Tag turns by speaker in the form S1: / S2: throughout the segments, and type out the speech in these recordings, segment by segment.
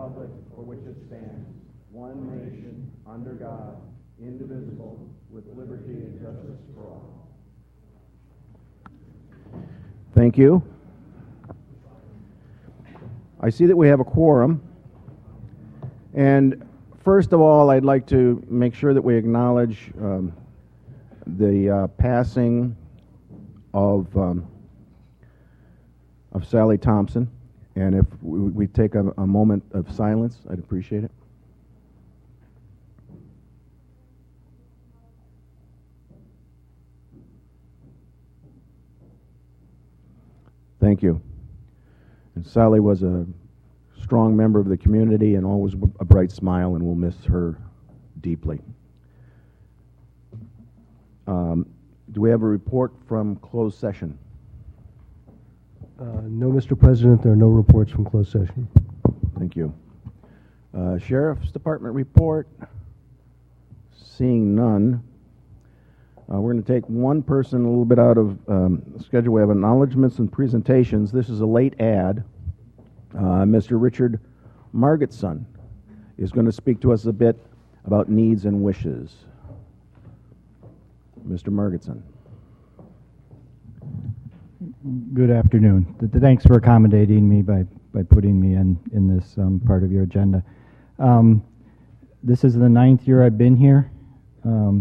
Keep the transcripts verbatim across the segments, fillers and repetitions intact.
S1: republic for which it stands, one nation, under God, indivisible, with liberty and justice for all. Thank you. I see that we have a quorum. And first of all, I'd like to make sure that we acknowledge um, the uh, passing of um, of Sally Thompson. And if we, we take a, a moment of silence, I'd appreciate it. Thank you. And Sally was a strong member of the community and always a bright smile, and we'll miss her deeply. Um, do we have a report from closed session?
S2: Uh, no, Mister President, there are no reports from closed session.
S1: Thank you. Uh, Sheriff's Department report. Seeing none. Uh, we're going to take one person a little bit out of um, schedule. We have acknowledgments and presentations. This is a late ad. Uh, Mister Richard Margetson is going to speak to us a bit about needs and wishes. Mister Margetson.
S3: Good afternoon. Thanks for accommodating me by, by putting me in, in this um, part of your agenda. Um, this is the ninth year I've been here. Um,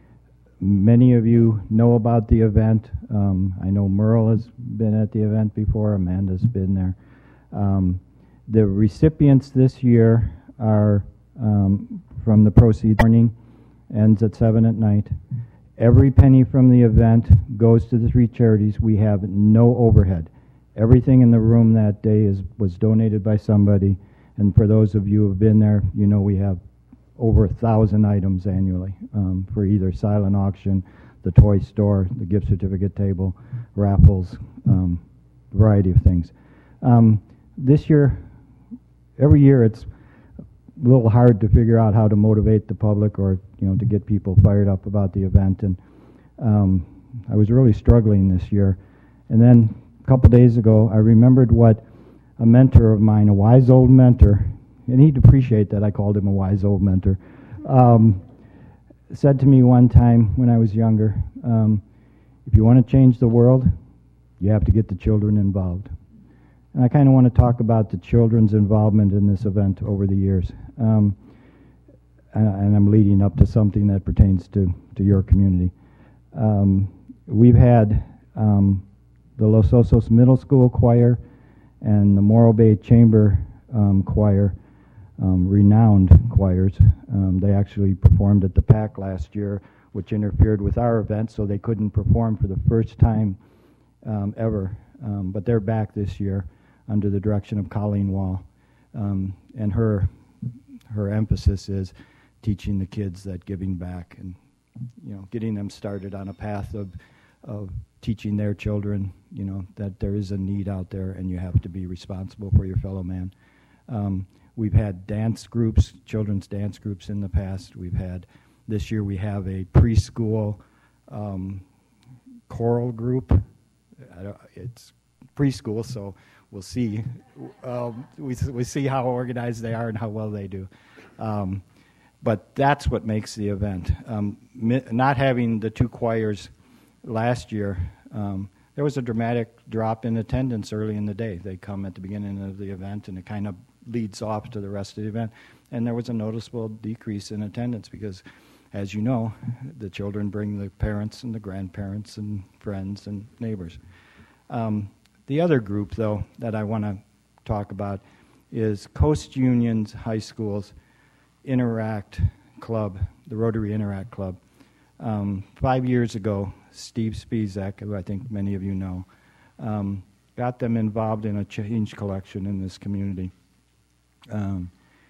S3: Many of you know about the event. Um, I know Merle has been at the event before. Amanda's been there. Um, the recipients this year are um, from the proceeds. Morning ends at seven at night. Every penny from the event goes to the three charities. We have no overhead. Everything in the room that day is was donated by somebody. And for those of you who have been there, you know we have over a thousand items annually um, for either silent auction, the toy store, the gift certificate table, raffles, um, variety of things. Um, this year, every year it's a little hard to figure out how to motivate the public or you know to get people fired up about the event, and um, I was really struggling this year. And then a couple days ago, I remembered what a mentor of mine, a wise old mentor, and he'd appreciate that I called him a wise old mentor, um, said to me one time when I was younger, um, if you want to change the world, you have to get the children involved. And I kind of want to talk about the children's involvement in this event over the years. Um, and, and I'm leading up to something that pertains to, to your community. Um, we've had um, the Los Osos Middle School Choir and the Morro Bay Chamber um, Choir, Um, renowned choirs. Um, they actually performed at the PAC last year, which interfered with our event, so they couldn't perform for the first time um, ever. Um, but they're back this year under the direction of Colleen Wall. Um, and her her emphasis is teaching the kids that giving back and you know getting them started on a path of of teaching their children you know that there is a need out there and you have to be responsible for your fellow man. Um, We've had dance groups, children's dance groups in the past. We've had, this year we have a preschool um, choral group. I don't, it's preschool, so we'll see. Um, we, we see how organized they are and how well they do. Um, but that's what makes the event. Um, mi- not having the two choirs last year, um, there was a dramatic drop in attendance early in the day. They come at the beginning of the event, and it kind of leads off to the rest of the event. And there was a noticeable decrease in attendance because, as you know, the children bring the parents and the grandparents and friends and neighbors. Um, the other group, though, that I want to talk about is Coast Union's high school's Interact Club, the Rotary Interact Club. Um, five years ago, Steve Spizak, who I think many of you know, um, got them involved in a change collection in this community. Um,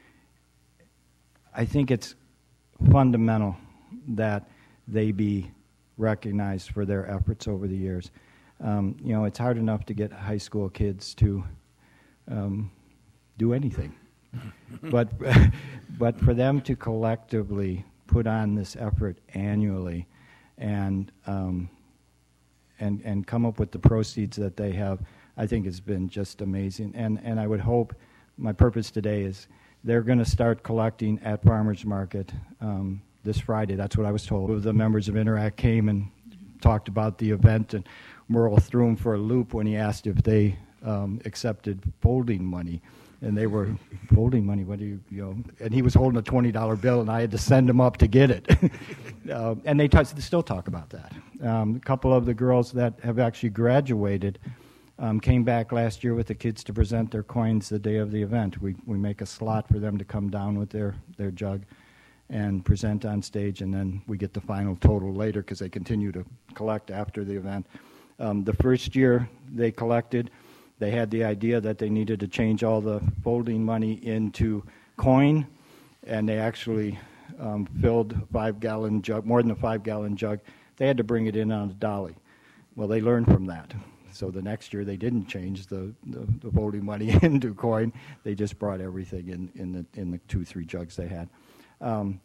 S3: I think it's fundamental that they be recognized for their efforts over the years. Um, you know, it's hard enough to get high school kids to um, do anything. but but for them to collectively put on this effort annually and um, and and come up with the proceeds that they have, I think has been just amazing. And and I would hope my purpose today is they're going to start collecting at Farmers Market um, this Friday. That's what I was told. The members of Interact came and talked about the event, and Merle threw him for a loop when he asked if they um, accepted folding money. And they were, folding money, what do you, you know, and he was holding a twenty dollar bill, and I had to send him up to get it. uh, and they, t- they still talk about that. Um, a couple of the girls that have actually graduated um, came back last year with the kids to present their coins the day of the event. We we make a slot for them to come down with their, their jug and present on stage, and then we get the final total later because they continue to collect after the event. Um, the first year they collected, they had the idea that they needed to change all the folding money into coin, and they actually um, filled a five-gallon jug, more than a five-gallon jug. They had to bring it in on a dolly. Well, they learned from that. So the next year they didn't change the, the, the folding money into coin. They just brought everything in, in, the, in the two, three jugs they had. Um,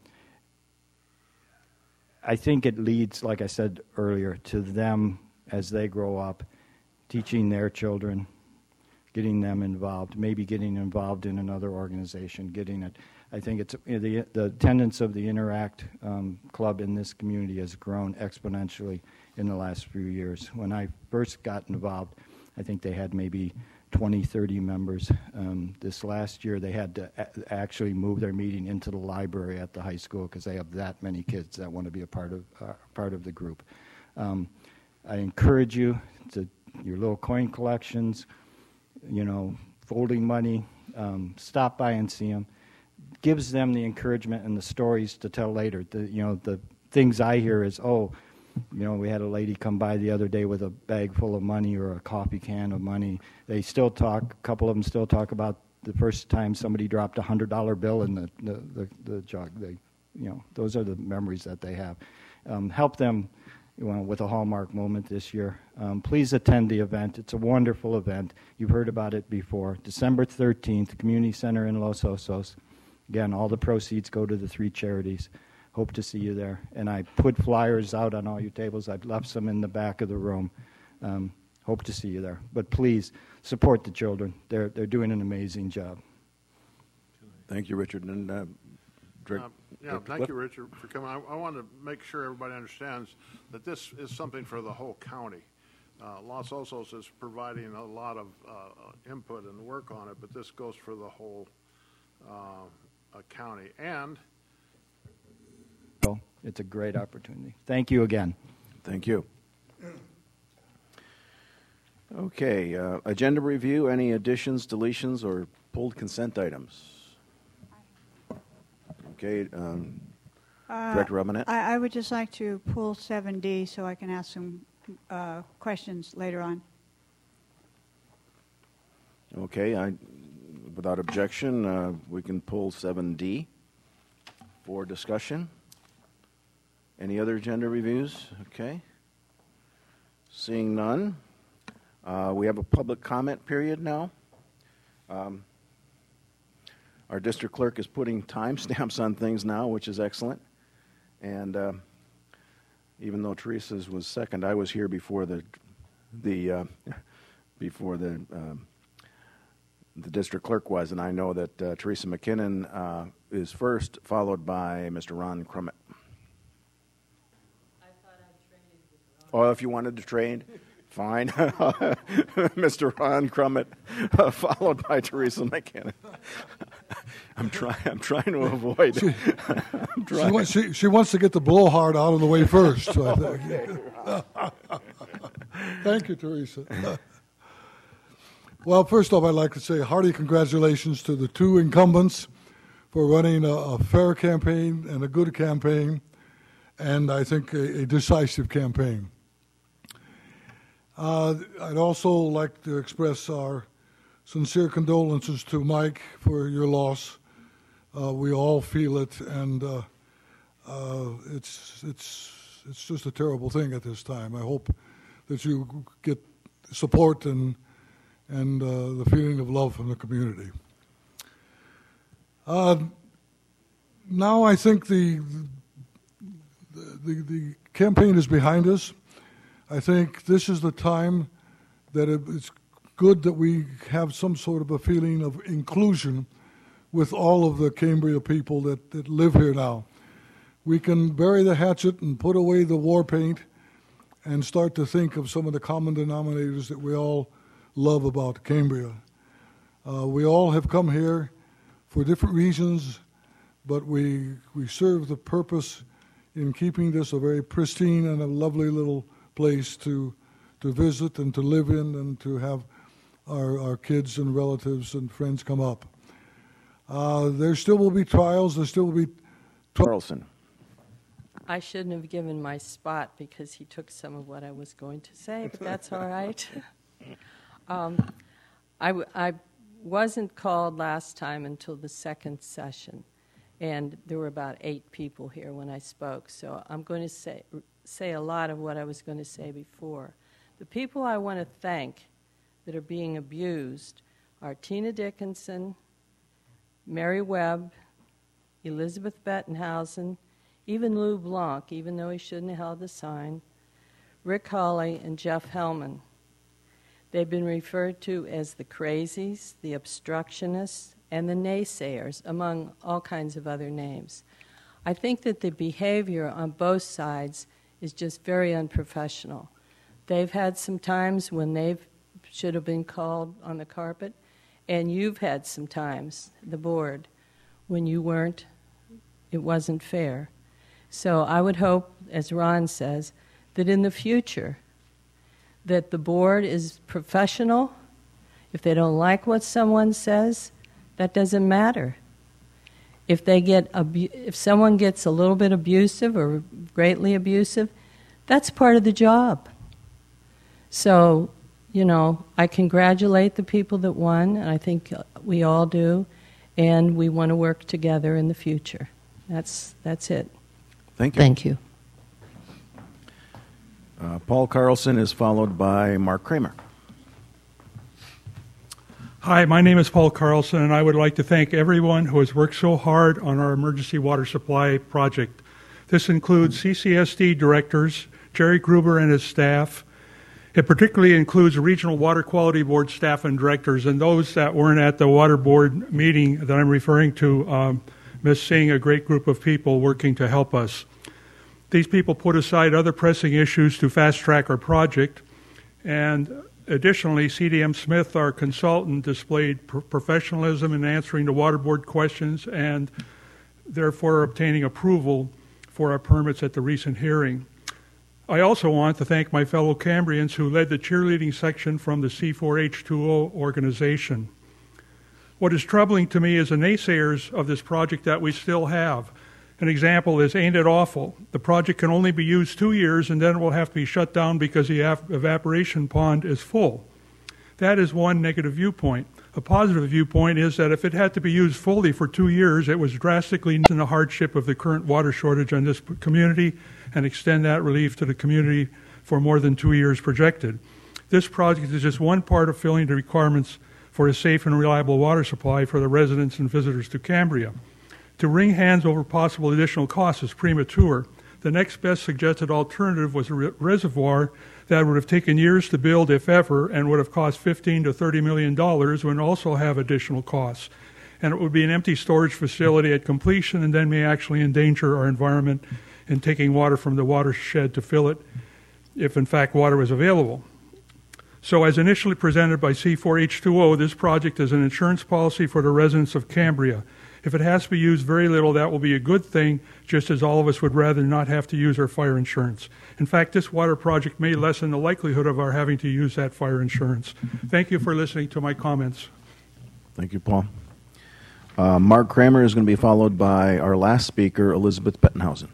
S3: I think it leads, like I said earlier, to them as they grow up, teaching their children, getting them involved, maybe getting involved in another organization, getting it. I think it's you know, the the attendance of the Interact um, Club in this community has grown exponentially in the last few years. When I first got involved, I think they had maybe twenty, thirty members. Um, this last year, they had to a- actually move their meeting into the library at the high school because they have that many kids that want to be a part of uh, part of the group. Um, I encourage you to your little coin collections, you know, folding money, um, stop by and see them. Gives them the encouragement and the stories to tell later. The, you know, the things I hear is, oh, you know, we had a lady come by the other day with a bag full of money or a coffee can of money. They still talk, a couple of them still talk about the first time somebody dropped a one hundred dollar bill in the, the, the, the jug. They, you know, those are the memories that they have. Um, help them you know, with a hallmark moment this year. Um, please attend the event. It's a wonderful event. You've heard about it before. December thirteenth, Community Center in Los Osos. Again, all the proceeds go to the three charities. Hope to see you there. And I put flyers out on all your tables. I've left some in the back of the room. Um, hope to see you there. But please, support the children. They're, they're doing an amazing job.
S1: Thank you, Richard. And uh, Drake,
S4: Uh, yeah, thank you, Richard, for coming. I, I want to make sure everybody understands that this is something for the whole county. Uh, Los Osos is providing a lot of uh, input and work on it, but this goes for the whole uh, uh, county. And
S3: So it's a great opportunity. Thank you again.
S1: Thank you. Okay, uh, agenda review, any additions, deletions, or pulled consent items? Okay, um,
S5: Uh,
S1: Director Robinette?
S5: I, I would just like to pull seven D so I can ask some uh, questions later on.
S1: Okay, I, without objection, uh, we can pull seven D for discussion. Any other agenda reviews? Okay. Seeing none, uh, we have a public comment period now. Um, our district clerk is putting timestamps on things now, which is excellent. And uh, even though Teresa's was second, I was here before the the uh, before the um, the district clerk was, and I know that uh, Teresa McKinnon uh, is first, followed by Mister Ron Crummett.
S6: I thought I'd traded with
S1: Oh,
S6: Ron.
S1: if you wanted to trade, fine. Mister Ron Crummett, uh, followed by Teresa McKinnon. I'm trying. I'm trying to avoid.
S7: She,
S1: I'm
S7: she,
S1: trying.
S7: wants, she, she wants to get the blowhard out of the way first. So I think. Thank you, Teresa. Well, first off, I'd like to say hearty congratulations to the two incumbents for running a, a fair campaign and a good campaign, and I think a, a decisive campaign. Uh, I'd also like to express our sincere condolences to Mike for your loss. Uh, we all feel it, and uh, uh, it's it's it's just a terrible thing at this time. I hope that you get support and and uh, the feeling of love from the community. Uh, now I think the, the the the campaign is behind us. I think this is the time that it, it's good that we have some sort of a feeling of inclusion with all of the Cambria people that, that live here now. We can bury the hatchet and put away the war paint and start to think of some of the common denominators that we all love about Cambria. Uh, we all have come here for different reasons, but we, we serve the purpose in keeping this a very pristine and a lovely little place to, to visit and to live in and to have our, our kids and relatives and friends come up. Uh, there still will be trials. There still will be...
S1: Carlson.
S6: I shouldn't have given my spot because he took some of what I was going to say, but that's all right. um, I, w- I wasn't called last time until the second session, and there were about eight people here when I spoke, so I'm going to say, say a lot of what I was going to say before. The people I want to thank that are being abused are Tina Dickinson, Mary Webb, Elizabeth Bettenhausen, even Lou Blanc, even though he shouldn't have held the sign, Rick Hawley, and Jeff Hellman. They've been referred to as the crazies, the obstructionists, and the naysayers, among all kinds of other names. I think that the behavior on both sides is just very unprofessional. They've had some times when they should have been called on the carpet, and you've had some times, the board, when you weren't, it wasn't fair. So I would hope, as Ron says, that in the future, that the board is professional. If they don't like what someone says, that doesn't matter. If they get abu- if someone gets a little bit abusive or greatly abusive, that's part of the job. So, you know, I congratulate the people that won, and I think we all do, and we want to work together in the future. That's that's it.
S1: Thank you.
S6: Thank you.
S1: Uh, Paul Carlson is followed by Mark Kramer.
S8: Hi, my name is Paul Carlson, and I would like to thank everyone who has worked so hard on our emergency water supply project. This includes C C S D directors, Jerry Gruber and his staff. It particularly includes Regional Water Quality Board staff and directors, and those that weren't at the Water Board meeting that I'm referring to, um, miss seeing a great group of people working to help us. These people put aside other pressing issues to fast-track our project, and additionally, C D M Smith, our consultant, displayed pr- professionalism in answering the Water Board questions and therefore obtaining approval for our permits at the recent hearing. I also want to thank my fellow Cambrians who led the cheerleading section from the C four H two O organization. What is troubling to me is the naysayers of this project that we still have. An example is, ain't it awful? The project can only be used two years and then it will have to be shut down because the evaporation pond is full. That is one negative viewpoint. A positive viewpoint is that if it had to be used fully for two years, it was drastically in the hardship of the current water shortage on this community and extend that relief to the community for more than two years projected. This project is just one part of filling the requirements for a safe and reliable water supply for the residents and visitors to Cambria. To wring hands over possible additional costs is premature. The next best suggested alternative was a re- reservoir that would have taken years to build, if ever, and would have cost fifteen to thirty million dollars, and also have additional costs. And it would be an empty storage facility at completion, and then may actually endanger our environment in taking water from the watershed to fill it, if in fact water was available. So, as initially presented by C four H two O, this project is an insurance policy for the residents of Cambria. If it has to be used very little, that will be a good thing, just as all of us would rather not have to use our fire insurance. In fact, this water project may lessen the likelihood of our having to use that fire insurance. Thank you for listening to my comments.
S1: Thank you, Paul. Uh, Mark Kramer is going to be followed by our last speaker, Elizabeth Bettenhausen.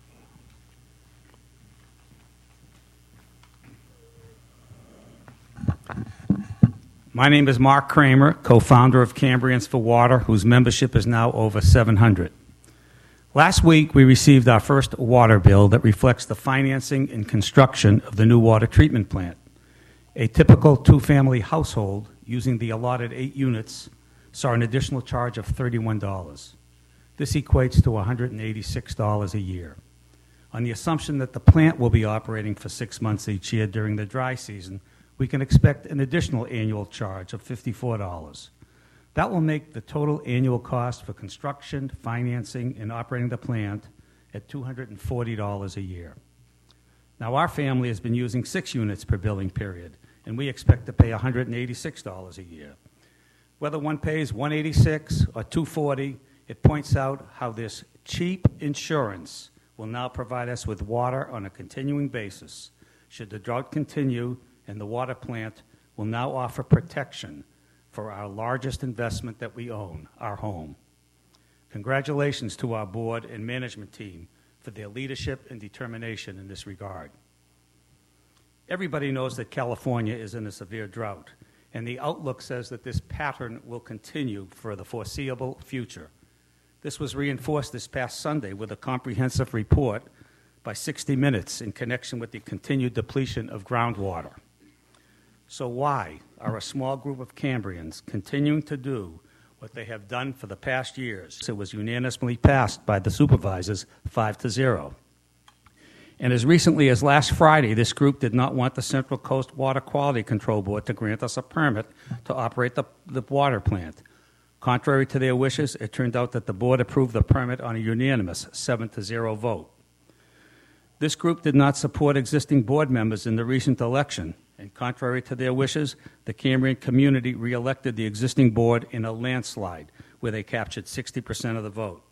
S9: My name is Mark Kramer, co-founder of Cambrians for Water, whose membership is now over seven hundred. Last week, we received our first water bill that reflects the financing and construction of the new water treatment plant. A typical two-family household using the allotted eight units saw an additional charge of thirty-one dollars. This equates to one hundred eighty-six dollars a year. On the assumption that the plant will be operating for six months each year during the dry season, we can expect an additional annual charge of fifty-four dollars. That will make the total annual cost for construction, financing, and operating the plant at two hundred forty dollars a year. Now, our family has been using six units per billing period, and we expect to pay one hundred eighty-six dollars a year. Whether one pays one hundred eighty-six dollars or two hundred forty dollars, it points out how this cheap insurance will now provide us with water on a continuing basis should the drought continue, and the water plant will now offer protection for our largest investment that we own, our home. Congratulations to our board and management team for their leadership and determination in this regard. Everybody knows that California is in a severe drought, and the outlook says that this pattern will continue for the foreseeable future. This was reinforced this past Sunday with a comprehensive report by sixty minutes in connection with the continued depletion of groundwater. So why are a small group of Cambrians continuing to do what they have done for the past years? It was unanimously passed by the supervisors, five to zero. And as recently as last Friday, this group did not want the Central Coast Water Quality Control Board to grant us a permit to operate the, the water plant. Contrary to their wishes, it turned out that the board approved the permit on a unanimous seven to zero vote. This group did not support existing board members in the recent election, and contrary to their wishes, the Cambrian community re-elected the existing board in a landslide, where they captured sixty percent of the vote.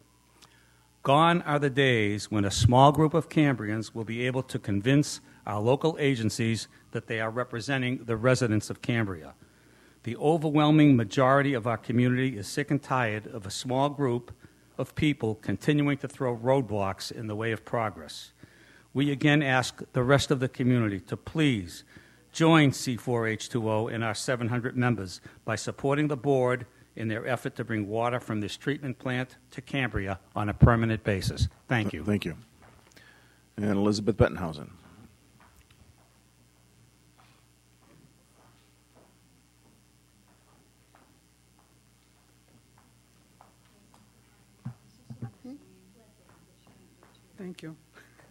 S9: Gone are the days when a small group of Cambrians will be able to convince our local agencies that they are representing the residents of Cambria. The overwhelming majority of our community is sick and tired of a small group of people continuing to throw roadblocks in the way of progress. We again ask the rest of the community to please join C four H two O and our seven hundred members by supporting the board in their effort to bring water from this treatment plant to Cambria on a permanent basis. Thank you.
S1: Thank you. And Elizabeth Bettenhausen.
S10: Thank you.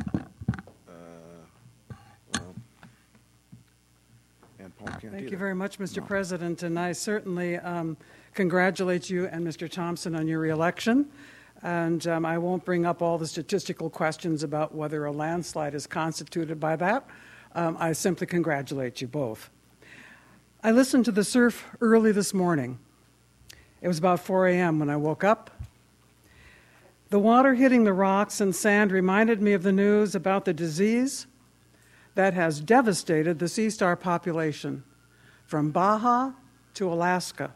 S10: Thank you very much, Mister No. President, and I certainly um, congratulate you and Mister Thompson on your reelection. And um, I won't bring up all the statistical questions about whether a landslide is constituted by that. Um, I simply congratulate you both. I listened to the surf early this morning. It was about four a m when I woke up. The water hitting the rocks and sand reminded me of the news about the disease that has devastated the sea star population from Baja to Alaska.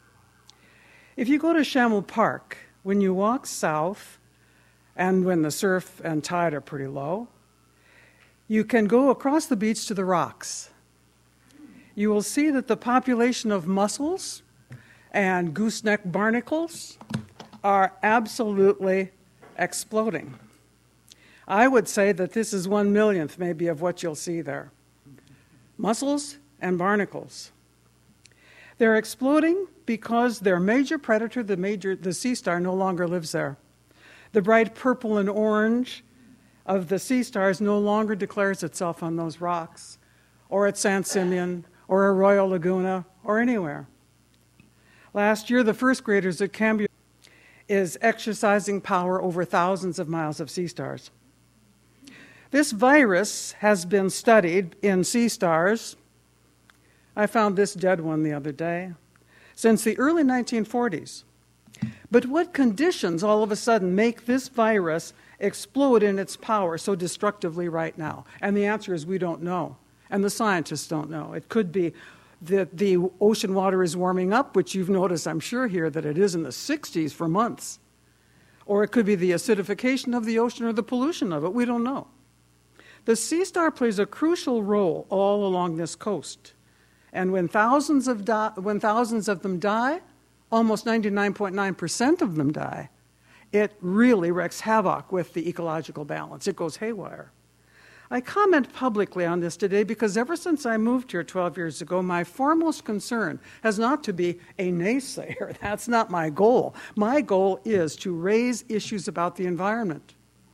S10: If you go to Schammel Park, when you walk south and when the surf and tide are pretty low, you can go across the beach to the rocks. You will see that the population of mussels and gooseneck barnacles are absolutely exploding. I would say that this is one millionth maybe of what you'll see there. Mussels and barnacles. They're exploding because their major predator, the, major, the sea star, no longer lives there. The bright purple and orange of the sea stars no longer declares itself on those rocks, or at San Simeon, or Arroyo Laguna, or anywhere. Last year, the first graders at Cambria is exercising power over thousands of miles of sea stars. This virus has been studied in sea stars. I found this dead one the other day, since the early nineteen forties. But what conditions all of a sudden make this virus explode in its power so destructively right now? And the answer is we don't know, and the scientists don't know. It could be that the ocean water is warming up, which you've noticed, I'm sure, here, that it is in the sixties for months. Or it could be the acidification of the ocean or the pollution of it. We don't know. The sea star plays a crucial role all along this coast. And when thousands of, di- when thousands of them die, almost ninety-nine point nine percent of them die, it really wreaks havoc with the ecological balance. It goes haywire. I comment publicly on this today because ever since I moved here twelve years ago, my foremost concern has not to be a naysayer. That's not my goal. My goal is to raise issues about the environment.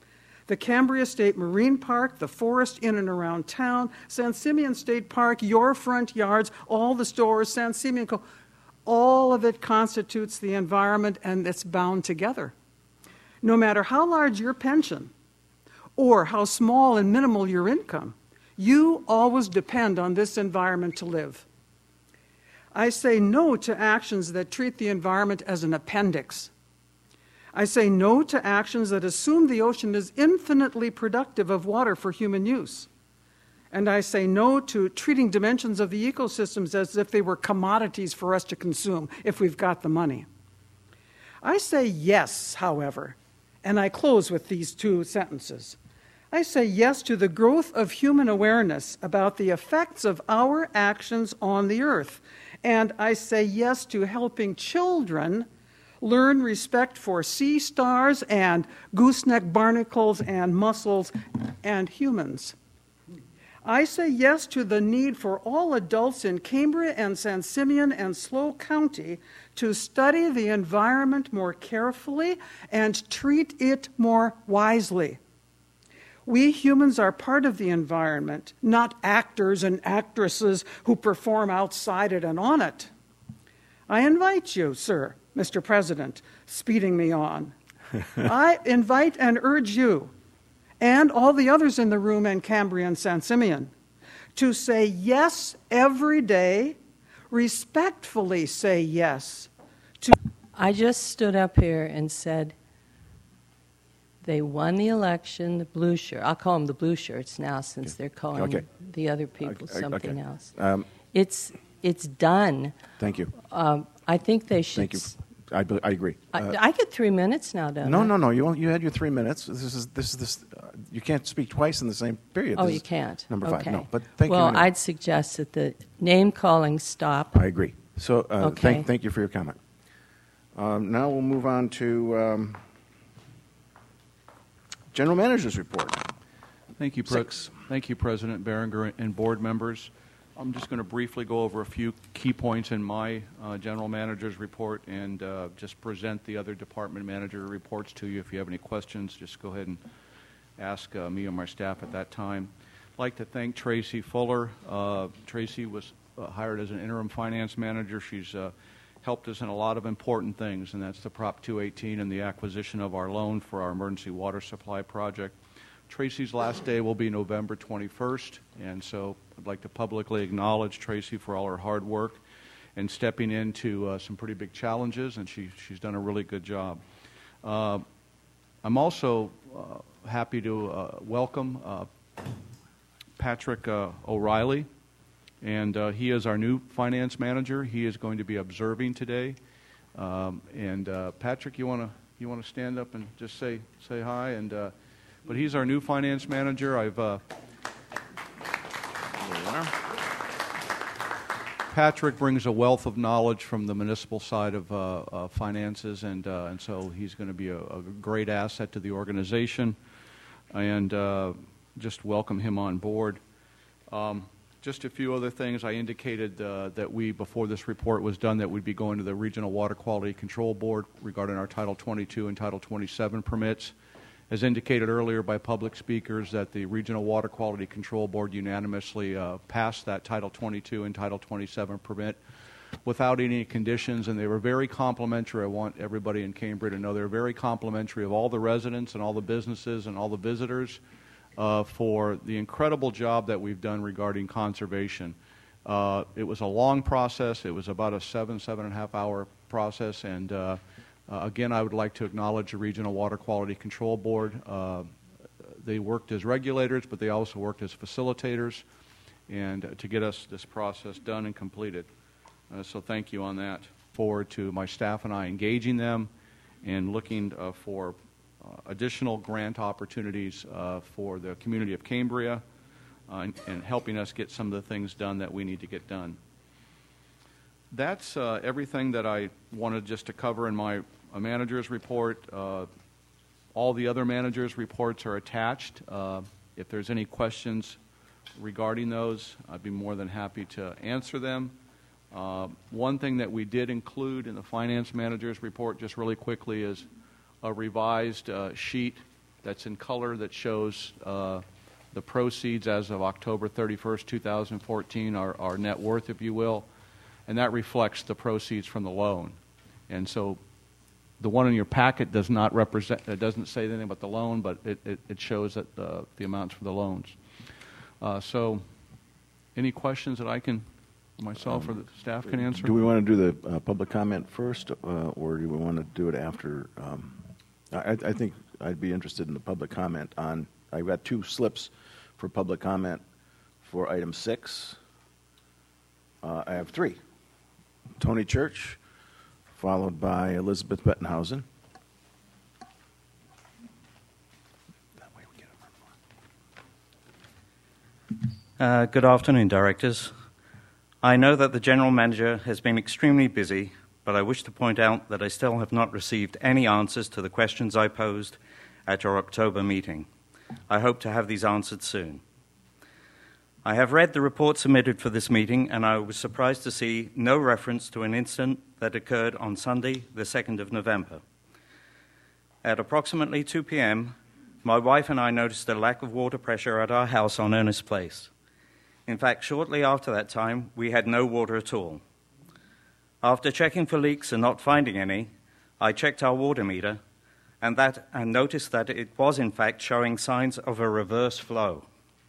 S10: The Cambria State Marine Park, the forest in and around town, San Simeon State Park, your front yards, all the stores, San Simeon, all of it constitutes the environment, and it's bound together. No matter how large your pension or how small and minimal your income, you always depend on this environment to live. I say no to actions that treat the environment as an appendix. I say no to actions that assume the ocean is infinitely productive of water for human use. And I say no to treating dimensions of the ecosystems as if they were commodities for us to consume if we've got the money. I say yes, however, and I close with these two sentences. I say yes to the growth of human awareness about the effects of our actions on the earth. And I say yes to helping children learn respect for sea stars and gooseneck barnacles and mussels and humans. I say yes to the need for all adults in Cambria and San Simeon and SLO County to study the environment more carefully and treat it more wisely. We humans are part of the environment, not actors and actresses who perform outside it and on it. I invite you, sir, Mister President, speeding me on. I invite and urge you, and all the others in the room in Cambria and San Simeon, to say yes every day, respectfully say yes. To
S6: I just stood up here and said they won the election, the blue shirt. I'll call them the blue shirts now since they're calling
S1: Okay.
S6: the other people
S1: Okay.
S6: something
S1: Okay.
S6: else.
S1: Um,
S6: It's it's done.
S1: Thank you.
S6: Um, I think they should.
S1: Thank you. I, be- I agree.
S6: I,
S1: Uh,
S6: I get three minutes now, don't
S1: no,
S6: I?
S1: no, no. You you had your three minutes. This is this is this. Uh, you can't speak twice in the same period.
S6: Oh,
S1: This
S6: you
S1: is
S6: can't.
S1: Number
S6: okay.
S1: five. No, but thank
S6: well,
S1: you. Anyway.
S6: I'd suggest that the name calling stop.
S1: I agree. So uh,
S6: Okay.
S1: thank thank you for your comment. Um, now we'll move on to um, General Manager's report.
S11: Thank you, Brooks. Thank you, President Berenger and board members. I'm just going to briefly go over a few key points in my uh, General Manager's report and uh, just present the other department manager reports to you. If you have any questions, just go ahead and ask uh, me or my staff at that time. I'd like to thank Tracy Fuller. Uh, Tracy was uh, hired as an interim finance manager. She's uh, helped us in a lot of important things, and that's the Prop two eighteen and the acquisition of our loan for our emergency water supply project. Tracy's last day will be November twenty-first, and so I'd like to publicly acknowledge Tracy for all her hard work and stepping into uh, some pretty big challenges, and she, she's done a really good job. Uh, I'm also uh, happy to uh, welcome uh, Patrick uh, O'Reilly, and uh, he is our new finance manager. He is going to be observing today. Um, and uh, Patrick, you want to you want to stand up and just say say hi? And uh, but he's our new finance manager. I've uh, Patrick brings a wealth of knowledge from the municipal side of uh, uh, finances, and uh, and so he's going to be a, a great asset to the organization. And uh, just welcome him on board. Um, Just a few other things. I indicated uh, that we, before this report was done, that we'd be going to the Regional Water Quality Control Board regarding our Title twenty-two and Title twenty-seven permits. As indicated earlier by public speakers, that the Regional Water Quality Control Board unanimously uh, passed that Title twenty-two and Title twenty-seven permit without any conditions, and they were very complimentary. I want everybody in Cambria to know they're very complimentary of all the residents and all the businesses and all the visitors Uh, for the incredible job that we've done regarding conservation. Uh, it was a long process. It was about a seven, seven and a half hour process. And uh, uh, again, I would like to acknowledge the Regional Water Quality Control Board. Uh, they worked as regulators, but they also worked as facilitators, and uh, to get us this process done and completed. Uh, so thank you on that. Forward to my staff and I engaging them and looking uh, for Uh, additional grant opportunities uh, for the community of Cambria uh, and, and helping us get some of the things done that we need to get done. That's uh, everything that I wanted just to cover in my uh, manager's report. Uh, all the other managers' reports are attached. Uh, if there's any questions regarding those, I'd be more than happy to answer them. Uh, one thing that we did include in the finance manager's report just really quickly is a revised uh, sheet that's in color that shows uh, the proceeds as of October thirty-first, two thousand fourteen, our, our net worth, if you will, and that reflects the proceeds from the loan. And so the one in your packet does not represent, it doesn't say anything about the loan, but it, it, it shows that uh, the amounts for the loans. Uh, so any questions that I can, myself or the staff can answer?
S1: Do we want to do the uh, public comment first, uh, or do we want to do it after? Um, I, I think I'd be interested in the public comment on, I've got two slips for public comment for item six. Uh, I have three. Tony Church, followed by Elizabeth Bettenhausen. That way we get
S12: a uh, Good afternoon, directors. I know that the general manager has been extremely busy, but I wish to point out that I still have not received any answers to the questions I posed at your October meeting. I hope to have these answered soon. I have read the report submitted for this meeting, and I was surprised to see no reference to an incident that occurred on Sunday, the second of November. At approximately two p.m., my wife and I noticed a lack of water pressure at our house on Ernest Place. In fact, shortly after that time, we had no water at all. After checking for leaks and not finding any, I checked our water meter and, that, and noticed that it was in fact showing signs of a reverse flow.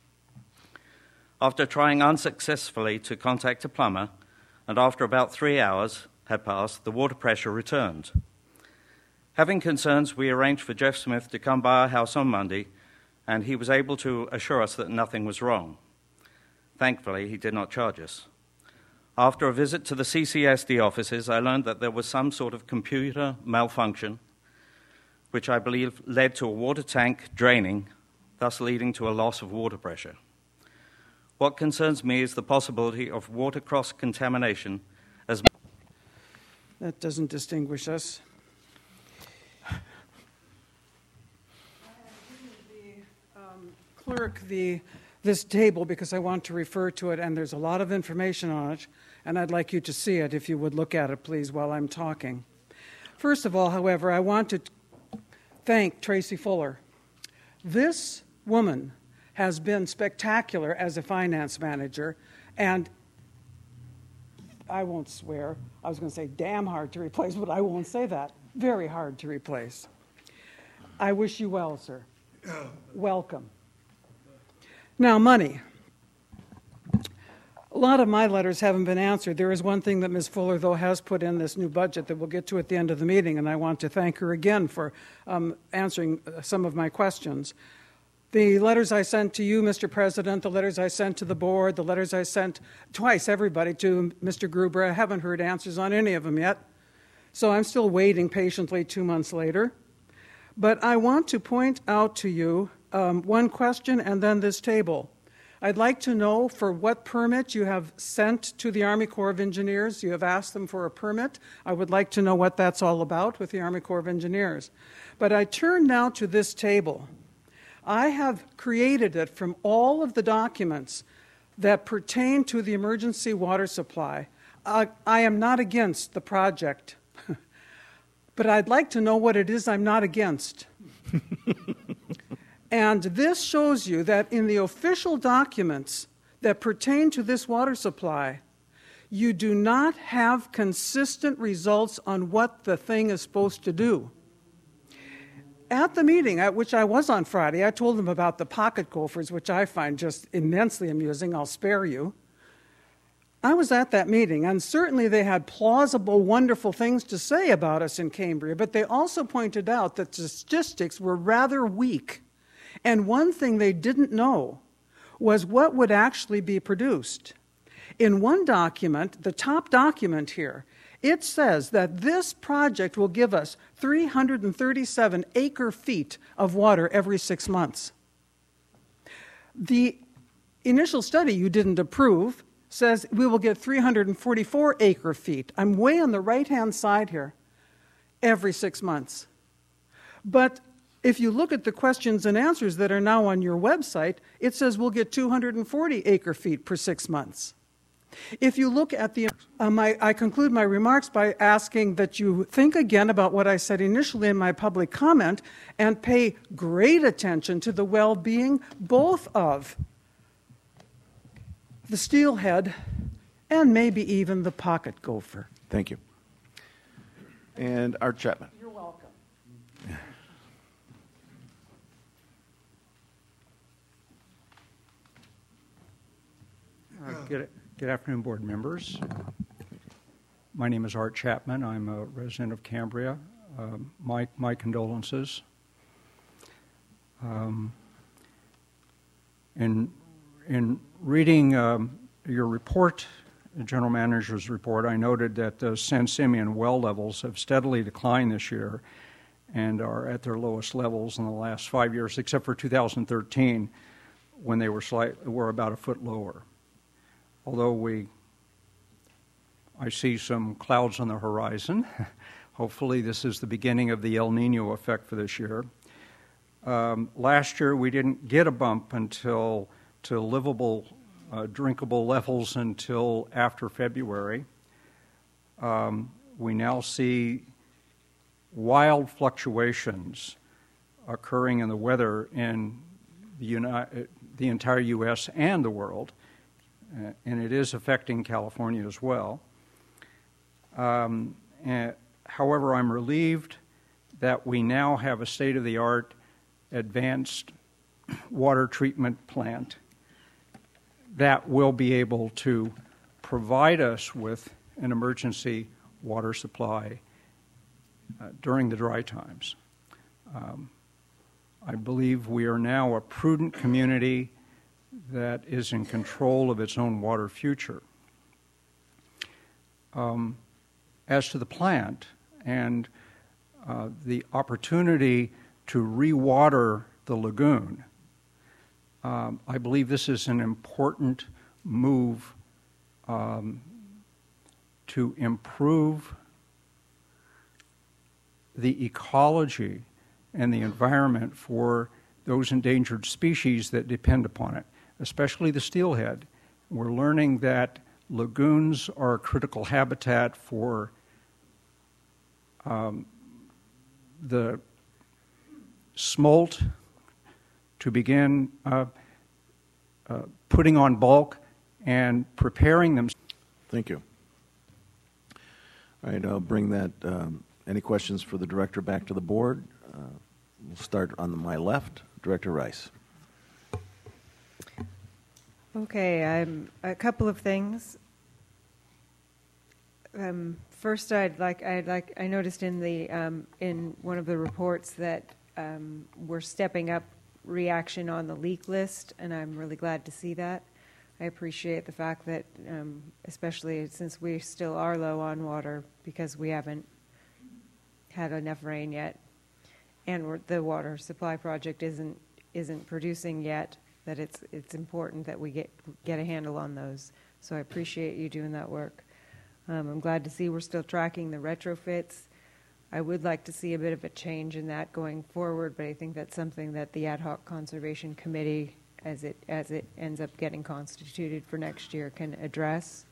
S12: After trying unsuccessfully to contact a plumber, and after about three hours had passed, the water pressure returned. Having concerns, we arranged for Jeff Smith to come by our house on Monday, and he was able to assure us that nothing was wrong. Thankfully, he did not charge us. After a visit to the C C S D offices, I learned that there was some sort of computer malfunction, which I believe led to a water tank draining, thus leading to a loss of water pressure. What concerns me is the possibility of water cross-contamination as...
S10: That doesn't distinguish us. I have given the um, clerk the, this table because I want to refer to it, and there's a lot of information on it, and I'd like you to see it if you would look at it, please, while I'm talking. First of all, however, I want to thank Tracy Fuller. This woman has been spectacular as a finance manager, and I won't swear. I was going to say damn hard to replace, but I won't say that. Very hard to replace. I wish you well, sir. Welcome. Now, money. A lot of my letters haven't been answered. There is one thing that Miz Fuller, though, has put in this new budget that we'll get to at the end of the meeting, and I want to thank her again for um, answering some of my questions. The letters I sent to you, Mister President, the letters I sent to the board, the letters I sent twice, everybody, to Mister Gruber, I haven't heard answers on any of them yet. So I'm still waiting patiently two months later. But I want to point out to you um, one question and then this table. I'd like to know for what permit you have sent to the Army Corps of Engineers. You have asked them for a permit. I would like to know what that's all about with the Army Corps of Engineers. But I turn now to this table. I have created it from all of the documents that pertain to the emergency water supply. Uh, I am not against the project, but I'd like to know what it is I'm not against. And this shows you that in the official documents that pertain to this water supply, you do not have consistent results on what the thing is supposed to do. At the meeting, at which I was on Friday, I told them about the pocket gophers, which I find just immensely amusing. I'll spare you. I was at that meeting, and certainly they had plausible, wonderful things to say about us in Cambria, but they also pointed out that the statistics were rather weak. And one thing they didn't know was what would actually be produced. In one document, the top document here, it says that this project will give us three hundred thirty-seven acre feet of water every six months. The initial study you didn't approve says we will get three hundred forty-four acre feet. I'm way on the right-hand side here, every six months. But if you look at the questions and answers that are now on your website, it says we'll get two hundred forty acre feet per six months. If you look at the, um, I, I conclude my remarks by asking that you think again about what I said initially in my public comment and pay great attention to the well-being both of the steelhead and maybe even the pocket gopher.
S1: Thank you. And Art Chapman.
S10: You're welcome.
S13: Uh, good, good afternoon, board members. My name is Art Chapman. I'm a resident of Cambria. Um, my, my condolences. Um, in, in reading um, your report, the General Manager's report, I noted that the San Simeon well levels have steadily declined this year and are at their lowest levels in the last five years, except for two thousand thirteen, when they were, slight, were about a foot lower. Although we, I see some clouds on the horizon. Hopefully this is the beginning of the El Nino effect for this year. Um, last year we didn't get a bump until to livable, uh, drinkable levels until after February. Um, we now see wild fluctuations occurring in the weather in the, Uni- the entire U S and the world. Uh, and it is affecting California as well. Um, and, however, I'm relieved that we now have a state-of-the-art advanced water treatment plant that will be able to provide us with an emergency water supply uh, during the dry times. Um, I believe we are now a prudent community that is in control of its own water future. Um, as to the plant and uh, the opportunity to rewater the lagoon, um, I believe this is an important move um, to improve the ecology and the environment for those endangered species that depend upon it, especially the steelhead. We're learning that lagoons are a critical habitat for um, the smolt to begin uh, uh, putting on bulk and preparing them.
S1: Thank you. All right, I'll bring that. Um, any questions for the director back to the board? Uh, we'll start on my left. Director Rice.
S14: Okay, I'm a couple of things. Um, first, I'd like I'd like I noticed in the um, in one of the reports that um, we're stepping up reaction on the leak list, and I'm really glad to see that. I appreciate the fact that, um, especially since we still are low on water because we haven't had enough rain yet, and we're, the water supply project isn't isn't producing yet, that it's it's important that we get get a handle on those. So I appreciate you doing that work. Um, I'm glad to see we're still tracking the retrofits. I would like to see a bit of a change in that going forward, but I think that's something that the Ad Hoc Conservation Committee, as it as it ends up getting constituted for next year, can address.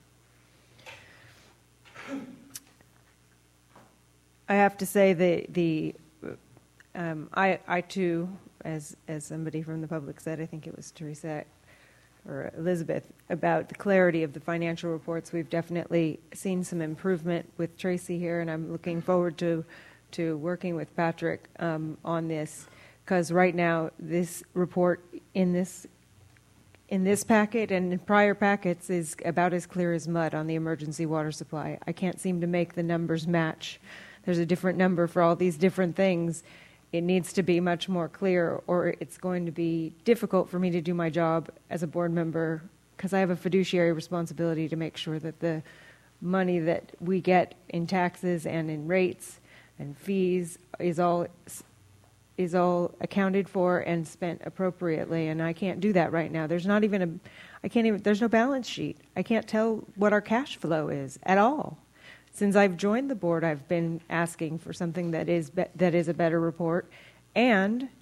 S14: I have to say the the um, I I too, as as somebody from the public said, I think it was Teresa or Elizabeth, about the clarity of the financial reports. We've definitely seen some improvement with Tracy here, and I'm looking forward to to working with Patrick um, on this, because right now this report in this in this packet and in prior packets is about as clear as mud on the emergency water supply. I can't seem to make the numbers match. There's a different number for all these different things. It needs to be much more clear, or it's going to be difficult for me to do my job as a board member, because I have a fiduciary responsibility to make sure that the money that we get in taxes and in rates and fees is all is all accounted for and spent appropriately, and I can't do that right now. There's not even a, I can't even, there's no balance sheet. I can't tell what our cash flow is at all. Since I've joined the board, I've been asking for something that is be, that is a better report, and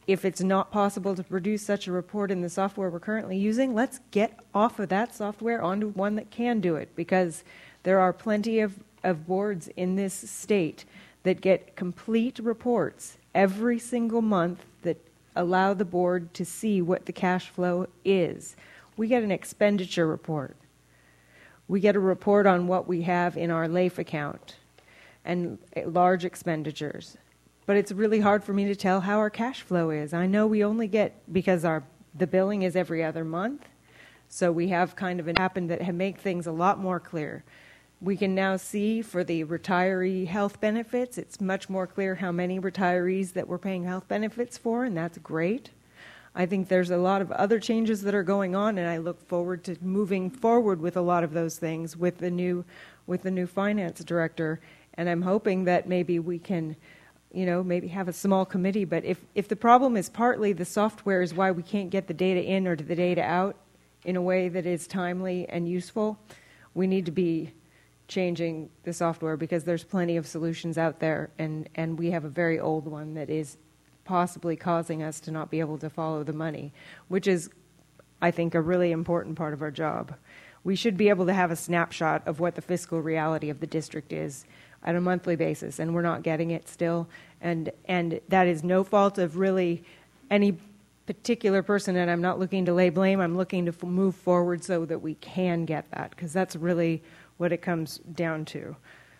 S14: if it's not possible to produce such a report in the software we're currently using, let's get off of that software onto one that can do it, because there are plenty of, of boards in this state that get complete reports every single month that allow the board to see what the cash flow is. We get an expenditure report. We get a report on what we have in our L A I F account and large expenditures. But it's really hard for me to tell how our cash flow is. I know we only get, because our the billing is every other month, so we have kind of an happen that make things a lot more clear. We can now see for the retiree health benefits, it's much more clear how many retirees that we're paying health benefits for, and that's great. I think there's a lot of other changes that are going on, and I look forward to moving forward with a lot of those things with the new, with the new finance director. And I'm hoping that maybe we can, you know, maybe have a small committee. But if, if the problem is partly the software is why we can't get the data in or the data out in a way that is timely and useful, we need to be changing the software, because there's plenty of solutions out there, and, and we have a very old one that is possibly causing us to not be able to follow the money, which is, I think, a really important part of our job. We should be able to have a snapshot of what the fiscal reality of the district is on a monthly basis, and we're not getting it still. And, and that is no fault of really any particular person, and I'm not looking to lay blame. I'm looking to f- move forward so that we can get that, because that's really what it comes down to.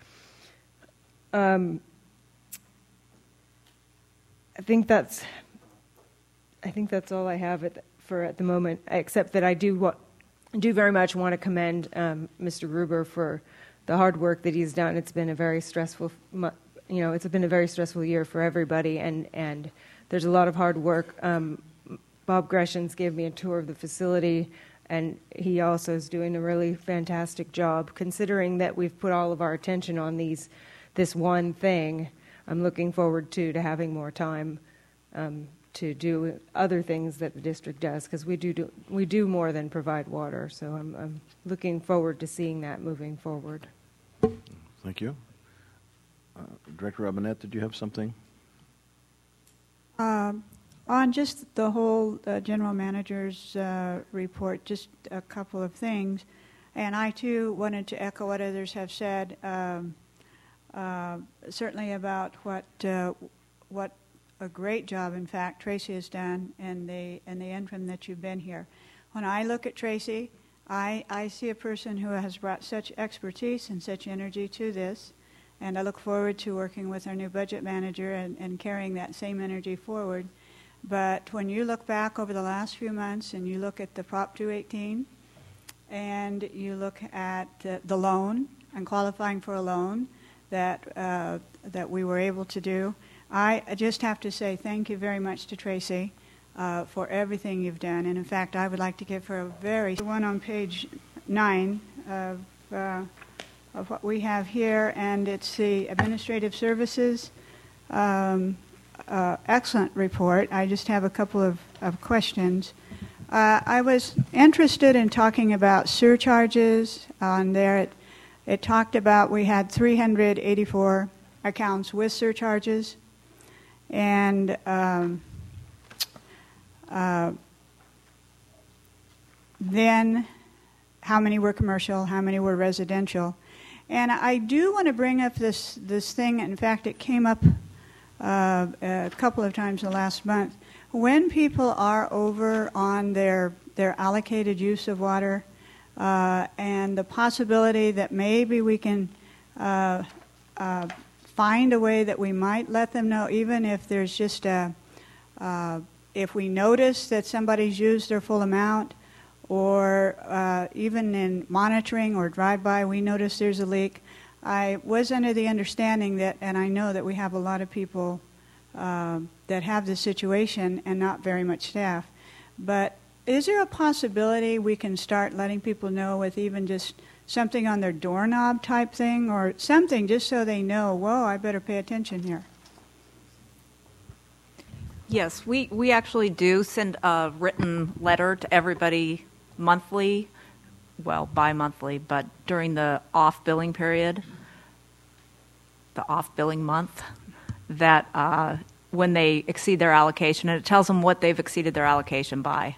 S14: Um, I think that's, I think that's all I have at the, for at the moment, except that I do wa- do very much want to commend um, Mister Gruber for the hard work that he's done. It's been a very stressful, you know, it's been a very stressful year for everybody, and, and there's a lot of hard work. Um, Bob Greshams gave me a tour of the facility, and he also is doing a really fantastic job, considering that we've put all of our attention on these, this one thing. I'm looking forward to, to having more time um, to do other things that the district does, because we do, do we do more than provide water. So I'm, I'm looking forward to seeing that moving forward.
S1: Thank you. Uh, Director Robinette, did you have something?
S5: Um, on just the whole uh, general manager's uh, report, just a couple of things. And I, too, wanted to echo what others have said. Um, Uh, certainly about what uh, what a great job, in fact, Tracy has done in the in the interim that you've been here. When I look at Tracy, I, I see a person who has brought such expertise and such energy to this, and I look forward to working with our new budget manager and, and carrying that same energy forward. But when you look back over the last few months and you look at the Prop two eighteen and you look at uh, the loan and qualifying for a loan that uh, that we were able to do, I just have to say thank you very much to Tracy uh, for everything you've done. And in fact, I would like to give her a very one on page nine of uh, of what we have here, and it's the Administrative Services um, uh, excellent report. I just have a couple of, of questions. Uh, I was interested in talking about surcharges on there. It, It talked about we had three hundred eighty-four accounts with surcharges, and um, uh, then how many were commercial, how many were residential. And I do want to bring up this, this thing. In fact, it came up uh, a couple of times in the last month. When people are over on their, their allocated use of water, Uh, and the possibility that maybe we can uh, uh, find a way that we might let them know, even if there's just a, uh, if we notice that somebody's used their full amount, or uh, even in monitoring or drive-by, we notice there's a leak. I was under the understanding that, and I know that we have a lot of people uh, that have this situation and not very much staff, but is there a possibility we can start letting people know with even just something on their doorknob type thing, or something just so they know, whoa, I better pay attention here?
S15: Yes, we, we actually do send a written letter to everybody monthly, well, bi-monthly, but during the off-billing period, the off-billing month, that uh, when they exceed their allocation, and it tells them what they've exceeded their allocation by,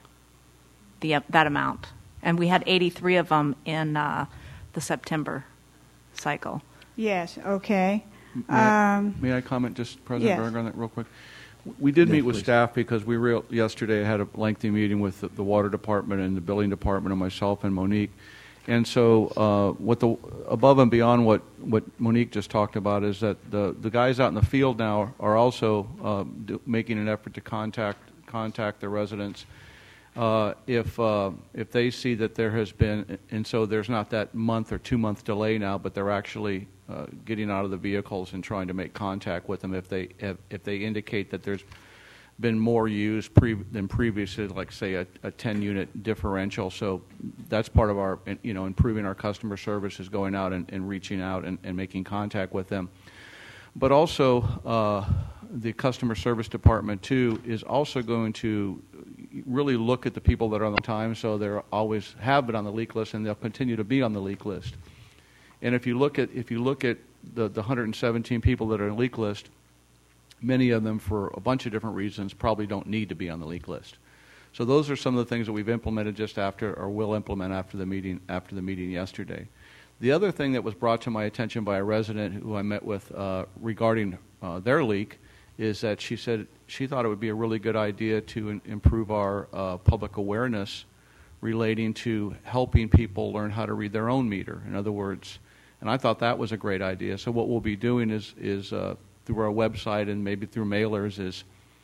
S15: the that amount. And we had eighty-three of them in uh, the September cycle.
S5: Yes, okay.
S11: May, I,
S5: Um,
S11: may I comment, just President
S5: yes.
S11: Berger, on that real quick? We did
S1: Yes,
S11: meet with
S1: please.
S11: staff because we real, yesterday had a lengthy meeting with the, the water department and the building department and myself and Monique. And so uh, what the above and beyond what, what Monique just talked about is that the, the guys out in the field now are also uh, do, making an effort to contact contact the residents uh, if uh, if they see that there has been, and so there's not that month or two month delay now, but they're actually uh, getting out of the vehicles and trying to make contact with them if they have, if they indicate that there's been more used pre- than previously, like say a, a ten unit differential. So that's part of our, you know, improving our customer service is going out and, and reaching out and, and making contact with them. But also uh, the customer service department too is also going to really look at the people that are on the time, so they're always have been on the leak list and they'll continue to be on the leak list. And if you look at if you look at the, the one hundred seventeen people that are on the leak list, many of them, for a bunch of different reasons, probably don't need to be on the leak list. So those are some of the things that we've implemented just after, or will implement after the meeting after the meeting yesterday. The other thing that was brought to my attention by a resident who I met with uh, regarding uh, their leak is that she said she thought it would be a really good idea to in- improve our uh, public awareness relating to helping people learn how to read their own meter. In other words, and I thought that was a great idea. So what we'll be doing is is uh, through our website and maybe through mailers is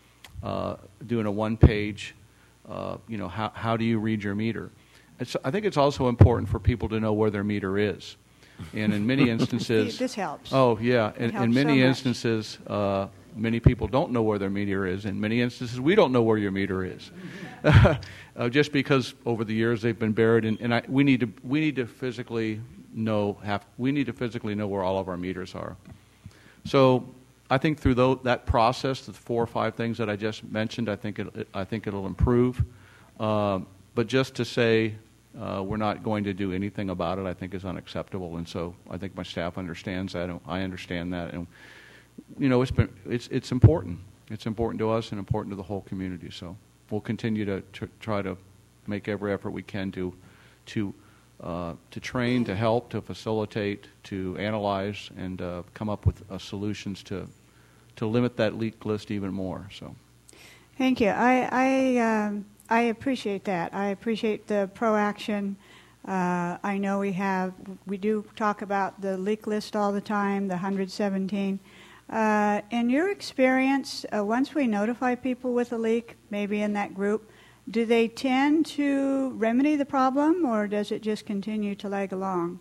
S11: uh, doing a one-page, uh, you know, how, how do you read your meter? It's, I think it's also important for people to know where their meter is. And in many instances...
S5: This helps.
S11: Oh, yeah. In,
S5: helps
S11: in many
S5: so much.
S11: instances, uh, many people don't know where their meter is. In many instances, we don't know where your meter is. uh, just because over the years they've been buried. In, and I, we, need to, we need to physically know, have, we need to physically know where all of our meters are. So... I think through those, that process, the four or five things that I just mentioned, I think it, I think it'll improve. Uh, but just to say uh, we're not going to do anything about it, I think is unacceptable. And so I think my staff understands that, and I understand that. And you know, it's been it's it's important. It's important to us and important to the whole community. So we'll continue to, to try to make every effort we can to to. Uh, to train, to help, to facilitate, to analyze, and uh, come up with uh, solutions to to limit that leak list even more. So,
S5: thank you. I I, um, I appreciate that. I appreciate the proaction. Uh, I know we have we do talk about the leak list all the time, the one hundred seventeen. Uh, in your experience, uh, once we notify people with a leak, maybe in that group, do they tend to remedy the problem, or does it just continue to lag along?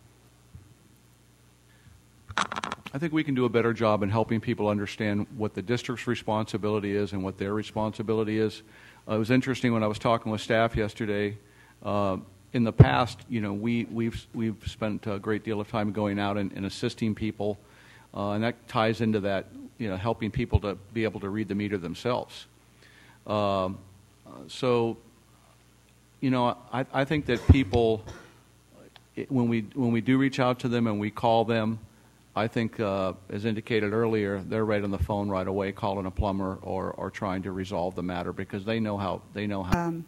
S11: I think we can do a better job in helping people understand what the district's responsibility is and what their responsibility is. Uh, it was interesting when I was talking with staff yesterday. Uh, in the past, you know, we, we've we've spent a great deal of time going out and, and assisting people, uh, and that ties into that, you know, helping people to be able to read the meter themselves. Um, So, you know, I, I think that people, it, when we when we do reach out to them and we call them, I think, uh, as indicated earlier, they're right on the phone right away, calling a plumber or, or trying to resolve the matter because they know how they know how.
S5: Um,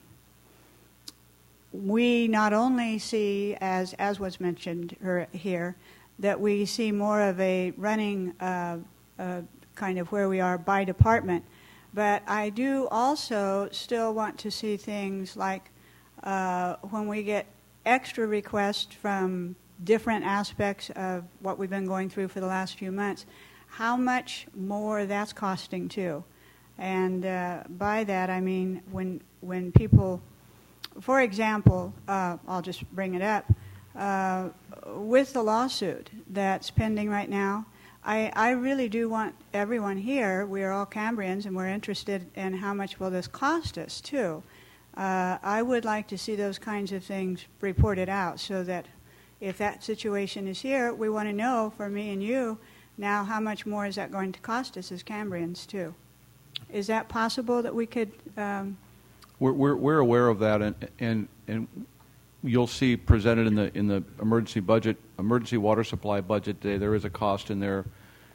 S5: we not only see, as as was mentioned her, here, that we see more of a running uh, uh, kind of where we are by department. But I do also still want to see things like uh, when we get extra requests from different aspects of what we've been going through for the last few months, how much more that's costing too. And uh, by that I mean when when people, for example, uh, I'll just bring it up, uh, with the lawsuit that's pending right now, I, I really do want everyone here, we are all Cambrians, and we're interested in how much will this cost us, too. Uh, I would like to see those kinds of things reported out so that if that situation is here, we want to know, for me and you, now how much more is that going to cost us as Cambrians, too. Is that possible that we could... Um,
S11: we're, we're, we're aware of that, and, and, and you'll see presented in the in the emergency budget, emergency water supply budget today, there is a cost in there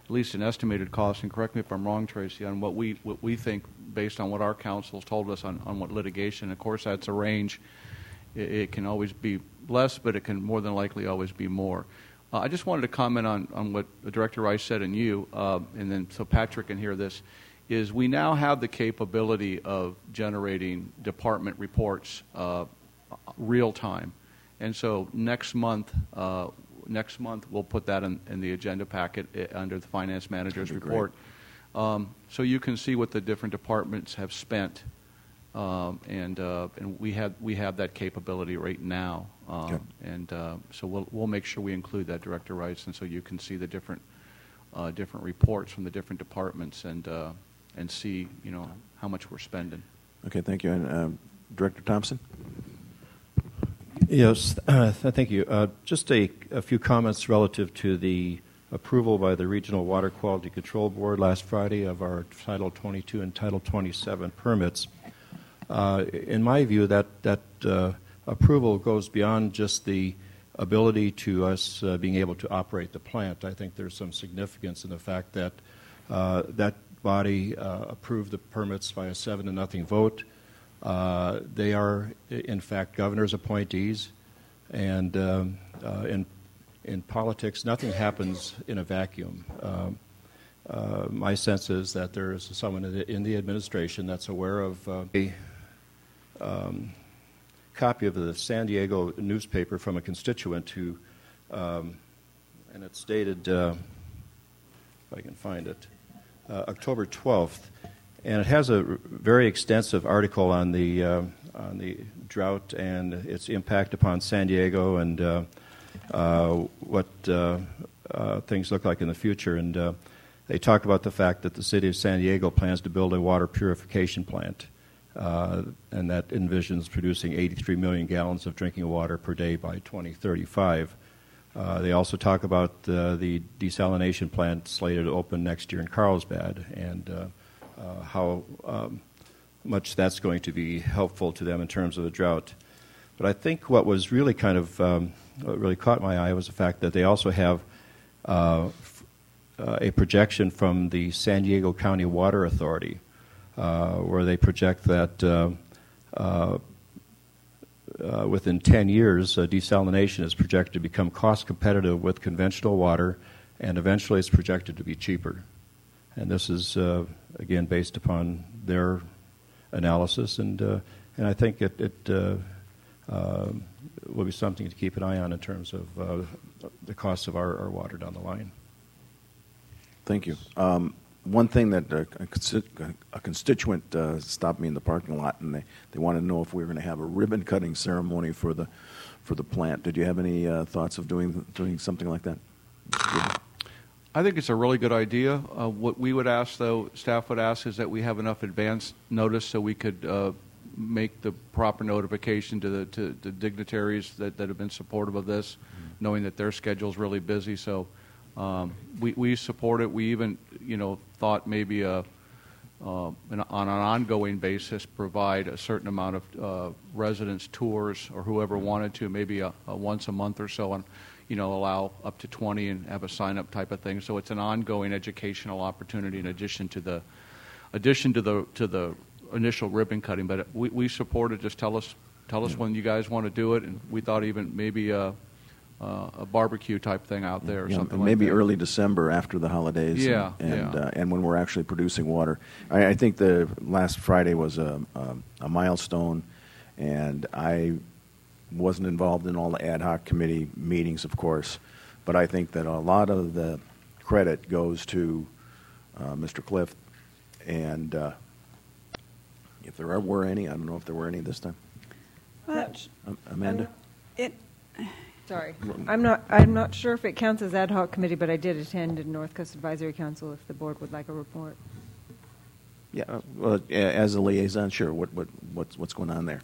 S11: at least an estimated cost, and correct me if I'm wrong, Tracy, on what we what we think based on what our council's told us on, on what litigation. Of course, that's a range. It, it can always be less, but it can more than likely always be more. Uh, I just wanted to comment on, on what Director Rice said and you, uh, and then so Patrick can hear this, is we now have the capability of generating department reports uh, real time. And so next month, uh, next month we'll put that in, in the agenda packet uh, under the finance manager's report. Um, so you can see what the different departments have spent. Um, and uh, and we have we have that capability right now, um, okay. and uh, so we'll we'll make sure we include that, Director Rice, and so you can see the different uh, different reports from the different departments and uh, and see you know how much we're spending.
S1: Okay, thank you. And um, Director Thompson.
S16: Yes, uh, thank you. Uh, just a, a few comments relative to the approval by the Regional Water Quality Control Board last Friday of our Title twenty-two and Title twenty-seven permits. Uh, in my view, that, that uh, approval goes beyond just the ability to us uh, being able to operate the plant. I think there's some significance in the fact that uh, that body uh, approved the permits by a seven to nothing vote. Uh, they are, in fact, governor's appointees, and um, uh, in, in politics, nothing happens in a vacuum. Um, uh, my sense is that there is someone in the, in the administration that's aware of uh, a Um, copy of the San Diego newspaper from a constituent who, um, and it's dated, uh, if I can find it, uh, October twelfth, and it has a r- very extensive article on the uh, on the drought and its impact upon San Diego and uh, uh, what uh, uh, things look like in the future. And uh, they talk about the fact that the city of San Diego plans to build a water purification plant. Uh, and that envisions producing eighty-three million gallons of drinking water per day by twenty thirty-five. Uh, they also talk about uh, the desalination plant slated to open next year in Carlsbad and uh, uh, how um, much that's going to be helpful to them in terms of the drought. But I think what was really kind of um, what really caught my eye was the fact that they also have uh, f- uh, a projection from the San Diego County Water Authority, Uh, where they project that uh, uh, uh, within ten years, uh, desalination is projected to become cost competitive with conventional water, and eventually it's projected to be cheaper. And this is, uh, again, based upon their analysis, and uh, and I think it, it uh, uh, will be something to keep an eye on in terms of uh, the cost of our, our water down the line.
S1: Thank you. Um, One thing that uh, a, consti- a constituent uh, stopped me in the parking lot, and they, they wanted to know if we were going to have a ribbon cutting ceremony for the for the plant. Did you have any uh, thoughts of doing doing something like that?
S11: I think it's a really good idea. Uh, what we would ask, though, staff would ask, is that we have enough advance notice so we could uh, make the proper notification to the to the dignitaries that, that have been supportive of this, mm-hmm. knowing that their schedule is really busy. So. Um, we, we support it. We even, you know, thought maybe a, uh, an, on an ongoing basis provide a certain amount of uh, residence tours or whoever wanted to, maybe a, a once a month or so, and you know, allow up to twenty and have a sign-up type of thing. So it's an ongoing educational opportunity in addition to the addition to the to the initial ribbon cutting. But we, we support it. Just tell us tell us when you guys want to do it, and we thought even maybe. Uh, Uh, a barbecue type thing out there or
S1: yeah,
S11: something
S1: maybe
S11: like that.
S1: early December after the holidays.
S11: Yeah,
S1: and and,
S11: yeah.
S1: Uh, and when we're actually producing water. I, I think the last Friday was a, a, a milestone, and I wasn't involved in all the ad hoc committee meetings, of course, but I think that a lot of the credit goes to uh, Mister Cliff, and uh, if there were any, I don't know if there were any this time.
S5: Well,
S1: um, Amanda?
S5: Um, it...
S14: Sorry, I'm not. I'm not sure if it counts as ad hoc committee, but I did attend in North Coast Advisory Council. If the board would like a report.
S1: Yeah, uh, well, as a liaison, sure. What what what's what's going on there?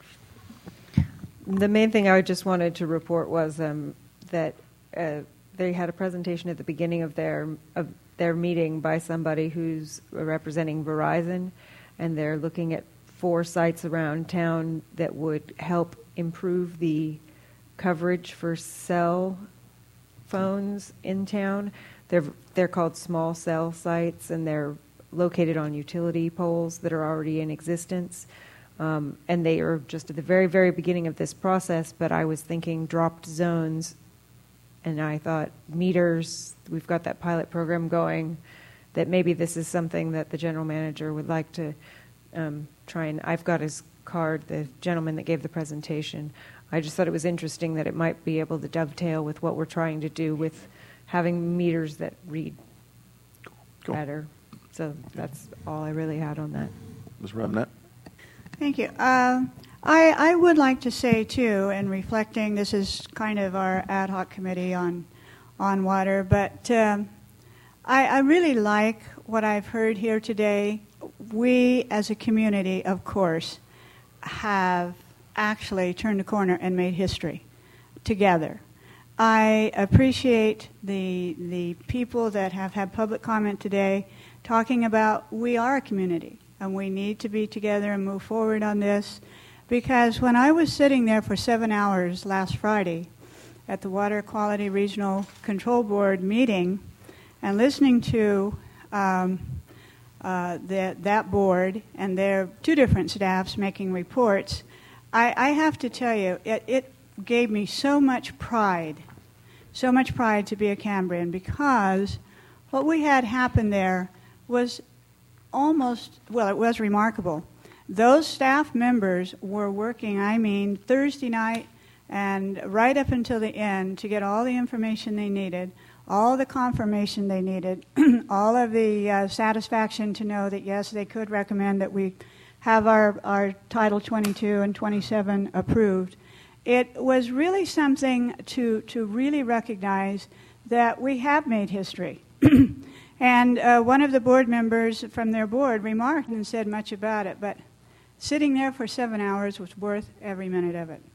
S14: The main thing I just wanted to report was um, that uh, they had a presentation at the beginning of their of their meeting by somebody who's representing Verizon, and they're looking at four sites around town that would help improve the coverage for cell phones in town. they're they're called small cell sites, and they're located on utility poles that are already in existence. Um, and they are just at the very, very beginning of this process, but I was thinking dropped zones, and I thought meters, we've got that pilot program going, that maybe this is something that the general manager would like to um, try and, I've got his card, the gentleman that gave the presentation. I just thought it was interesting that it might be able to dovetail with what we're trying to do with having meters that read cool. better. So that's all I really had on that.
S1: Miz Robinette?
S5: Thank you. Uh, I, I would like to say, too, in reflecting, this is kind of our ad hoc committee on, on water, but um, I, I really like what I've heard here today. We, as a community, of course, have actually turned a corner and made history together. I appreciate the, the people that have had public comment today talking about we are a community. And we need to be together and move forward on this. Because when I was sitting there for seven hours last Friday at the Water Quality Regional Control Board meeting and listening to um, uh, the, that board and their two different staffs making reports, I, I have to tell you, it, it gave me so much pride, so much pride to be a Cambrian, because what we had happen there was almost, well, it was remarkable. Those staff members were working, I mean, Thursday night and right up until the end to get all the information they needed, all the confirmation they needed, all of the uh, satisfaction to know that, yes, they could recommend that we have our, our Title twenty-two and twenty-seven approved. It was really something to, to really recognize that we have made history. And uh, one of the board members from their board remarked and said much about it, but sitting there for seven hours was worth every minute of it.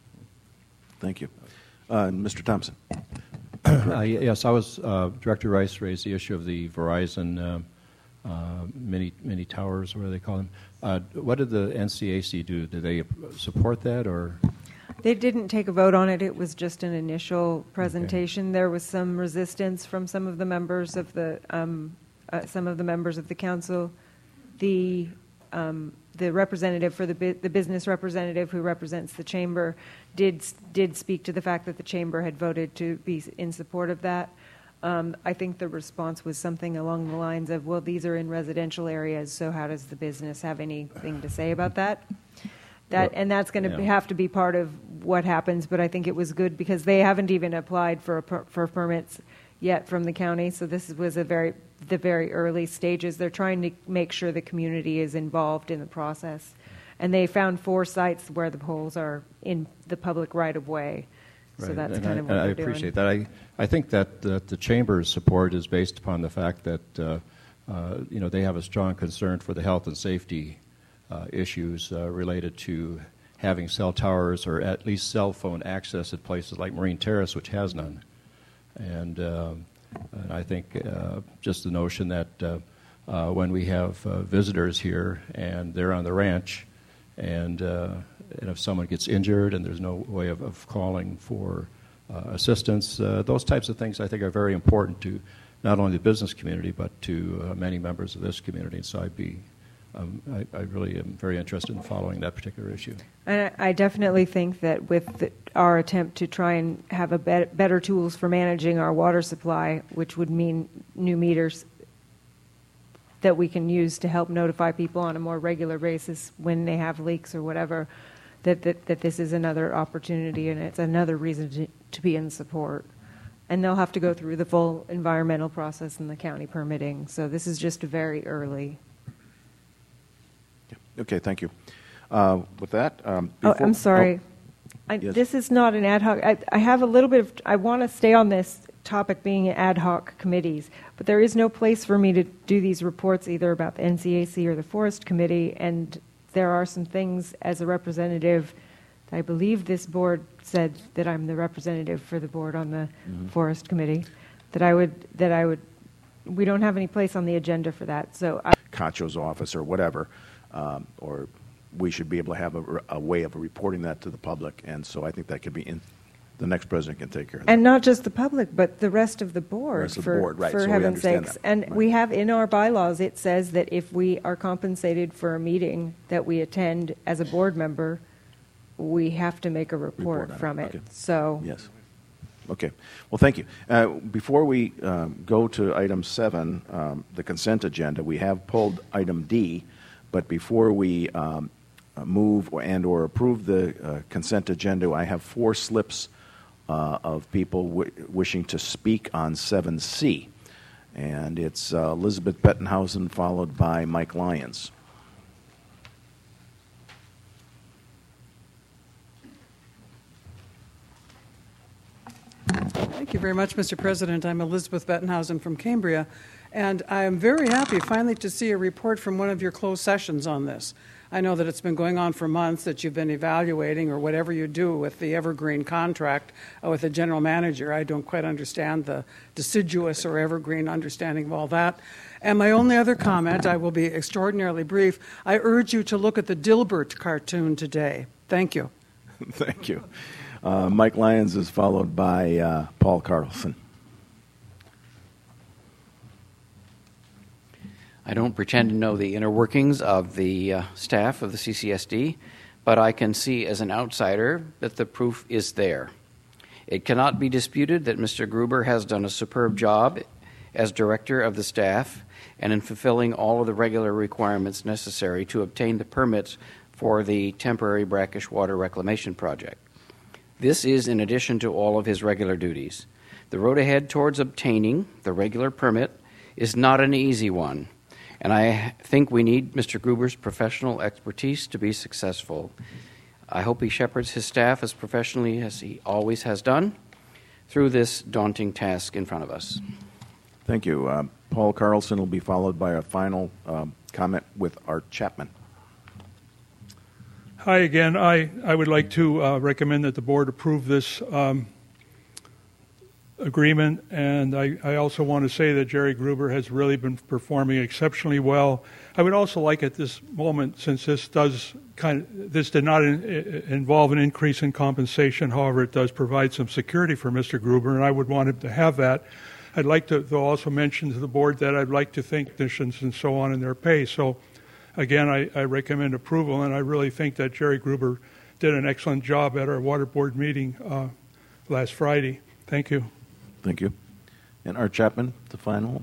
S1: Thank you. Uh, Mister Thompson.
S16: uh, yes, I was, uh, Director Rice raised the issue of the Verizon uh, uh, mini, mini towers, what do they call them? Uh, what did the N C A C do? Did they support that, or?
S14: They didn't take a vote on it. It was just an initial presentation. Okay. There was some resistance from some of the members of the um, uh, some of the members of the council. The um, the representative for the bu- the business representative who represents the chamber did did speak to the fact that the chamber had voted to be in support of that. Um, I think the response was something along the lines of, "Well, these are in residential areas, so how does the business have anything to say about that?" That, and that's going to yeah. have to be part of what happens, but I think it was good because they haven't even applied for a per, for permits yet from the county, so this was a very the very early stages. They're trying to make sure the community is involved in the process, and they found four sites where the poles are in the public right-of-way, so
S16: right.
S14: that's
S16: and
S14: kind
S16: I,
S14: of what
S16: I
S14: they're
S16: appreciate
S14: doing.
S16: that. I, I think that, that the Chamber's support is based upon the fact that uh, uh, you know, they have a strong concern for the health and safety Uh, issues uh, related to having cell towers or at least cell phone access at places like Marine Terrace, which has none. And, uh, and I think uh, just the notion that uh, uh, when we have uh, visitors here and they're on the ranch, and, uh, and if someone gets injured and there's no way of, of calling for uh, assistance, uh, those types of things I think are very important to not only the business community but to uh, many members of this community. So I'd be Um, I, I really am very interested in following that particular issue.
S14: And I definitely think that with the, our attempt to try and have a bet, better tools for managing our water supply, which would mean new meters that we can use to help notify people on a more regular basis when they have leaks or whatever, that, that, that this is another opportunity and it's another reason to, to be in support. And they'll have to go through the full environmental process and the county permitting. So this is just very early.
S1: Okay, thank you. Uh, with that, um,
S14: oh, I'm sorry.
S1: Oh,
S14: I,
S1: yes.
S14: This is not an ad hoc. I, I have a little bit of. I want to stay on this topic being ad hoc committees, but there is no place for me to do these reports either about the N C A C or the Forest Committee. And there are some things as a representative. I believe this board said that I'm the representative for the board on the mm-hmm. Forest Committee. That I would. That I would. We don't have any place on the agenda for that. So. I,
S1: Cacho's office or whatever. Um, or we should be able to have a, a way of reporting that to the public, and so I think that could be in, the next president can take care of that.
S14: And not just the public, but the rest of the board.
S1: Rest of the
S14: for,
S1: board, right,
S14: for
S1: so we
S14: heaven's
S1: understand
S14: sakes.
S1: that.
S14: And
S1: Right.
S14: we have in our bylaws, it says that if we are compensated for a meeting that we attend as a board member, we have to make a report,
S1: Report on
S14: from
S1: it.
S14: it.
S1: Okay.
S14: So
S1: Yes. Okay. Well, thank you. Uh, before we um, go to item seven, um, the consent agenda, we have pulled item D, but before we um, uh, move or, and or approve the uh, consent agenda, I have four slips uh, of people w- wishing to speak on seven C. And it's uh, Elizabeth Bettenhausen followed by Mike Lyons.
S10: Thank you very much, Mister President. I'm Elizabeth Bettenhausen from Cambria, and I am very happy finally to see a report from one of your closed sessions on this. I know that it's been going on for months, that you've been evaluating or whatever you do with the evergreen contract uh, with the general manager. I don't quite understand the deciduous or evergreen understanding of all that. And my only other comment, I will be extraordinarily brief, I urge you to look at the Dilbert cartoon today. Thank you.
S1: Thank you. Uh, Mike Lyons is followed by uh, Paul Carlson.
S17: I don't pretend to know the inner workings of the uh, staff of the C C S D, but I can see as an outsider that the proof is there. It cannot be disputed that Mister Gruber has done a superb job as director of the staff and in fulfilling all of the regular requirements necessary to obtain the permits for the temporary brackish water reclamation project. This is in addition to all of his regular duties. The road ahead towards obtaining the regular permit is not an easy one, and I think we need Mister Gruber's professional expertise to be successful. I hope he shepherds his staff as professionally as he always has done through this daunting task in front of us.
S1: Thank you. Uh, Paul Carlson will be followed by a final um, comment with Art Chapman.
S8: Hi again. I, I would like to uh, recommend that the board approve this um, agreement, and I, I also want to say that Jerry Gruber has really been performing exceptionally well. I would also like at this moment, since this does kind of, this did not in, involve an increase in compensation, however, it does provide some security for Mister Gruber, and I would want him to have that. I'd like to though also mention to the board that I'd like to thank technicians and so on in their pay. So again, I, I recommend approval, and I really think that Jerry Gruber did an excellent job at our water board meeting uh, last Friday. Thank you.
S1: Thank you. And Art Chapman, the final.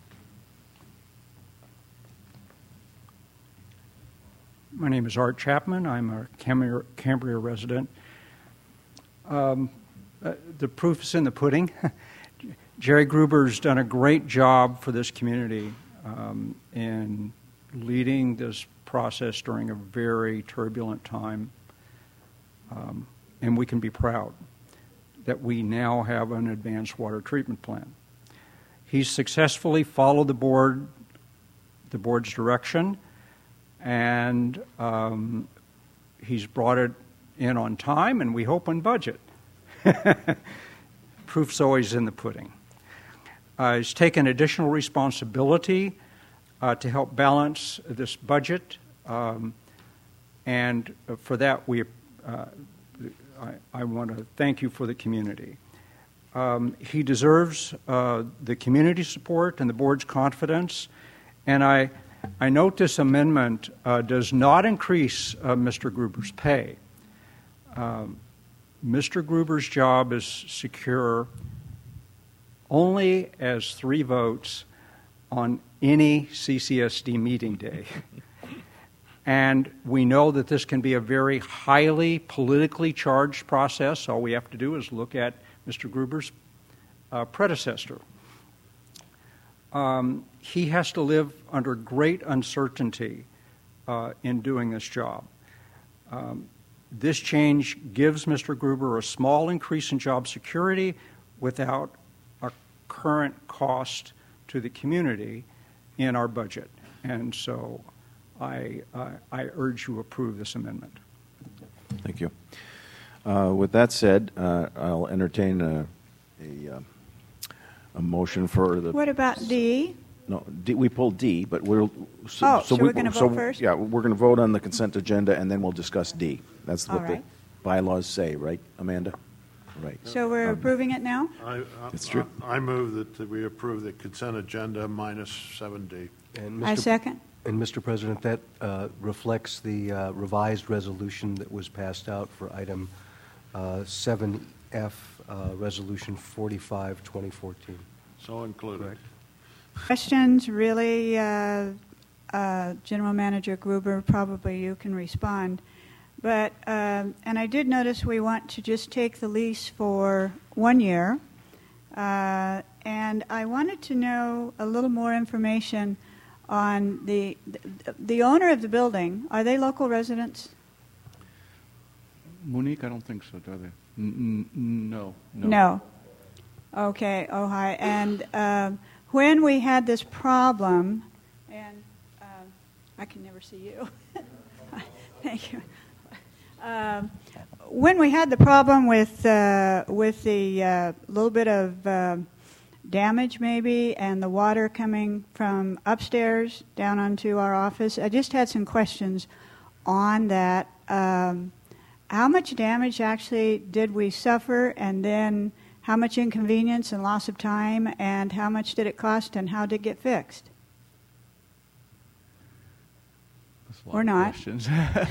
S13: My name is Art Chapman. I'm a Cambria, Cambria resident. Um, uh, the proof is in the pudding. Jerry Gruber's done a great job for this community um, in leading this process during a very turbulent time. Um, and we can be proud that we now have an advanced water treatment plan. He's successfully followed the board, the board's direction, and um, he's brought it in on time, and we hope on budget. Proof's always in the pudding. Uh, he's taken additional responsibility uh, to help balance this budget, um, and for that we uh, I, I want to thank you for the community. Um, he deserves uh, the community support and the board's confidence, and I, I note this amendment uh, does not increase uh, Mister Gruber's pay. Um, Mister Gruber's job is secure only as three votes on any C C S D meeting day. And we know that this can be a very highly politically charged process. All we have to do is look at Mister Gruber's uh, predecessor. Um, he has to live under great uncertainty uh, in doing this job. Um, this change gives Mister Gruber a small increase in job security without a current cost to the community in our budget. And so I, uh, I urge you to approve this amendment.
S1: Thank you. Uh, with that said, uh, I'll entertain a, a, uh, a motion for the...
S5: What about D?
S1: No, D, we pulled D, but we'll... So,
S5: Oh,
S1: so
S5: so
S1: we,
S5: we're gonna
S1: so,
S5: vote first?
S1: Yeah, we're going to vote on the consent agenda, and then we'll discuss D. That's
S5: All
S1: what
S5: right.
S1: the bylaws say, right, Amanda? Right.
S5: So we're
S1: Um,
S5: approving it now?
S4: I, I,
S1: It's true.
S4: I I move that that we approve the consent agenda minus seven D.
S2: And
S5: I
S2: Mister
S5: second.
S2: And, Mister President, that uh, reflects the uh, revised resolution that was passed out for item uh, seven F, uh, Resolution forty-five, twenty fourteen.
S4: So included.
S2: Correct.
S5: Questions, really, uh, uh, General Manager Gruber, probably you can respond. But, um, and I did notice we want to just take the lease for one year. Uh, and I wanted to know a little more information on the, the, the owner of the building. Are they local residents?
S11: Monique, I don't think so, do they? N- n- no, no.
S5: No. Okay, Ojai. And um, when we had this problem, and um, I can never see you. Thank you. Um, when we had the problem with uh, with the uh, little bit of uh, damage, maybe, and the water coming from upstairs down onto our office, I just had some questions on that. Um, how much damage actually did we suffer, and then how much inconvenience and loss of time, and how much did it cost, and how did it get fixed?
S11: That's a lot
S5: Or
S11: of
S5: not.
S11: questions.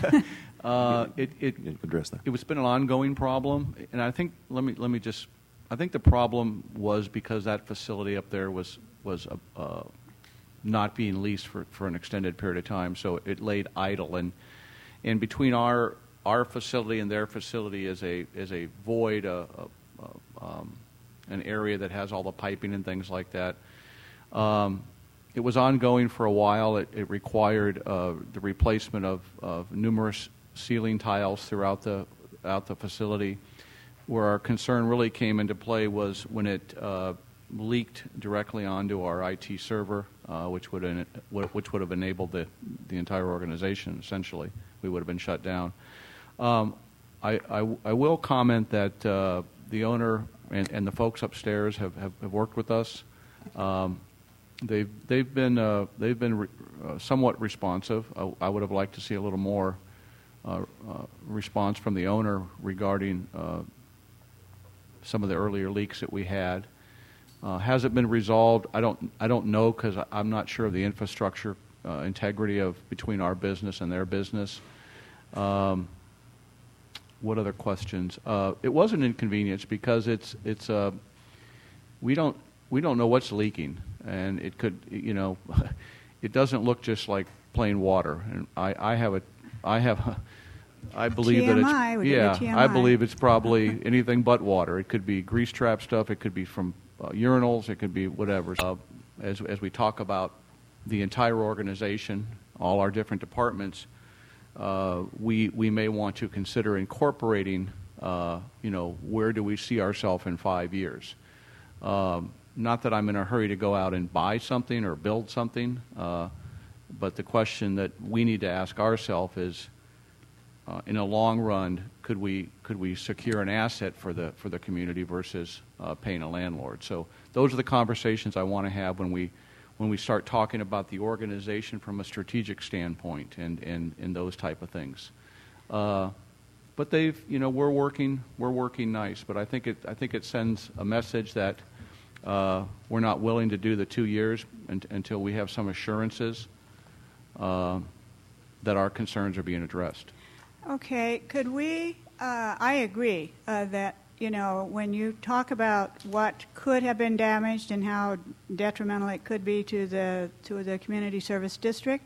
S11: uh, it it
S1: address that.
S11: It was been an ongoing problem, and I think let me let me just. I think the problem was because that facility up there was was uh, uh, not being leased for, for an extended period of time, so it laid idle, and and between our our facility and their facility is a is a void, a, a, a, um, an area that has all the piping and things like that. Um, it was ongoing for a while. It, it required uh, the replacement of, of numerous ceiling tiles throughout the out the facility. Where our concern really came into play was when it uh, leaked directly onto our I T server, uh, which would en- which would have enabled the the entire organization. Essentially, we would have been shut down. Um, I, I, I will comment that uh, the owner and, and the folks upstairs have, have, have worked with us. Um, they've they've been uh, they've been re- uh, somewhat responsive. I, I would have liked to see a little more uh, uh, response from the owner regarding uh, some of the earlier leaks that we had. Uh, has it been resolved? I don't I don't know because I'm not sure of the infrastructure uh, integrity of between our business and their business. Um, What other questions? Uh, it was an inconvenience because it's it's uh, we don't we don't know what's leaking, and it could you know it doesn't look just like plain water. And I, I have a I have a, I believe
S5: T M I,
S11: that
S5: we
S11: it's
S5: did a
S11: yeah
S5: T M
S11: I
S5: I.
S11: believe it's probably anything but water. It could be grease trap stuff. It could be from uh, urinals. It could be whatever. Uh, as as we talk about the entire organization, all our different departments. Uh, we we may want to consider incorporating, uh, you know, where do we see ourselves in five years? Um, not that I'm in a hurry to go out and buy something or build something, uh, but the question that we need to ask ourselves is, uh, in a long run, could we could we secure an asset for the for the community versus uh, paying a landlord? So those are the conversations I want to have when we. when we start talking about the organization from a strategic standpoint and, and, and those type of things. Uh, but they've, you know, we're working, we're working nice, but I think it, I think it sends a message that uh, we're not willing to do the two years un- until we have some assurances uh, that our concerns are being addressed.
S5: Okay, could we, uh, I agree uh, that, you know, when you talk about what could have been damaged and how detrimental it could be to the to the community service district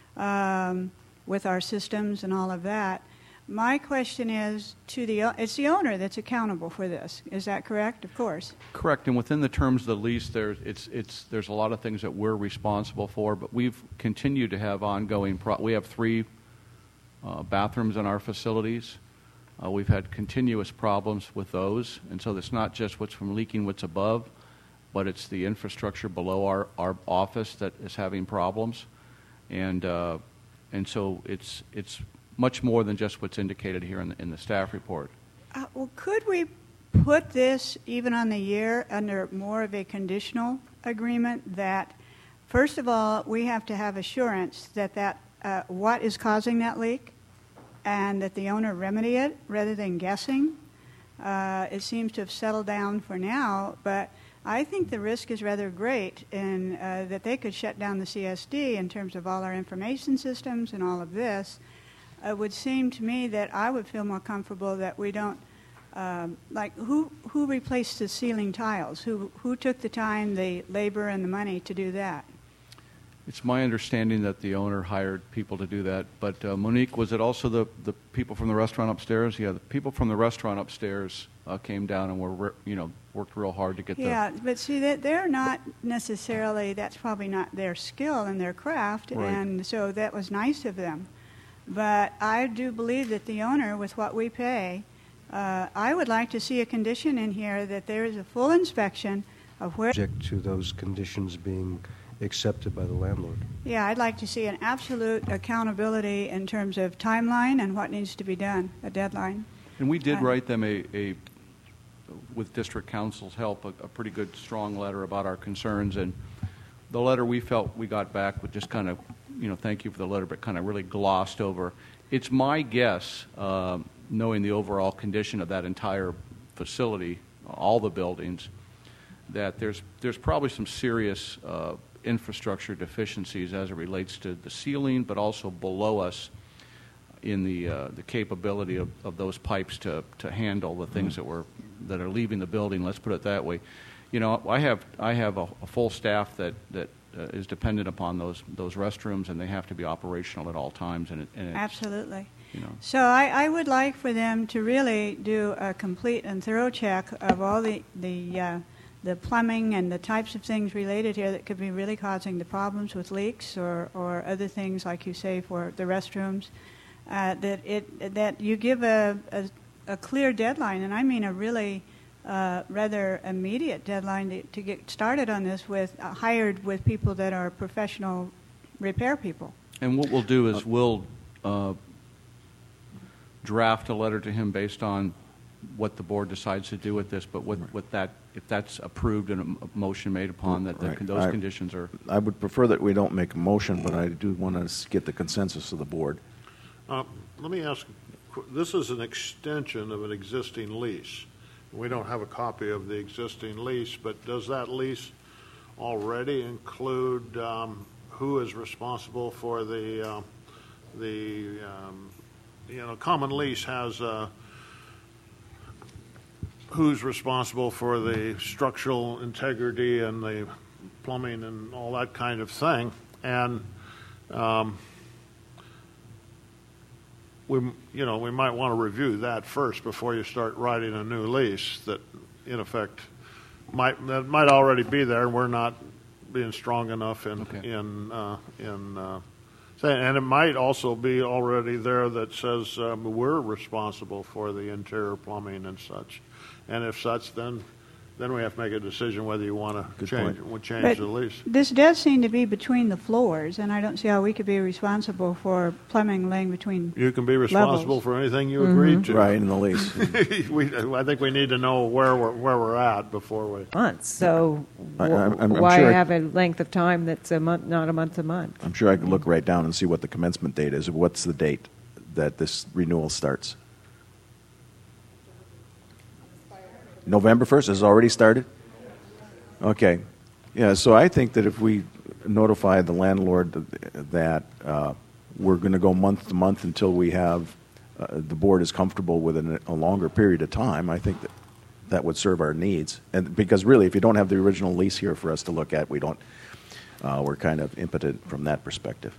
S5: um, with our systems and all of that, my question is to the, it's the owner that's accountable for this. Is that correct? Of course.
S11: Correct, and within the terms of the lease, there's it's it's there's a lot of things that we're responsible for, but we've continued to have ongoing. Pro- we have three uh, bathrooms in our facilities. Uh, we've had continuous problems with those, and so it's not just what's from leaking what's above, but it's the infrastructure below our, our office that is having problems, and uh, and so it's it's much more than just what's indicated here in the, in the staff report.
S5: Uh, well, could we put this even on the year under more of a conditional agreement that, first of all, we have to have assurance that that uh, what is causing that leak, and that the owner remedy it rather than guessing. Uh, it seems to have settled down for now, but I think the risk is rather great in uh, that they could shut down the C S D in terms of all our information systems and all of this. It would seem to me that I would feel more comfortable that we don't, um, like, who who replaced the ceiling tiles? Who who took the time, the labor, and the money to do that?
S11: It's my understanding that the owner hired people to do that. But uh, Monique, was it also the, the people from the restaurant upstairs? Yeah, the people from the restaurant upstairs uh, came down and were, re- you know, worked real hard to get
S5: yeah,
S11: the...
S5: Yeah, but see, that they're not necessarily, that's probably not their skill and their craft,
S11: Right.
S5: and so that was nice of them. But I do believe that the owner, with what we pay, uh, I would like to see a condition in here that there is a full inspection of where...
S2: Subject to those conditions being accepted by the landlord.
S5: Yeah, I'd like to see an absolute accountability in terms of timeline and what needs to be done, a deadline.
S11: And we did
S5: Uh,
S11: write them a, a with district council's help, a, a pretty good, strong letter about our concerns. And the letter we felt we got back with just kind of, you know, thank you for the letter, but kind of really glossed over. It's my guess, uh, knowing the overall condition of that entire facility, all the buildings, that there's there's probably some serious uh, infrastructure deficiencies as it relates to the ceiling, but also below us in the uh, the capability of, of those pipes to, to handle the things that were that are leaving the building. Let's put it that way. You know, I have I have a, a full staff that that uh, is dependent upon those those restrooms, and they have to be operational at all times. And, it, and it's,
S5: Absolutely.
S11: You know.
S5: So I, I would like for them to really do a complete and thorough check of all the the uh, the plumbing and the types of things related here that could be really causing the problems with leaks or, or other things, like you say, for the restrooms. Uh, that it that you give a, a a clear deadline, and I mean a really uh, rather immediate deadline to, to get started on this with uh, hired with people that are professional repair people.
S11: And what we'll do is we'll uh, draft a letter to him based on what the board decides to do with this, but with, with that, if that's approved and a motion made upon that, the,
S1: Right.
S11: those
S1: I-
S11: conditions are...
S1: I would prefer that we don't make a motion, but I do want to get the consensus of the board.
S4: Uh, Let me ask, this is an extension of an existing lease. We don't have a copy of the existing lease, but does that lease already include um, who is responsible for the, uh, the um, you know, common lease has uh, who's responsible for the structural integrity and the plumbing and all that kind of thing. And um, we, you know, we might want to review that first before you start writing a new lease that, in effect, might that might already be there, and we're not being strong enough in
S11: Okay.
S4: in uh, in uh, saying. And it might also be already there that says um, we're responsible for the interior plumbing and such. And if such, then then we have to make a decision whether you want to
S1: Good
S4: change
S1: point.
S4: we'll change
S5: But
S4: the lease.
S5: this does seem to be between the floors, and I don't see how we could be responsible for plumbing laying between
S4: You can be responsible
S5: levels.
S4: for anything you
S5: Mhm.
S4: agreed to.
S1: Right, in the lease.
S4: we, I think we need to know where we're, where we're at before we.
S14: Months. So
S1: I-
S14: wh-
S1: I'm- I'm
S14: why
S1: sure I-
S14: have a length of time that's a month, not a month to month?
S1: I'm sure I could look right down and see what the commencement date is. What's the date that this renewal starts? November first? Has it already started? Okay. Yeah, so I think that if we notify the landlord that uh, we're going to go month to month until we have, uh, the board is comfortable with an, a longer period of time, I think that that would serve our needs. And because really, if you don't have the original lease here for us to look at, we don't, uh, we're kind of impotent from that perspective.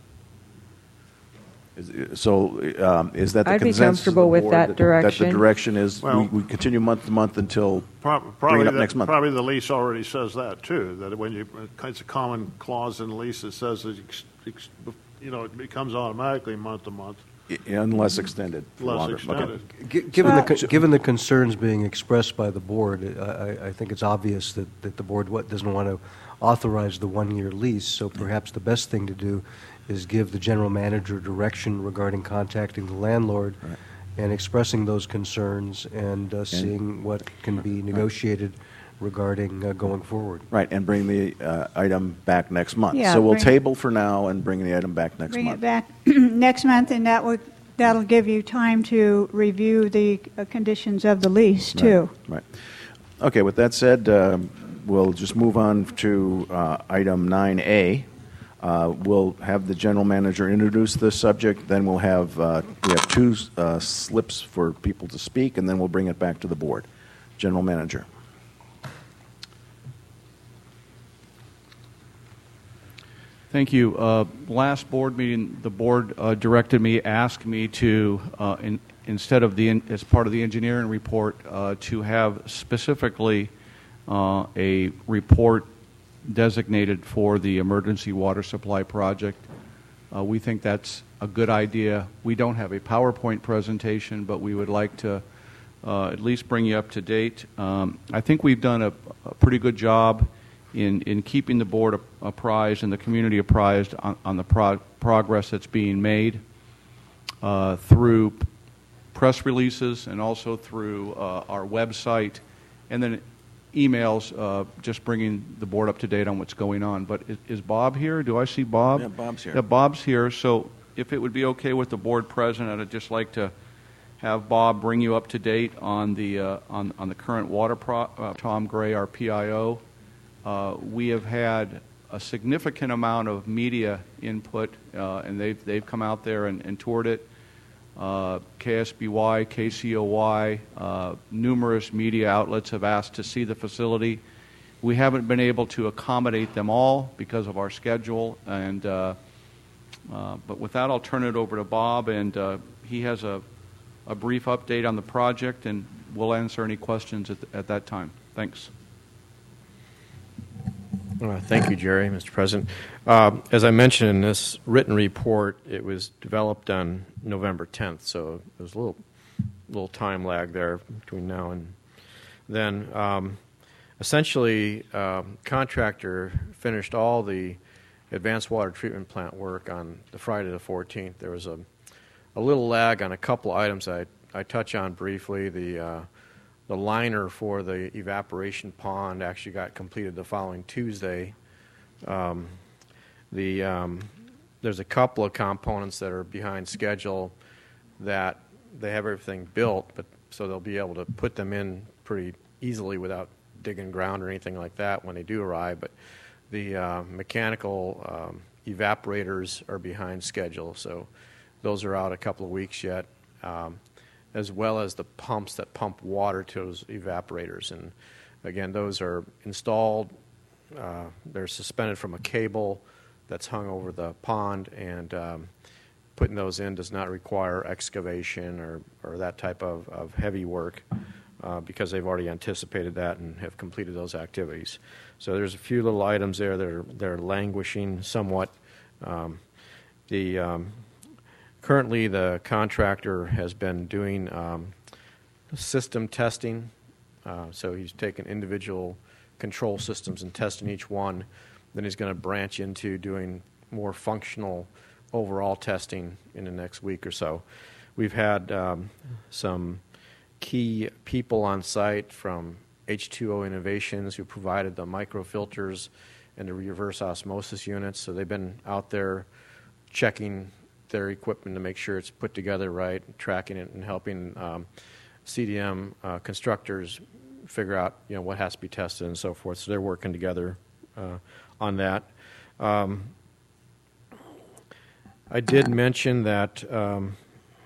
S1: Is- So, um, is that the
S14: I'd be
S1: consensus of the
S14: comfortable with
S1: board
S14: that
S1: That
S14: direction.
S1: the direction is we,
S4: Well-
S1: we continue month to month until
S4: Prob-
S1: bring
S4: Probably,
S1: it up
S4: the,
S1: next month.
S4: probably the lease already says that too. That when you, it's a common clause in the lease that says that ex, ex, you know it becomes automatically month to month.
S1: I- Unless extended for
S4: Less
S1: longer.
S4: extended.
S2: G- Given the,
S5: Well-
S2: co- given the concerns being expressed by the board, I, I- I think it's obvious that, that the board what, doesn't want to authorize the one-year lease, so perhaps the best thing to do is give the general manager direction regarding contacting the landlord
S1: Right.
S2: and expressing those concerns and uh, seeing what can be negotiated regarding uh, going forward.
S1: Right, and bring the uh, item back next month.
S5: Yeah,
S1: So we'll
S5: bring-
S1: table for now and bring the item back next
S5: Bring
S1: month.
S5: it back next month, and that would that'll give you time to review the uh, conditions of the lease, too.
S1: Right. right. Okay, with that said, uh, we'll just move on to uh, item nine A. Uh, we'll have the general manager introduce the subject, then we'll have, uh, we have two uh, slips for people to speak, and then we'll bring it back to the board. General manager.
S11: Thank you. Uh, last board meeting, the board uh, directed me, asked me to, uh, in, instead of the, as part of the engineering report, uh, to have specifically uh, a report designated for the emergency water supply project. Uh, we think that's a good idea. We don't have a PowerPoint presentation, but we would like to uh, at least bring you up to date. Um, I think we've done a, a pretty good job in, in keeping the board apprised and the community apprised on, on the pro progress that's being made uh, through press releases and also through uh, our website, and then emails uh, just bringing the board up to date on what's going on. But is, is Bob here? Do I see Bob?
S1: Yeah, Bob's here.
S11: Yeah, Bob's here. So if it would be okay with the board president, I'd just like to have Bob bring you up to date on the uh, on on the current water pro uh, Tom Gray, our P I O. Uh, we have had a significant amount of media input, uh, and they've they've come out there and, and toured it. Uh, K S B Y, K C O Y, uh, numerous media outlets have asked to see the facility. We haven't been able to accommodate them all because of our schedule, and uh, uh, but with that, I'll turn it over to Bob, and uh, he has a, a brief update on the project, and we'll answer any questions at, at that time. Thanks.
S16: Uh, thank you, Jerry, Mister President. Uh, as I mentioned in this written report, it was developed on November tenth, so there's a little, little time lag there between now and then. Um, essentially, um, contractor finished all the advanced water treatment plant work on the Friday the fourteenth. There was a, a little lag on a couple items I, I touch on briefly. The uh, The liner for the evaporation pond actually got completed the following Tuesday. Um, the um, there's a couple of components that are behind schedule that they have everything built, but so they'll be able to put them in pretty easily without digging ground or anything like that when they do arrive. But the uh, mechanical um, evaporators are behind schedule, so those are out a couple of weeks yet. Um, as well as the pumps that pump water to those evaporators. And again, those are installed. Uh, they're suspended from a cable that's hung over the pond, and um, putting those in does not require excavation or, or that type of, of heavy work uh, because they've already anticipated that and have completed those activities. So there's a few little items there that are, that are languishing somewhat. Um, the um, Currently, the contractor has been doing um, system testing. Uh, so he's taken individual control systems and testing each one. Then he's going to branch into doing more functional overall testing in the next week or so. We've had um, some key people on site from H two O Innovations who provided the microfilters and the reverse osmosis units. So they've been out there checking their equipment to make sure it's put together right, tracking it, and helping um, C D M uh, constructors figure out, you know, what has to be tested and so forth. So they're working together uh, on that. Um, I did mention that um,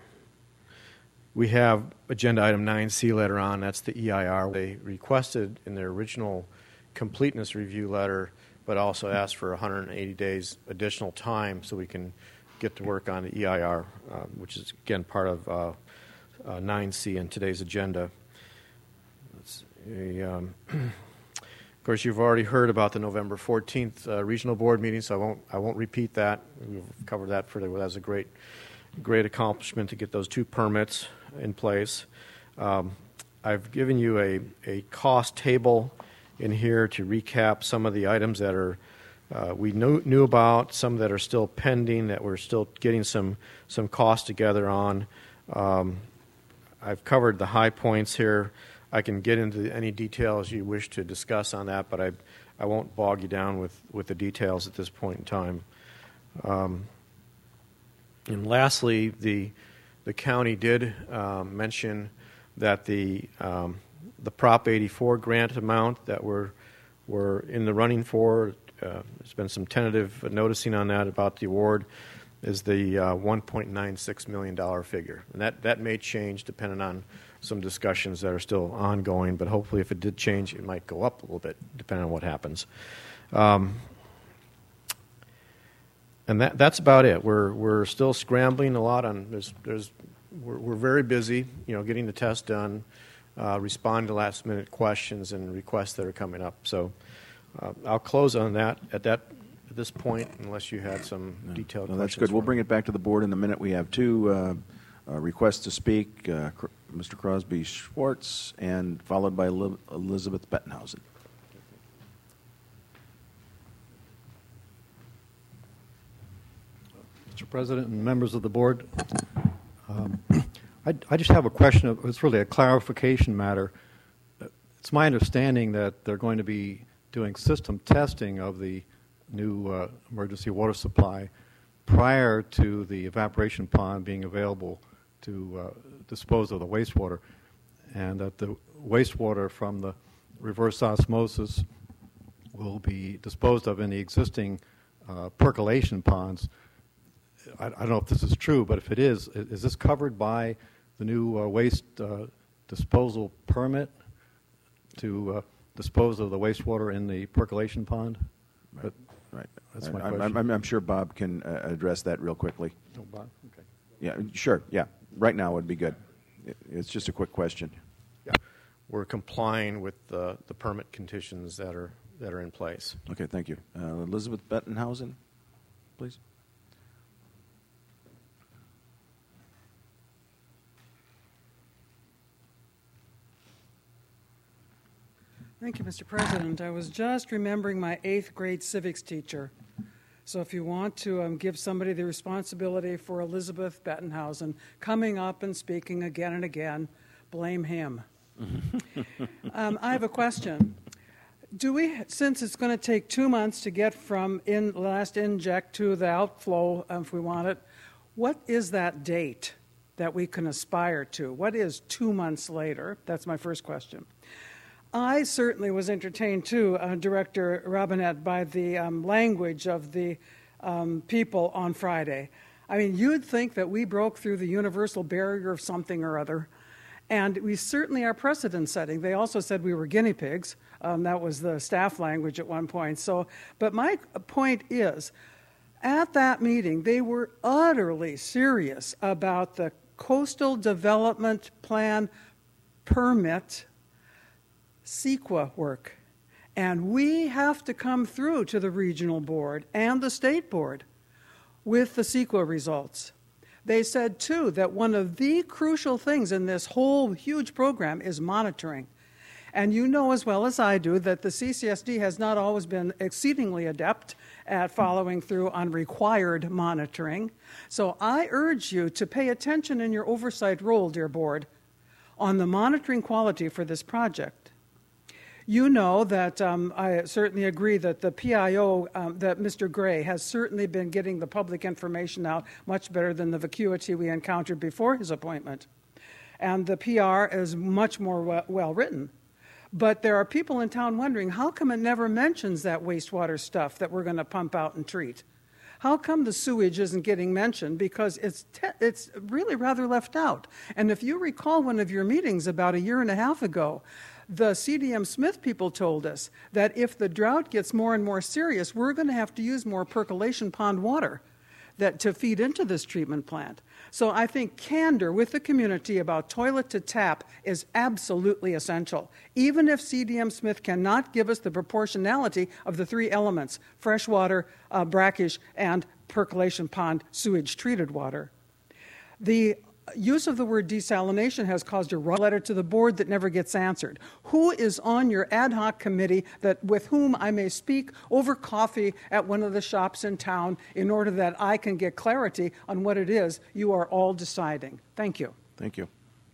S16: we have agenda item nine C later on. That's the E I R. They requested in their original completeness review letter, but also asked for one hundred eighty days additional time so we can get to work on the E I R, uh, which is, again, part of uh, uh, nine C in today's agenda. A, um, of course, you've already heard about the November fourteenth uh, regional board meeting, so I won't I won't repeat that. We've covered that further. That was a great great accomplishment to get those two permits in place. Um, I've given you a, a cost table in here to recap some of the items that are Uh, we knew, knew about, some that are still pending, that we're still getting some some costs together on. Um, I've covered the high points here. I can get into any details you wish to discuss on that, but I I won't bog you down with, with the details at this point in time. Um, and lastly, the
S18: the county did um, mention that the um, the Prop eighty-four grant amount that we're, we're in the running for, uh, there's been some tentative noticing on that about the award, is the uh, one point nine six million dollars figure. And that, that may change depending on some discussions that are still ongoing, but hopefully if it did change, it might go up a little bit depending on what happens. Um, and that, that's about it. We're, we're still scrambling a lot on, there's, there's, we're, we're very busy, you know, getting the test done, uh, responding to last minute questions and requests that are coming up. So uh, I'll close on that at that at this point, unless you had some
S1: no.
S18: detailed
S1: no,
S18: questions.
S1: That's good. We'll bring it back to the board in a minute. We have two uh, uh, requests to speak, uh, Mister Crosby Schwartz, and followed by Elizabeth Bettenhausen.
S19: Mister President and members of the board, um, I, I just have a question. Of, it's really a clarification matter. It's my understanding that they're going to be doing system testing of the new uh, emergency water supply prior to the evaporation pond being available to uh, dispose of the wastewater, and that the wastewater from the reverse osmosis will be disposed of in the existing uh, percolation ponds. I, I don't know if this is true, but if it is, is this covered by the new uh, waste uh, disposal permit to uh, dispose of the wastewater in the percolation pond? But
S1: right.
S19: That's
S1: I,
S19: my
S1: I'm,
S19: question.
S1: I'm, I'm sure Bob can uh, address that real quickly.
S19: Oh, Bob? Okay.
S1: Yeah, sure. Yeah, right now would be good. It, it's just a quick question.
S18: Yeah, we're complying with the, the permit conditions that are that are in place.
S1: Okay, thank you. Uh, Elizabeth Bettenhausen, please.
S10: Thank you, Mister President. I was just remembering my eighth grade civics teacher. So if you want to um, give somebody the responsibility for Elizabeth Bettenhausen coming up and speaking again and again, blame him. um, I have a question. Do we, since it's going to take two months to get from in last inject to the outflow, um, if we want it, what is that date that we can aspire to? What is two months later? That's my first question. I certainly was entertained, too, uh, Director Robinette, by the um, language of the um, people on Friday. I mean, you'd think that we broke through the universal barrier of something or other, and we certainly are precedent-setting. They also said we were guinea pigs. Um, that was the staff language at one point. So, but my point is, at that meeting, they were utterly serious about the Coastal Development Plan permit CEQA work. And we have to come through to the regional board and the state board with the CEQA results. They said, too, that one of the crucial things in this whole huge program is monitoring. And you know as well as I do that the C C S D has not always been exceedingly adept at following through on required monitoring. So I urge you to pay attention in your oversight role, dear board, on the monitoring quality for this project. You know that um, I certainly agree that the P I O, um, that Mister Gray has certainly been getting the public information out much better than the vacuity we encountered before his appointment. And the P R is much more well, well written. But there are people in town wondering, how come it never mentions that wastewater stuff that we're going to pump out and treat? How come the sewage isn't getting mentioned? Because it's, te- it's really rather left out. And if you recall one of your meetings about a year and a half ago, the C D M Smith people told us that if the drought gets more and more serious, we're going to have to use more percolation pond water that to feed into this treatment plant. So I think candor with the community about toilet to tap is absolutely essential, even if C D M Smith cannot give us the proportionality of the three elements, freshwater, uh, brackish, and percolation pond sewage treated water. The use of the word desalination has caused a letter to the board that never gets answered. Who is on your ad hoc committee that with whom I may speak over coffee at one of the shops in town in order that I can get clarity on what it is you are all deciding? Thank you.
S1: Thank you.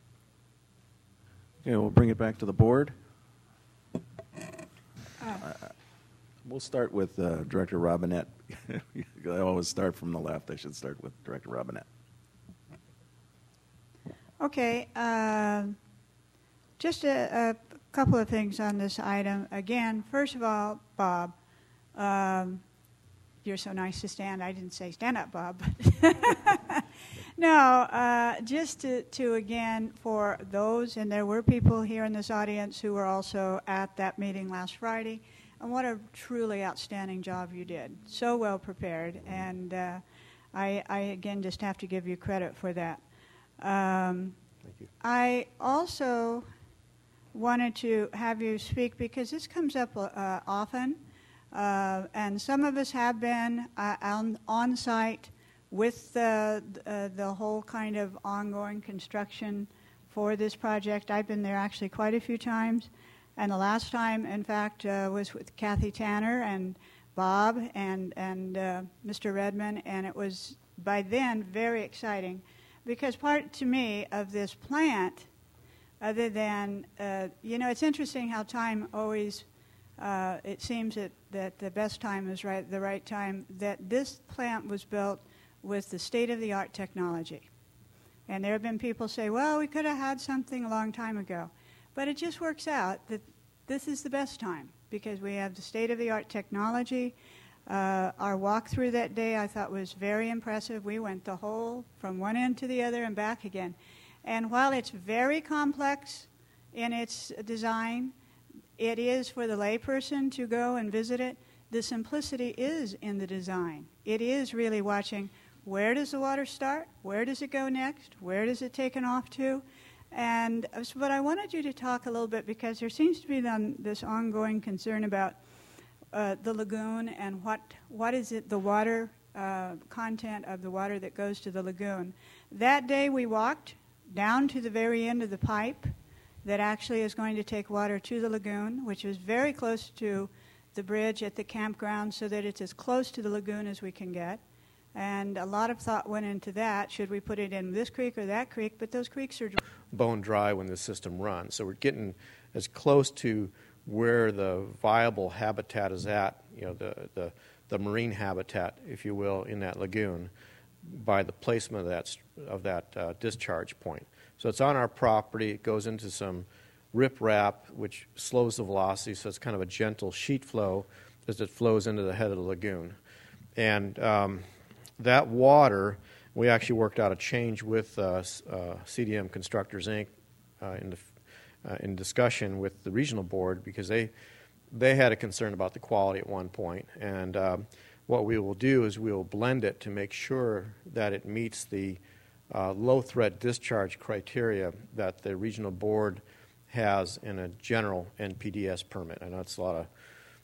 S1: Okay, we'll bring it back to the board. Uh, we'll start with uh, Director Robinette. I always start from the left. I should start with Director Robinette.
S5: Okay. Uh, just a, a couple of things on this item. Again, first of all, Bob, um, you're so nice to stand. I didn't say stand up, Bob. No, uh, just to, to, again, for those, and there were people here in this audience who were also at that meeting last Friday, and what a truly outstanding job you did. So well prepared, and uh, I, I, again, just have to give you credit for that. Um,
S18: Thank you.
S5: I also wanted to have you speak, because this comes up uh, often, uh, and some of us have been uh, on, on site with the, uh, the whole kind of ongoing construction for this project. I've been there actually quite a few times, and the last time, in fact, uh, was with Kathy Tanner and Bob and, and uh, Mister Redmond, and it was, by then, very exciting, because part, to me, of this plant, other than, uh, you know, it's interesting how time always, uh, it seems that, that the best time is right, the right time, that this plant was built with the state-of-the-art technology. And there have been people say, well, we could have had something a long time ago. But it just works out that this is the best time, because we have the state-of-the-art technology. Uh, our walkthrough that day I thought was very impressive. We went the whole, from one end to the other and back again. And while it's very complex in its design, it is for the layperson to go and visit it. The simplicity is in the design. It is really watching, where does the water start? Where does it go next? Where does it take off to? And but I wanted you to talk a little bit, because there seems to be then this ongoing concern about uh, the lagoon and what what is it, the water uh, content of the water that goes to the lagoon. That day we walked down to the very end of the pipe that actually is going to take water to the lagoon, which is very close to the bridge at the campground, so that it's as close to the lagoon as we can get. And a lot of thought went into that. Should we put it in this creek or that creek? But those creeks are
S18: bone dry when the system runs. So we're getting as close to where the viable habitat is at, you know, the, the, the marine habitat, if you will, in that lagoon by the placement of that, of that uh, discharge point. So it's on our property. It goes into some riprap, which slows the velocity, so it's kind of a gentle sheet flow as it flows into the head of the lagoon. And um, that water, we actually worked out a change with uh, uh, C D M Constructors, Incorporated uh, in, the, uh, in discussion with the regional board, because they they had a concern about the quality at one point. And um, what we will do is we will blend it to make sure that it meets the uh, low threat discharge criteria that the regional board has in a general N P D S permit. I know it's a lot of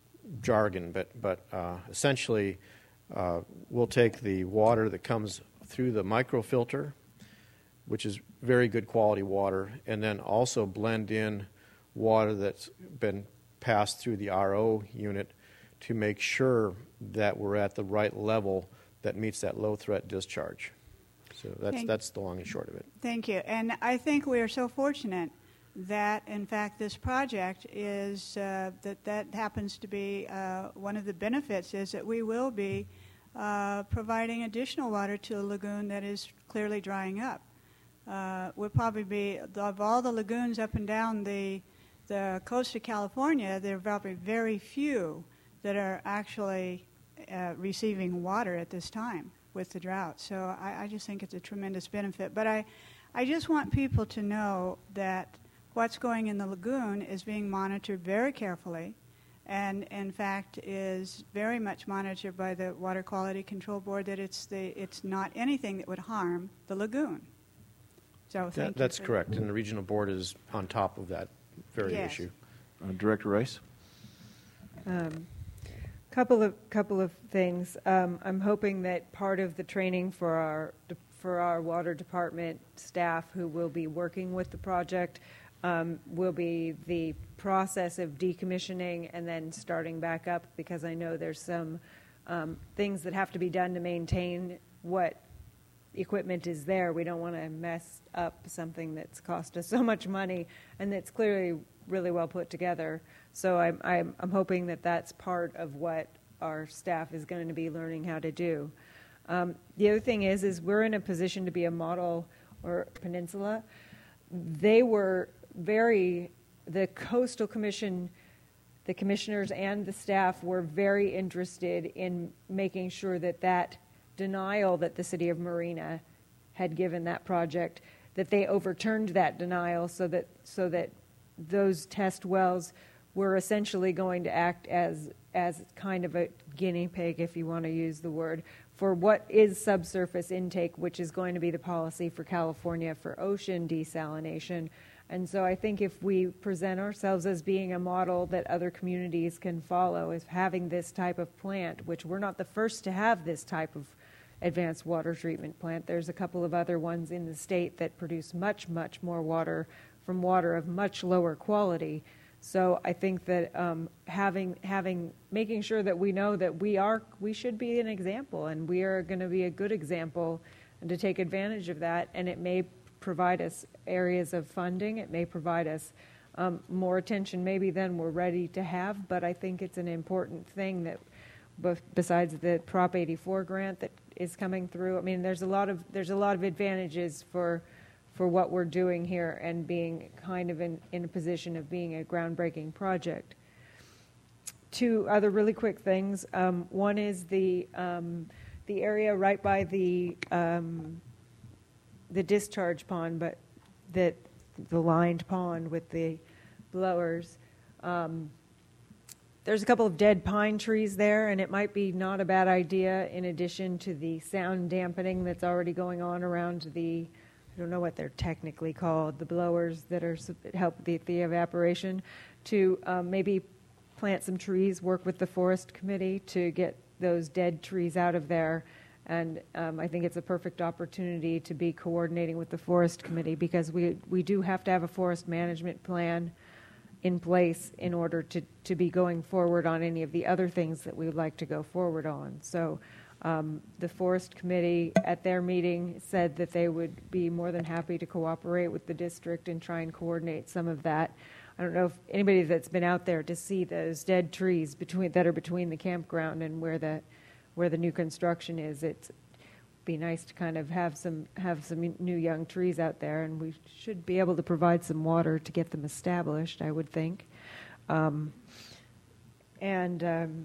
S18: jargon, but, but uh, essentially uh, we'll take the water that comes through the microfilter, which is very good quality water, and then also blend in water that's been passed through the R O unit to make sure that we're at the right level that meets that low threat discharge. So that's,
S5: Thank
S18: that's the long and short of it.
S5: Thank you. And I think we are so fortunate that, in fact, this project is, uh, that that happens to be uh, one of the benefits is that we will be uh, providing additional water to a lagoon that is clearly drying up. Uh, we'll probably be, of all the lagoons up and down the, the coast of California, there are probably very few that are actually uh, receiving water at this time with the drought. So I, I just think it's a tremendous benefit. But I, I just want people to know that what's going in the lagoon is being monitored very carefully, and in fact is very much monitored by the Water Quality Control Board, that it's, the, it's not anything that would harm the lagoon. So thank
S18: That,
S5: you
S18: that's
S5: for
S18: correct, and the regional board is on top of that very
S5: Yes.
S18: issue.
S1: Uh, Director Rice?
S14: Um, couple of couple of things. Um, I'm hoping that part of the training for our for our water department staff who will be working with the project um, will be the process of decommissioning and then starting back up, because I know there's some um, things that have to be done to maintain what equipment is there. We don't want to mess up something that's cost us so much money and that's clearly really well put together. So I'm, I'm, I'm hoping that that's part of what our staff is going to be learning how to do. Um, the other thing is, is we're in a position to be a model or peninsula. They were very, the Coastal Commission, the commissioners and the staff were very interested in making sure that that denial that the city of Marina had given that project, that they overturned that denial so that so that those test wells were essentially going to act as as kind of a guinea pig, if you want to use the word, for what is subsurface intake, which is going to be the policy for California for ocean desalination. And so I think if we present ourselves as being a model that other communities can follow, is having this type of plant, which we're not the first to have this type of advanced water treatment plant. There's a couple of other ones in the state that produce much, much more water from water of much lower quality. So I think that um, having, having, making sure that we know that we are, we should be an example, and we are going to be a good example, and to take advantage of that. And it may provide us areas of funding. It may provide us um, more attention maybe than we're ready to have. But I think it's an important thing that, besides the Prop eighty-four grant that is coming through. I mean, there's a lot of there's a lot of advantages for for what we're doing here and being kind of in, in a position of being a groundbreaking project. Two other really quick things. Um, one is the um, the area right by the um, the discharge pond, but that the lined pond with the blowers. Um, There's a couple of dead pine trees there, and it might be not a bad idea, in addition to the sound dampening that's already going on around the, I don't know what they're technically called, the blowers that are help the, the evaporation, to um, maybe plant some trees, work with the forest committee to get those dead trees out of there. And um, I think it's a perfect opportunity to be coordinating with the forest committee, because we, we do have to have a forest management plan in place in order to, to be going forward on any of the other things that we would like to go forward on. So um, the Forest Committee at their meeting said that they would be more than happy to cooperate with the district and try and coordinate some of that. I don't know if anybody that's been out there to see those dead trees between that are between the campground and where the where the new construction is. It's be nice to kind of have some have some new young trees out there, and we should be able to provide some water to get them established, I would think. Um, and um,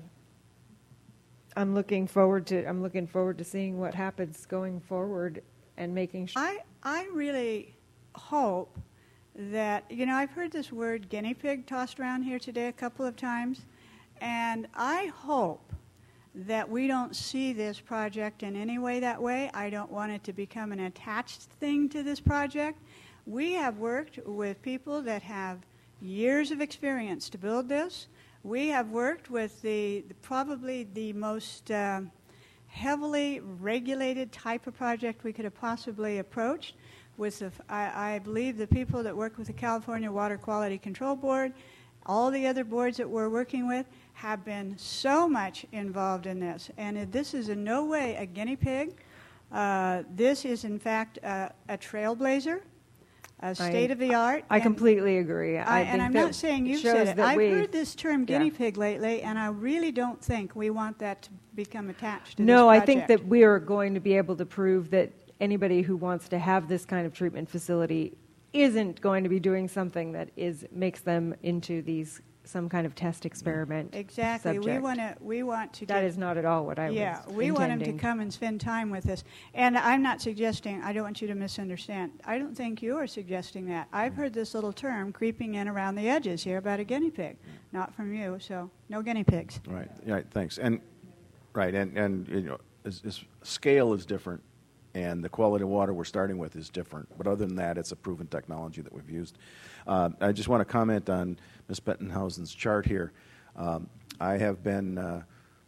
S14: I'm looking forward to I'm looking forward to seeing what happens going forward and making sure.
S5: I I really hope that, you know, I've heard this word guinea pig tossed around here today a couple of times, and I hope that we don't see this project in any way that way. I don't want it to become an attached thing to this project. We have worked with people that have years of experience to build this. We have worked with the, the probably the most uh, heavily regulated type of project we could have possibly approached. With the, I, I believe the people that work with the California Water Quality Control Board, all the other boards that we're working with, have been so much involved in this. And this is in no way a guinea pig. Uh, this is, in fact, uh, a trailblazer, a state-of-the-art.
S14: I, I completely agree.
S5: I,
S14: I
S5: and I'm not saying you've said it. I've
S14: we,
S5: heard this term guinea
S14: yeah.
S5: pig lately, and I really don't think we want that to become attached to
S14: no,
S5: this project.
S14: I think that we are going to be able to prove that anybody who wants to have this kind of treatment facility isn't going to be doing something that is makes them into these some kind of test experiment.
S5: Exactly.
S14: Subject.
S5: We want to. We want to.
S14: That
S5: get,
S14: is not at all what I
S5: yeah,
S14: was.
S5: we
S14: intending.
S5: want them to come and spend time with us. And I'm not suggesting. I don't want you to misunderstand. I don't think you are suggesting that. I've heard this little term creeping in around the edges here about a guinea pig. Not from you. So no guinea pigs.
S1: Right. Right. Thanks. And right. And and you know, is, is scale is different. And the quality of water we're starting with is different. But other than that, it's a proven technology that we've used. Uh, I just want to comment on Miz Bettenhausen's chart here. Um, I have been uh,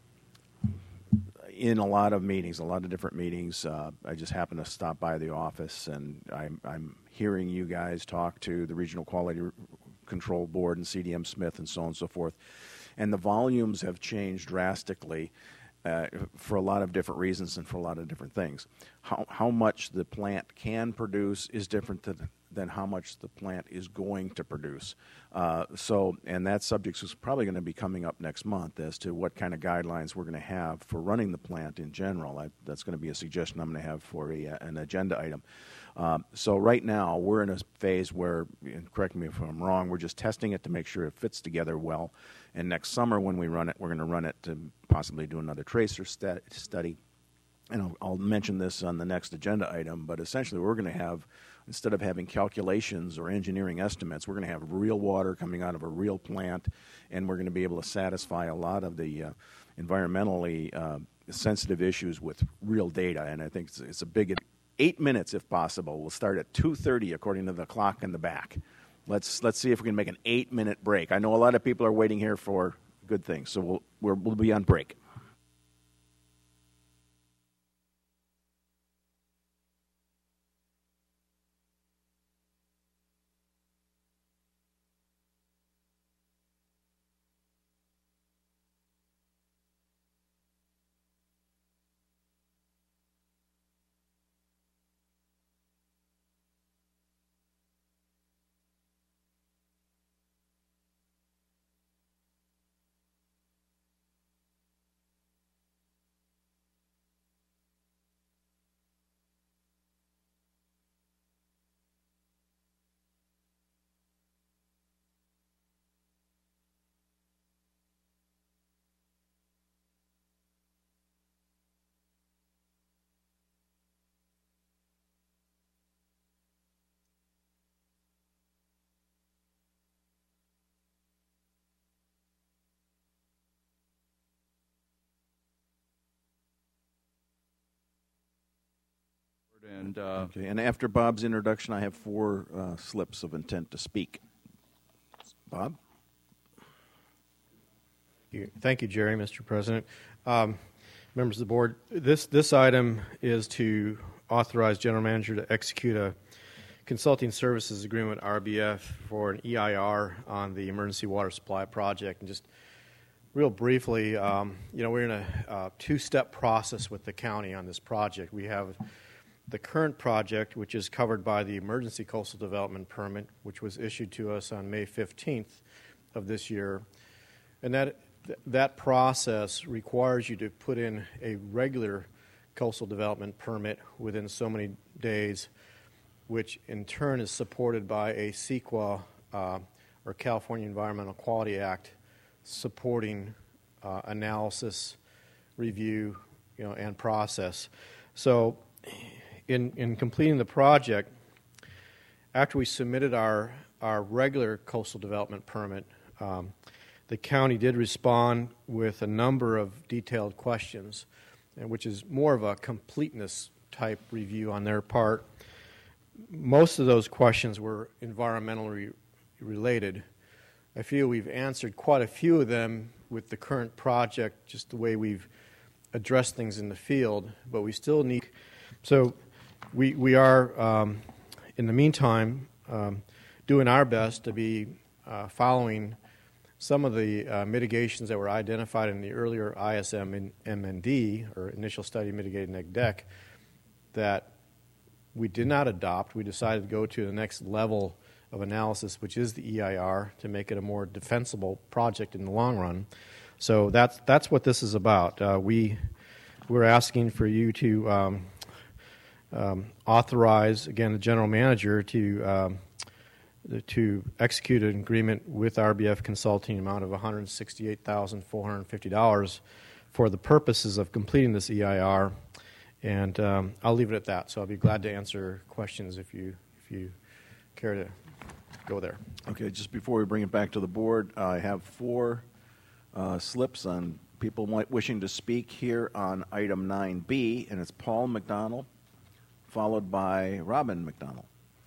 S1: in a lot of meetings, a lot of different meetings. Uh, I just happened to stop by the office, and I'm, I'm hearing you guys talk to the Regional Quality Control Board and C D M Smith and so on and so forth. And the volumes have changed drastically. Uh, for a lot of different reasons and for a lot of different things. How, how much the plant can produce is different than, than how much the plant is going to produce. Uh, so, and that subject is probably going to be coming up next month as to what kind of guidelines we're going to have for running the plant in general. I, that's going to be a suggestion I'm going to have for a, an agenda item. Um, so right now, we're in a phase where, and correct me if I'm wrong, we're just testing it to make sure it fits together well. And next summer when we run it, we're going to run it to possibly do another tracer st- study. And I'll, I'll mention this on the next agenda item, but essentially we're going to have, instead of having calculations or engineering estimates, we're going to have real water coming out of a real plant, and we're going to be able to satisfy a lot of the uh, environmentally uh, sensitive issues with real data. And I think it's, it's a big, eight minutes if possible. We'll start at two thirty according to the clock in the back. Let's let's see if we can make an eight-minute break. I know a lot of people are waiting here for good things, so we'll we're, we'll be on break.
S11: And, uh,
S1: okay, and after Bob's introduction, I have four uh, slips of intent to speak. Bob?
S18: Thank you, Jerry, Mister President. Um, members of the board, this, this item is to authorize General Manager to execute a consulting services agreement with R B F for an E I R on the emergency water supply project. And just real briefly, um, you know, we're in a uh, two-step process with the county on this project. We have the current project, which is covered by the Emergency Coastal Development Permit, which was issued to us on May fifteenth of this year. And that that process requires you to put in a regular coastal development permit within so many days, which in turn is supported by a CEQA, uh, or California Environmental Quality Act, supporting uh, analysis, review, you know, and process. So In, in completing the project, after we submitted our, our regular coastal development permit, um, the county did respond with a number of detailed questions, and which is more of a completeness type review on their part. Most of those questions were environmentally related. I feel we've answered quite a few of them with the current project, just the way we've addressed things in the field, but we still need... So we, we are, um, in the meantime, um, doing our best to be uh, following some of the uh, mitigations that were identified in the earlier I S M and M N D, or Initial Study Mitigated Neg Deck, that we did not adopt. We decided to go to the next level of analysis, which is the E I R, to make it a more defensible project in the long run. So that's that's what this is about. Uh, we we're asking for you to um, um, authorize, again, the general manager to um, to execute an agreement with R B F Consulting amount of one hundred sixty-eight thousand four hundred fifty dollars for the purposes of completing this E I R. And um, I'll leave it at that. So I'll be glad to answer questions if you if you care to go there.
S1: Okay, just before we bring it back to the board, I have four uh, slips on people wishing to speak here on item nine B, and it's Paul McDonald, followed by Robin McDonald.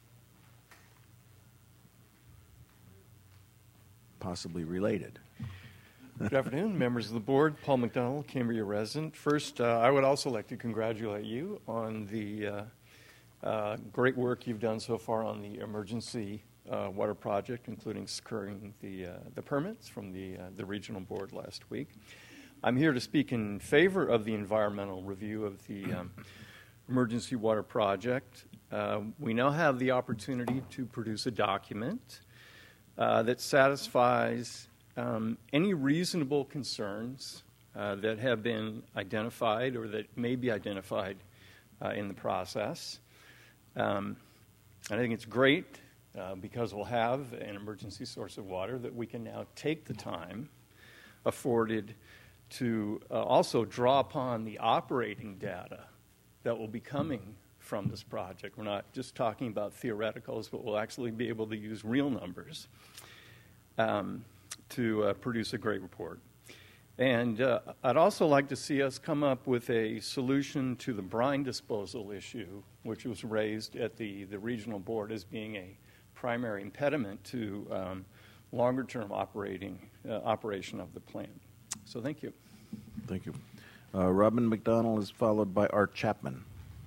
S1: Possibly related.
S20: Good afternoon, members of the board. Paul McDonald, Cambria resident. First, uh, I would also like to congratulate you on the uh, uh, great work you've done so far on the emergency uh, water project, including securing the uh, the permits from the uh, the regional board last week. I'm here to speak in favor of the environmental review of the um, emergency water project. Uh, we now have the opportunity to produce a document uh, that satisfies Um, any reasonable concerns uh, that have been identified or that may be identified uh, in the process. Um, and I think it's great uh, because we'll have an emergency source of water that we can now take the time afforded to uh, also draw upon the operating data that will be coming from this project. We're not just talking about theoreticals, but we'll actually be able to use real numbers um, to uh, produce a great report. And uh, I'd also like to see us come up with a solution to the brine disposal issue, which was raised at the, the regional board as being a primary impediment to um, longer-term operating uh, operation of the plant. So thank you.
S1: Thank you. Uh, Robin McDonald is followed by Art Chapman.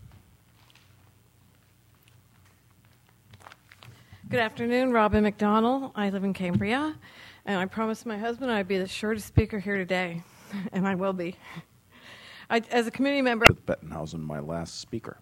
S21: Good afternoon, Robin McDonald. I live in Cambria, and I promised my husband I'd be the shortest speaker here today, and I will be. I, as a committee member...
S1: With Bettenhausen, my last speaker.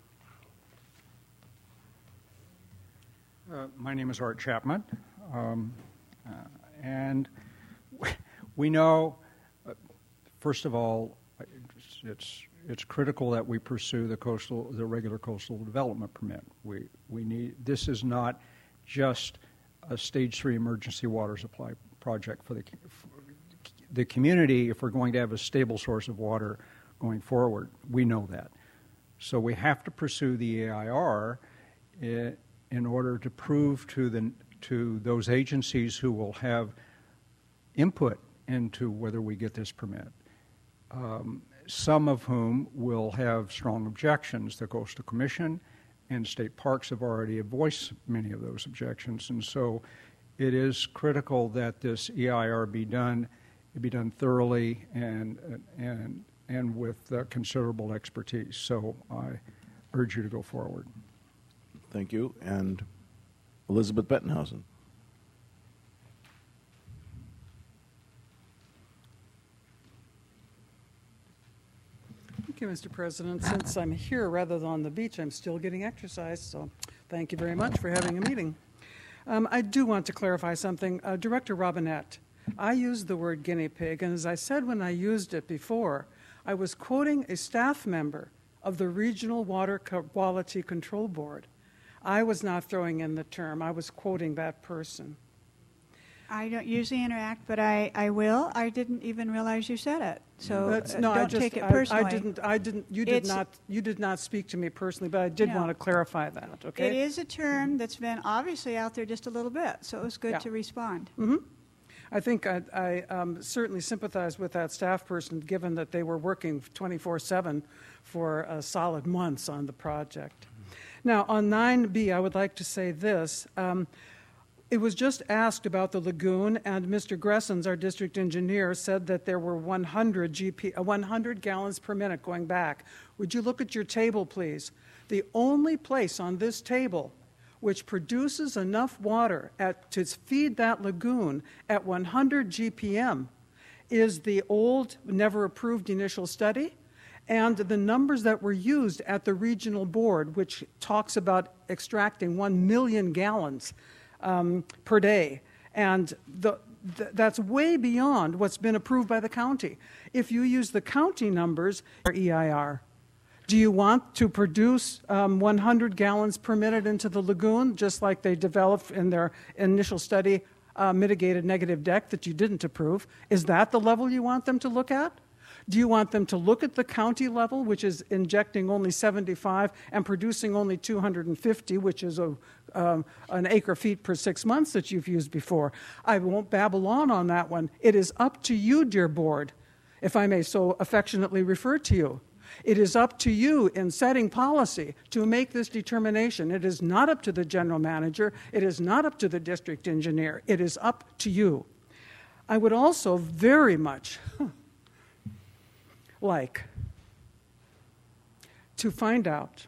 S13: Uh, my name is Art Chapman, um, uh, and we know, uh, first of all, it's, it's it's critical that we pursue the coastal, the regular coastal development permit. We we need this is not just a stage three emergency water supply project for the for the community. If we're going to have a stable source of water going forward, we know that. So we have to pursue the A I R in, in order to prove to the to those agencies who will have input into whether we get this permit. Um, some of whom will have strong objections. The Coastal Commission and state parks have already voiced many of those objections, and so it is critical that this E I R be done, it be done thoroughly and and and with uh, considerable expertise. So I urge you to go forward.
S1: Thank you. And Elizabeth Bettenhausen.
S10: Thank you, Mister President. Since I'm here rather than on the beach, I'm still getting exercise, so thank you very much for having a meeting. Um, I do want to clarify something. Uh, Director Robinette, I used the word guinea pig, and as I said when I used it before, I was quoting a staff member of the Regional Water Quality Control Board. I was not throwing in the term. I was quoting that person.
S5: I don't usually interact, but I, I will. I didn't even realize you said it, so uh,
S10: no,
S5: don't
S10: I just,
S5: take it
S10: I,
S5: personally.
S10: I didn't. I didn't. You did
S5: It's,
S10: not. You did not speak to me personally, but I did
S5: No.
S10: want to clarify that. Okay.
S5: It is a term that's been obviously out there just a little bit, so it was good
S10: Yeah.
S5: to respond.
S10: Mm-hmm. I think I, I um, certainly sympathize with that staff person, given that they were working twenty-four seven for uh, solid months on the project. Now, on nine B, I would like to say this. Um, it was just asked about the lagoon, and Mister Gressens, our district engineer, said that there were one hundred, G P, uh, one hundred gallons per minute going back. Would you look at your table, please? The only place on this table which produces enough water at, to feed that lagoon at one hundred G P M is the old, never approved initial study, and the numbers that were used at the regional board, which talks about extracting one million gallons um, per day. And the, th that's way beyond what's been approved by the county. If you use the county numbers, E I R, do you want to produce um, one hundred gallons per minute into the lagoon, just like they developed in their initial study, uh, mitigated negative deck that you didn't approve? Is that the level you want them to look at? Do you want them to look at the county level, which is injecting only seventy-five and producing only two hundred fifty, which is a, um, an acre feet per six months that you've used before? I won't babble on on that one. It is up to you, dear board, if I may so affectionately refer to you. It is up to you in setting policy to make this determination. It is not up to the general manager. It is not up to the district engineer. It is up to you. I would also very much like to find out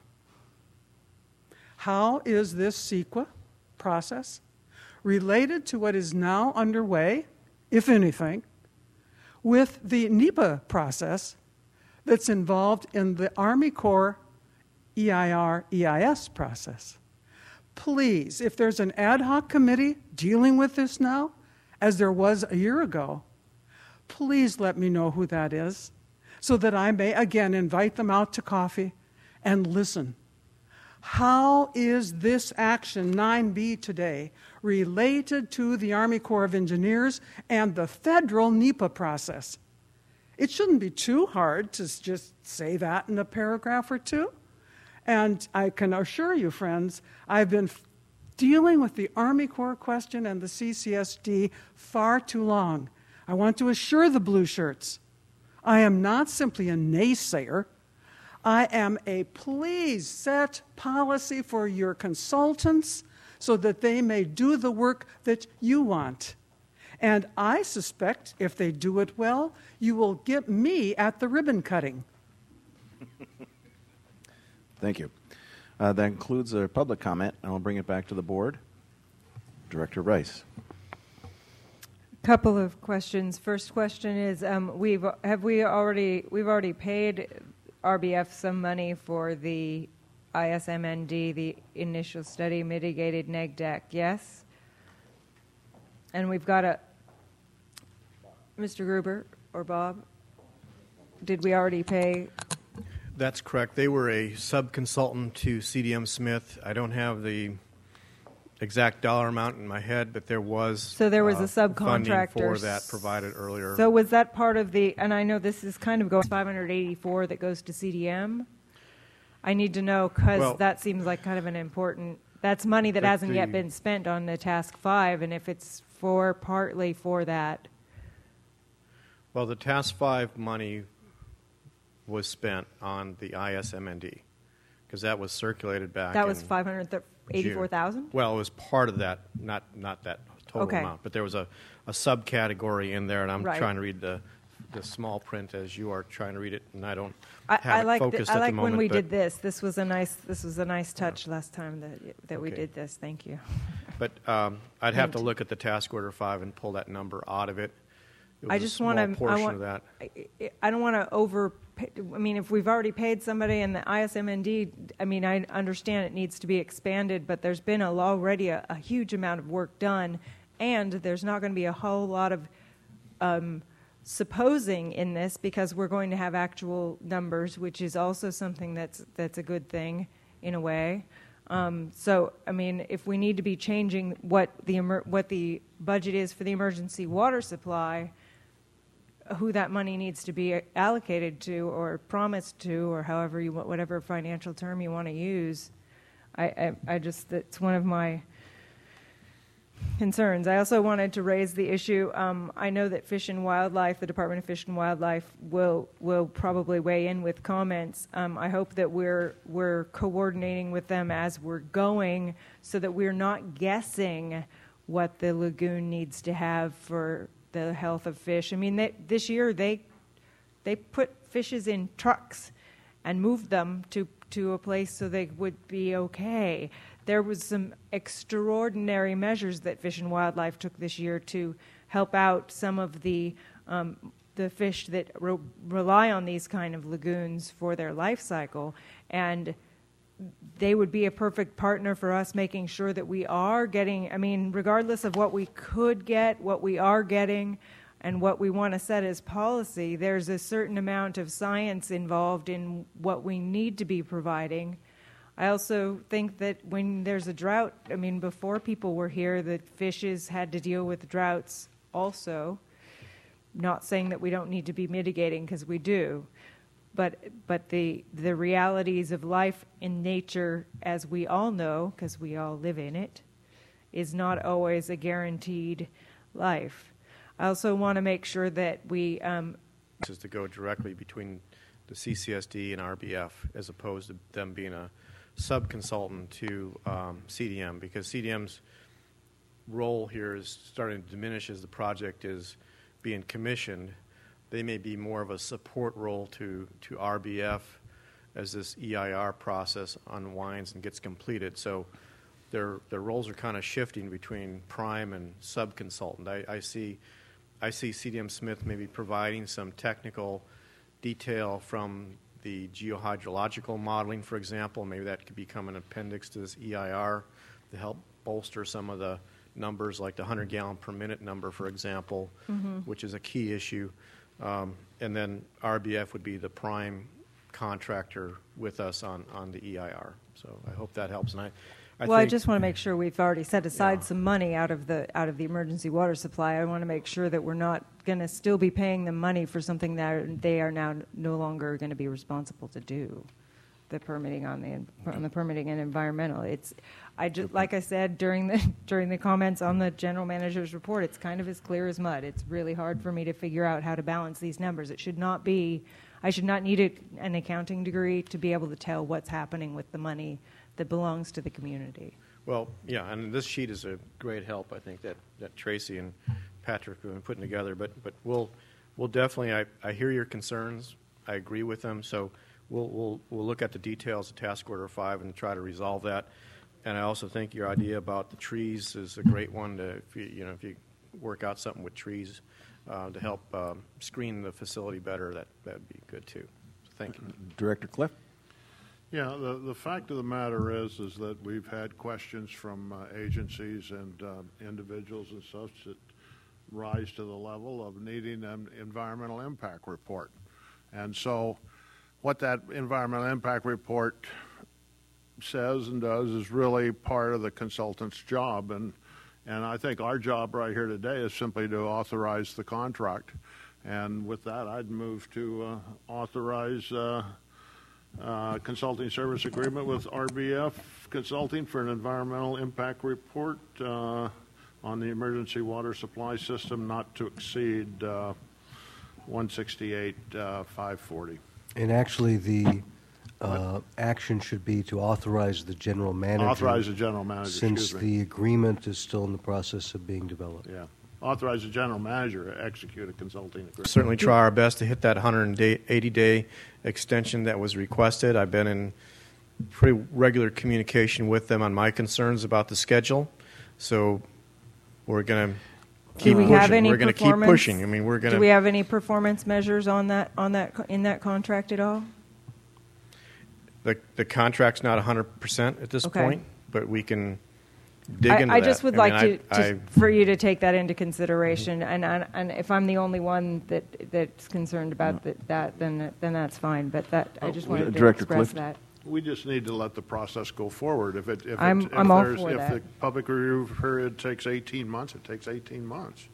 S10: how is this CEQA process related to what is now underway, if anything, with the NEPA process that's involved in the Army Corps E I R E I S process. Please, if there's an ad hoc committee dealing with this now, as there was a year ago, please let me know who that is so that I may, again, invite them out to coffee and listen. How is this action nine B today related to the Army Corps of Engineers and the federal NEPA process? It shouldn't be too hard to just say that in a paragraph or two. And I can assure you, friends, I've been dealing with the Army Corps question and the C C S D far too long. I want to assure the blue shirts, I am not simply a naysayer. I am a please set policy for your consultants so that they may do the work that you want. And I suspect if they do it well, you will get me at the ribbon cutting.
S1: Thank you. Uh, that concludes our public comment, and I'll bring it back to the board. Director Rice.
S14: Couple of questions. First question is: um, We've have we already we've already paid R B F some money for the I S M N D, the initial study mitigated neg deck, yes? And we've got a Mister Gruber or Bob. Did we already pay?
S18: That's correct. They were a sub-consultant to C D M Smith. I don't have the exact dollar amount in my head, but there was
S14: so there was
S18: uh,
S14: a subcontractor
S18: funding for that provided earlier.
S14: So was that part of the? And I know this is kind of going five hundred eighty-four that goes to C D M. I need to know because
S18: well,
S14: that seems like kind of an important. That's money that hasn't
S18: the,
S14: yet been spent on the task five, and if it's for partly for that.
S18: Well, the task five money was spent on the I S M N D because that was circulated back.
S14: That was five hundred eighty-four thousand.
S18: Well, it was part of that, not not that total
S14: okay.
S18: amount, but there was a, a subcategory in there, and I'm
S14: right.
S18: trying to read the the small print as you are trying to read it, and I don't
S14: I,
S18: have
S14: I
S18: it
S14: like
S18: focused
S14: the,
S18: at
S14: I like
S18: the moment.
S14: when we
S18: but,
S14: did this. This was a nice. This was a nice touch yeah. last time that that
S18: okay.
S14: we did this. Thank you.
S18: But um, I'd have to look at the task order five and pull that number out of it. It was
S14: I just
S18: a small
S14: want to.
S18: portion
S14: I want,
S18: of that.
S14: I, I don't want to over. I mean, if we've already paid somebody in the I S M N D, I mean, I understand it needs to be expanded, but there's been a, already a, a huge amount of work done, and there's not going to be a whole lot of um, supposing in this because we're going to have actual numbers, which is also something that's that's a good thing in a way. Um, so, I mean, if we need to be changing what the emer- what the budget is for the emergency water supply, who that money needs to be allocated to or promised to or however you want, whatever financial term you want to use, I, I, I just, it's one of my concerns. I also wanted to raise the issue, um, I know that Fish and Wildlife, the Department of Fish and Wildlife will will probably weigh in with comments. Um, I hope that we're we're coordinating with them as we're going so that we're not guessing what the lagoon needs to have for the health of fish. I mean, they, this year they they put fishes in trucks and moved them to, to a place so they would be okay. There was some extraordinary measures that Fish and Wildlife took this year to help out some of the um, the fish that re- rely on these kind of lagoons for their life cycle, and they would be a perfect partner for us making sure that we are getting, I mean, regardless of what we could get, what we are getting, and what we want to set as policy, there's a certain amount of science involved in what we need to be providing. I also think that when there's a drought, I mean, before people were here, the fishes had to deal with droughts also. Not saying that we don't need to be mitigating, because we do. But but the the realities of life in nature, as we all know, because we all live in it, is not always a guaranteed life. I also want to make sure that we... Um,
S18: this is to go directly between the C C S D and R B F, as opposed to them being a sub-consultant to um, C D M, because C D M's role here is starting to diminish as the project is being commissioned. They may be more of a support role to, to R B F as this E I R process unwinds and gets completed. So their their roles are kind of shifting between prime and sub-consultant. I, I see I see C D M Smith maybe providing some technical detail from the geohydrological modeling, for example. Maybe that could become an appendix to this E I R to help bolster some of the numbers, like the one hundred gallon per minute number, for example, mm-hmm. which is a key issue. Um, and then R B F would be the prime contractor with us on, on the E I R. So I hope that helps. And I, I
S14: well,
S18: think,
S14: I just want to make sure we've already set aside
S18: Yeah.
S14: some money out of the out of the emergency water supply. I want to make sure that we're not going to still be paying them money for something that they are now no longer going to be responsible to do. The permitting on the on the permitting and environmental. It's, I just like I said during the during the comments on the general manager's report. It's kind of as clear as mud. It's really hard for me to figure out how to balance these numbers. It should not be. I should not need a, an accounting degree to be able to tell what's happening with the money that belongs to the community.
S18: Well, yeah, and this sheet is a great help. I think that, that Tracy and Patrick have been putting together. But but we'll we'll definitely. I, I hear your concerns. I agree with them. So. We'll, we'll, we'll look at the details of Task Order five and try to resolve that. And I also think your idea about the trees is a great one to, if you, you know, if you work out something with trees uh, to help um, screen the facility better, that that'd be good too. So thank you.
S1: Director Cliff?
S4: Yeah, the, the fact of the matter is is that we've had questions from uh, agencies and uh, individuals and such that rise to the level of needing an environmental impact report. And so what that environmental impact report says and does is really part of the consultant's job. And, and I think our job right here today is simply to authorize the contract. And with that, I'd move to uh, authorize uh, uh, consulting service agreement with R B F Consulting for an environmental impact report uh, on the emergency water supply system not to exceed uh, one sixty-eight five forty.
S2: And actually, the uh, action should be to authorize the general manager.
S4: Authorize the general manager,
S2: Since
S4: excuse me.
S2: the agreement is still in the process of being developed.
S4: Yeah. Authorize the general manager to execute a consulting agreement.
S18: Certainly try our best to hit that one hundred eighty day extension that was requested. I've been in pretty regular communication with them on my concerns about the schedule. So we're going to keep
S14: Do we
S18: pushing.
S14: have any
S18: we're going to keep pushing. I mean, we're going to.
S14: Do we have any performance measures on that on that in that contract at all?
S18: The the contract's not one hundred percent at this
S14: Okay.
S18: point, but we can dig
S14: I,
S18: into
S14: I
S18: that.
S14: just would
S18: I
S14: like
S18: mean,
S14: to,
S18: I,
S14: to for you to take that into consideration, and, and and if I'm the only one that that's concerned about that, that then then that's fine. But that I just wanted to
S1: Director
S14: express
S1: Clift?
S14: that.
S4: We just need to let the process go forward. If it, if,
S14: I'm-
S4: it, if,
S14: I'm all
S4: there's,
S14: for
S4: if
S14: that.
S4: the public review period takes eighteen months, it takes eighteen months.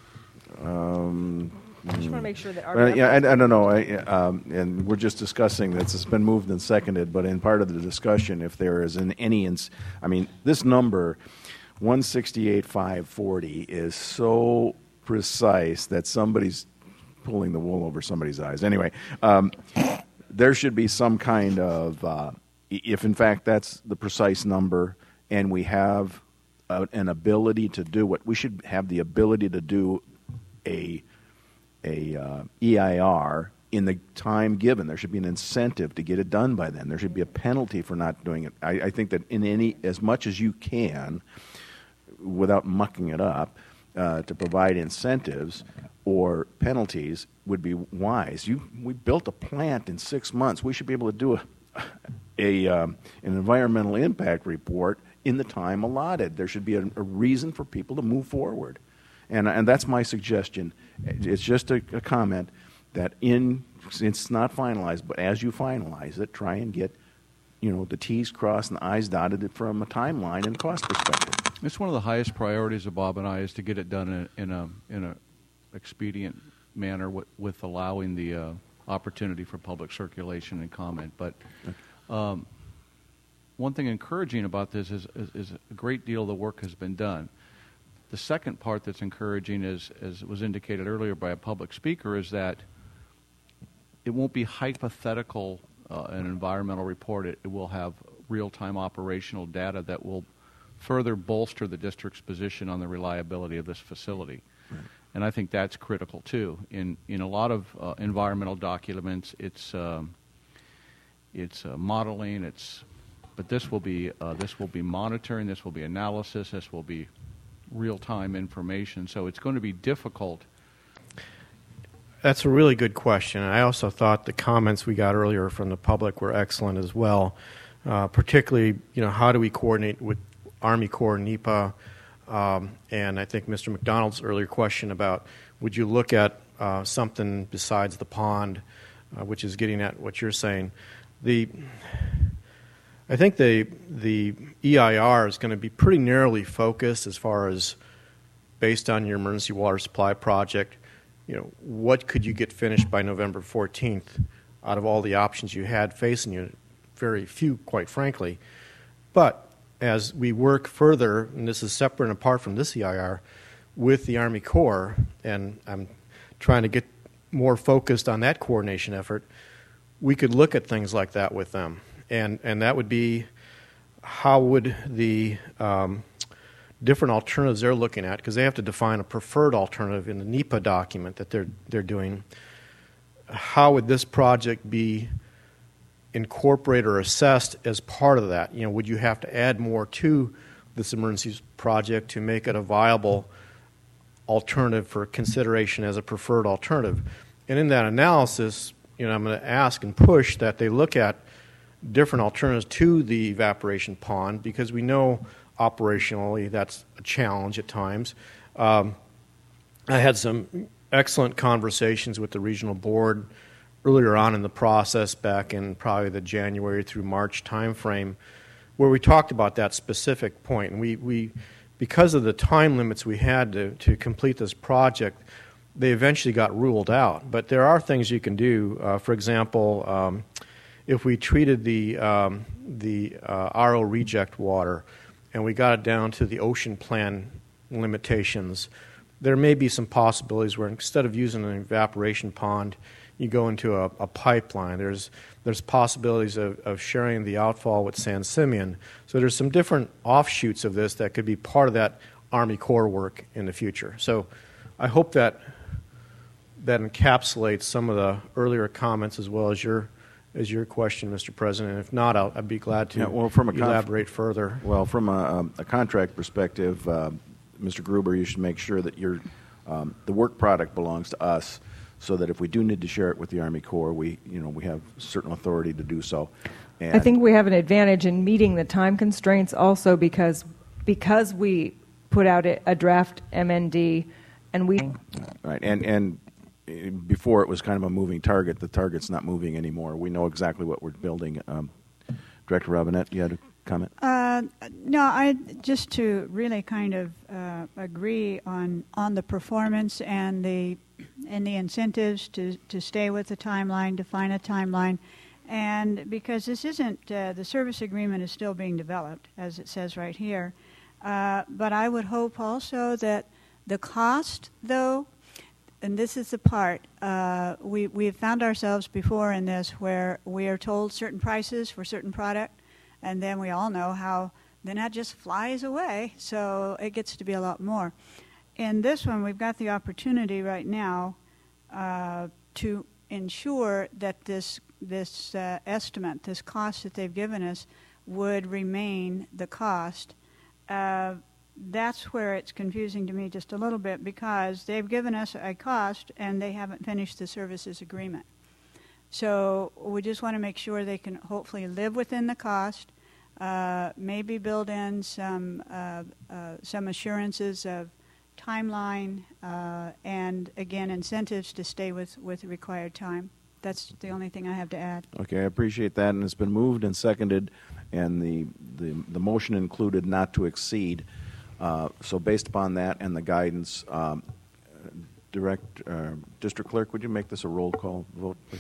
S1: Um,
S14: I just want to make sure that our
S1: Well, yeah, I, I don't know, I, um, and we're just discussing this. It's been moved and seconded, but in part of the discussion, if there is an any, ins- I mean, this number, one sixty-eight five forty, is so precise that somebody's pulling the wool over somebody's eyes. Anyway, um, there should be some kind of, uh, i- if in fact that's the precise number, and we have uh, an ability to do it, we should have the ability to do a a uh, E I R in the time given. There should be an incentive to get it done by then. There should be a penalty for not doing it. I, I think that in any, as much as you can, without mucking it up, uh, to provide incentives or penalties would be wise. You, we built a plant in six months. We should be able to do a, a um, an environmental impact report in the time allotted. There should be a, a reason for people to move forward. And, and that's my suggestion. It's just a, a comment that in, it's not finalized, but as you finalize it, try and get, you know, the T's crossed and the I's dotted from a timeline and cost perspective.
S11: It's one of the highest priorities of Bob and I is to get it done in a in a, in a expedient manner with, with allowing the uh, opportunity for public circulation and comment. But um, one thing encouraging about this is, is, is a great deal of the work has been done. The second part that's encouraging, is, as was indicated earlier by a public speaker, is that it won't be hypothetical, uh, an environmental report. It, it will have real-time operational data that will further bolster the district's position on the reliability of this facility. Right. And I think that's critical, too. In, in a lot of uh, environmental documents, it's, um, it's uh, modeling, it's, but this will be, uh, this will be monitoring, this will be analysis, this will be real-time information, so it's going to be difficult.
S18: That's a really good question. I also thought the comments we got earlier from the public were excellent as well, uh, particularly, you know, how do we coordinate with Army Corps, NEPA, um, and I think Mister McDonald's earlier question about would you look at uh, something besides the pond, uh, which is getting at what you're saying. The I think the the E I R is going to be pretty narrowly focused as far as based on your emergency water supply project. You know, what could you get finished by November fourteenth out of all the options you had facing you? Very few, quite frankly. But as we work further, and this is separate and apart from this E I R, with the Army Corps, and I'm trying to get more focused on that coordination effort, we could look at things like that with them. And and that would be, how would the um, different alternatives they're looking at, because they have to define a preferred alternative in the NEPA document that they're they're doing, how would this project be incorporated or assessed as part of that? You know, would you have to add more to this emergency project to make it a viable alternative for consideration as a preferred alternative? And in that analysis, you know, I'm going to ask and push that they look at different alternatives to the evaporation pond, because we know operationally that's a challenge at times. Um, I had some excellent conversations with the regional board earlier on in the process, back in probably the January through March timeframe, where we talked about that specific point. And we, we because of the time limits we had to, to complete this project, they eventually got ruled out. But there are things you can do. Uh, for example, um, if we treated the um, the uh, R O reject water and we got it down to the ocean plan limitations, there may be some possibilities where instead of using an evaporation pond, you go into a, a pipeline. There's there's possibilities of, of sharing the outfall with San Simeon. So there's some different offshoots of this that could be part of that Army Corps work in the future. So I hope that that encapsulates some of the earlier comments as well as your as your question, Mister President. If not, I'll, I'd be glad to
S1: yeah, well, from a
S18: elaborate
S1: conf-
S18: further.
S1: Well, from a, a contract perspective, uh, Mister Gruber, you should make sure that your um, the work product belongs to us, so that if we do need to share it with the Army Corps, we you know we have certain authority to do so. And
S14: I think we have an advantage in meeting the time constraints also because because we put out a, a draft M N D and we
S1: right and and. Before it was kind of a moving target. The target's not moving anymore. We know exactly what we're building. Um, Director Robinette, you had a comment?
S5: Uh, no, I just to really kind of uh, agree on on the performance and the and the incentives to to stay with the timeline, define a timeline, and because this isn't uh, the service agreement is still being developed, as it says right here. Uh, but I would hope also that the cost, though. And this is the part, uh, we, we have found ourselves before in this where we are told certain prices for certain product, and then we all know how then that just flies away, so it gets to be a lot more. In this one, we've got the opportunity right now uh, to ensure that this, this uh, estimate, this cost that they've given us, would remain the cost. Uh, That's where it's confusing to me just a little bit, because they've given us a cost and they haven't finished the services agreement. So we just want to make sure they can hopefully live within the cost, uh, maybe build in some uh, uh, some assurances of timeline uh, and, again, incentives to stay with, with the required time. That's the only thing I have to add.
S1: Okay, I appreciate that, and it's been moved and seconded, and the, the, the motion included not to exceed. Uh, so based upon that and the guidance, um, direct uh, District Clerk, would you make this a roll call vote, please?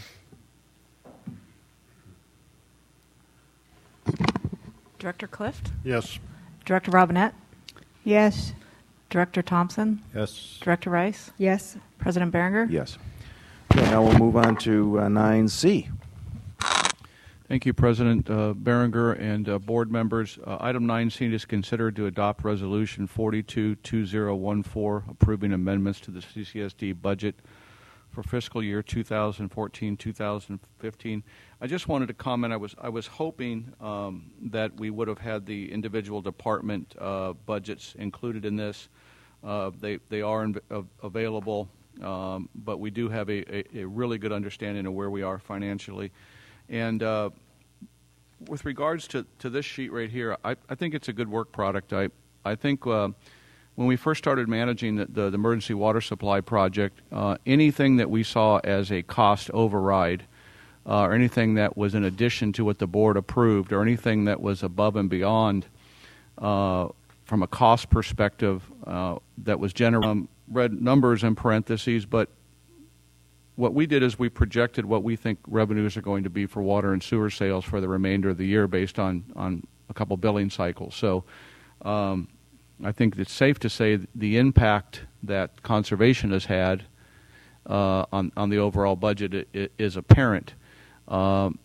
S15: Director Clift?
S4: Yes.
S15: Director Robinette?
S5: Yes.
S15: Director Thompson?
S16: Yes.
S15: Director Rice?
S14: Yes.
S15: President Berenger?
S1: Yes. Okay, now we'll move on to uh, nine C.
S11: Thank you, President uh, Berenger and uh, board members. Uh, item nine C is considered to adopt Resolution forty-two two thousand fourteen, approving amendments to the C C S D budget for fiscal year two thousand fourteen two thousand fifteen. I just wanted to comment. I was I was hoping um, that we would have had the individual department uh, budgets included in this. Uh, they they are in, uh, available, um, but we do have a, a, a really good understanding of where we are financially. And uh, with regards to, to this sheet right here, I, I think it's a good work product. I I think uh, when we first started managing the, the, the emergency water supply project, uh, anything that we saw as a cost override uh, or anything that was in addition to what the board approved, or anything that was above and beyond uh, from a cost perspective uh, that was generated. Um, read numbers in parentheses, but what we did is we projected what we think revenues are going to be for water and sewer sales for the remainder of the year based on, on a couple billing cycles. So um, I think it's safe to say the impact that conservation has had uh, on, on the overall budget is apparent. Um,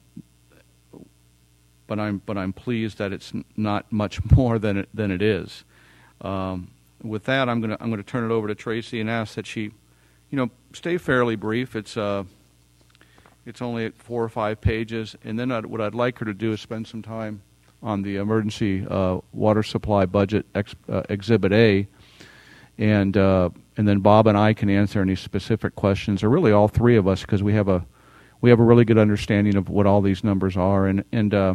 S11: but I'm but I'm pleased that it's not much more than it than it is. Um, with that, I'm gonna I'm gonna turn it over to Tracy and ask that she, you know, stay fairly brief. It's uh, it's only four or five pages, and then I'd, what I'd like her to do is spend some time on the emergency uh, water supply budget ex, uh, Exhibit A, and uh, and then Bob and I can answer any specific questions, or really all three of us, because we have a we have a really good understanding of what all these numbers are. And and uh,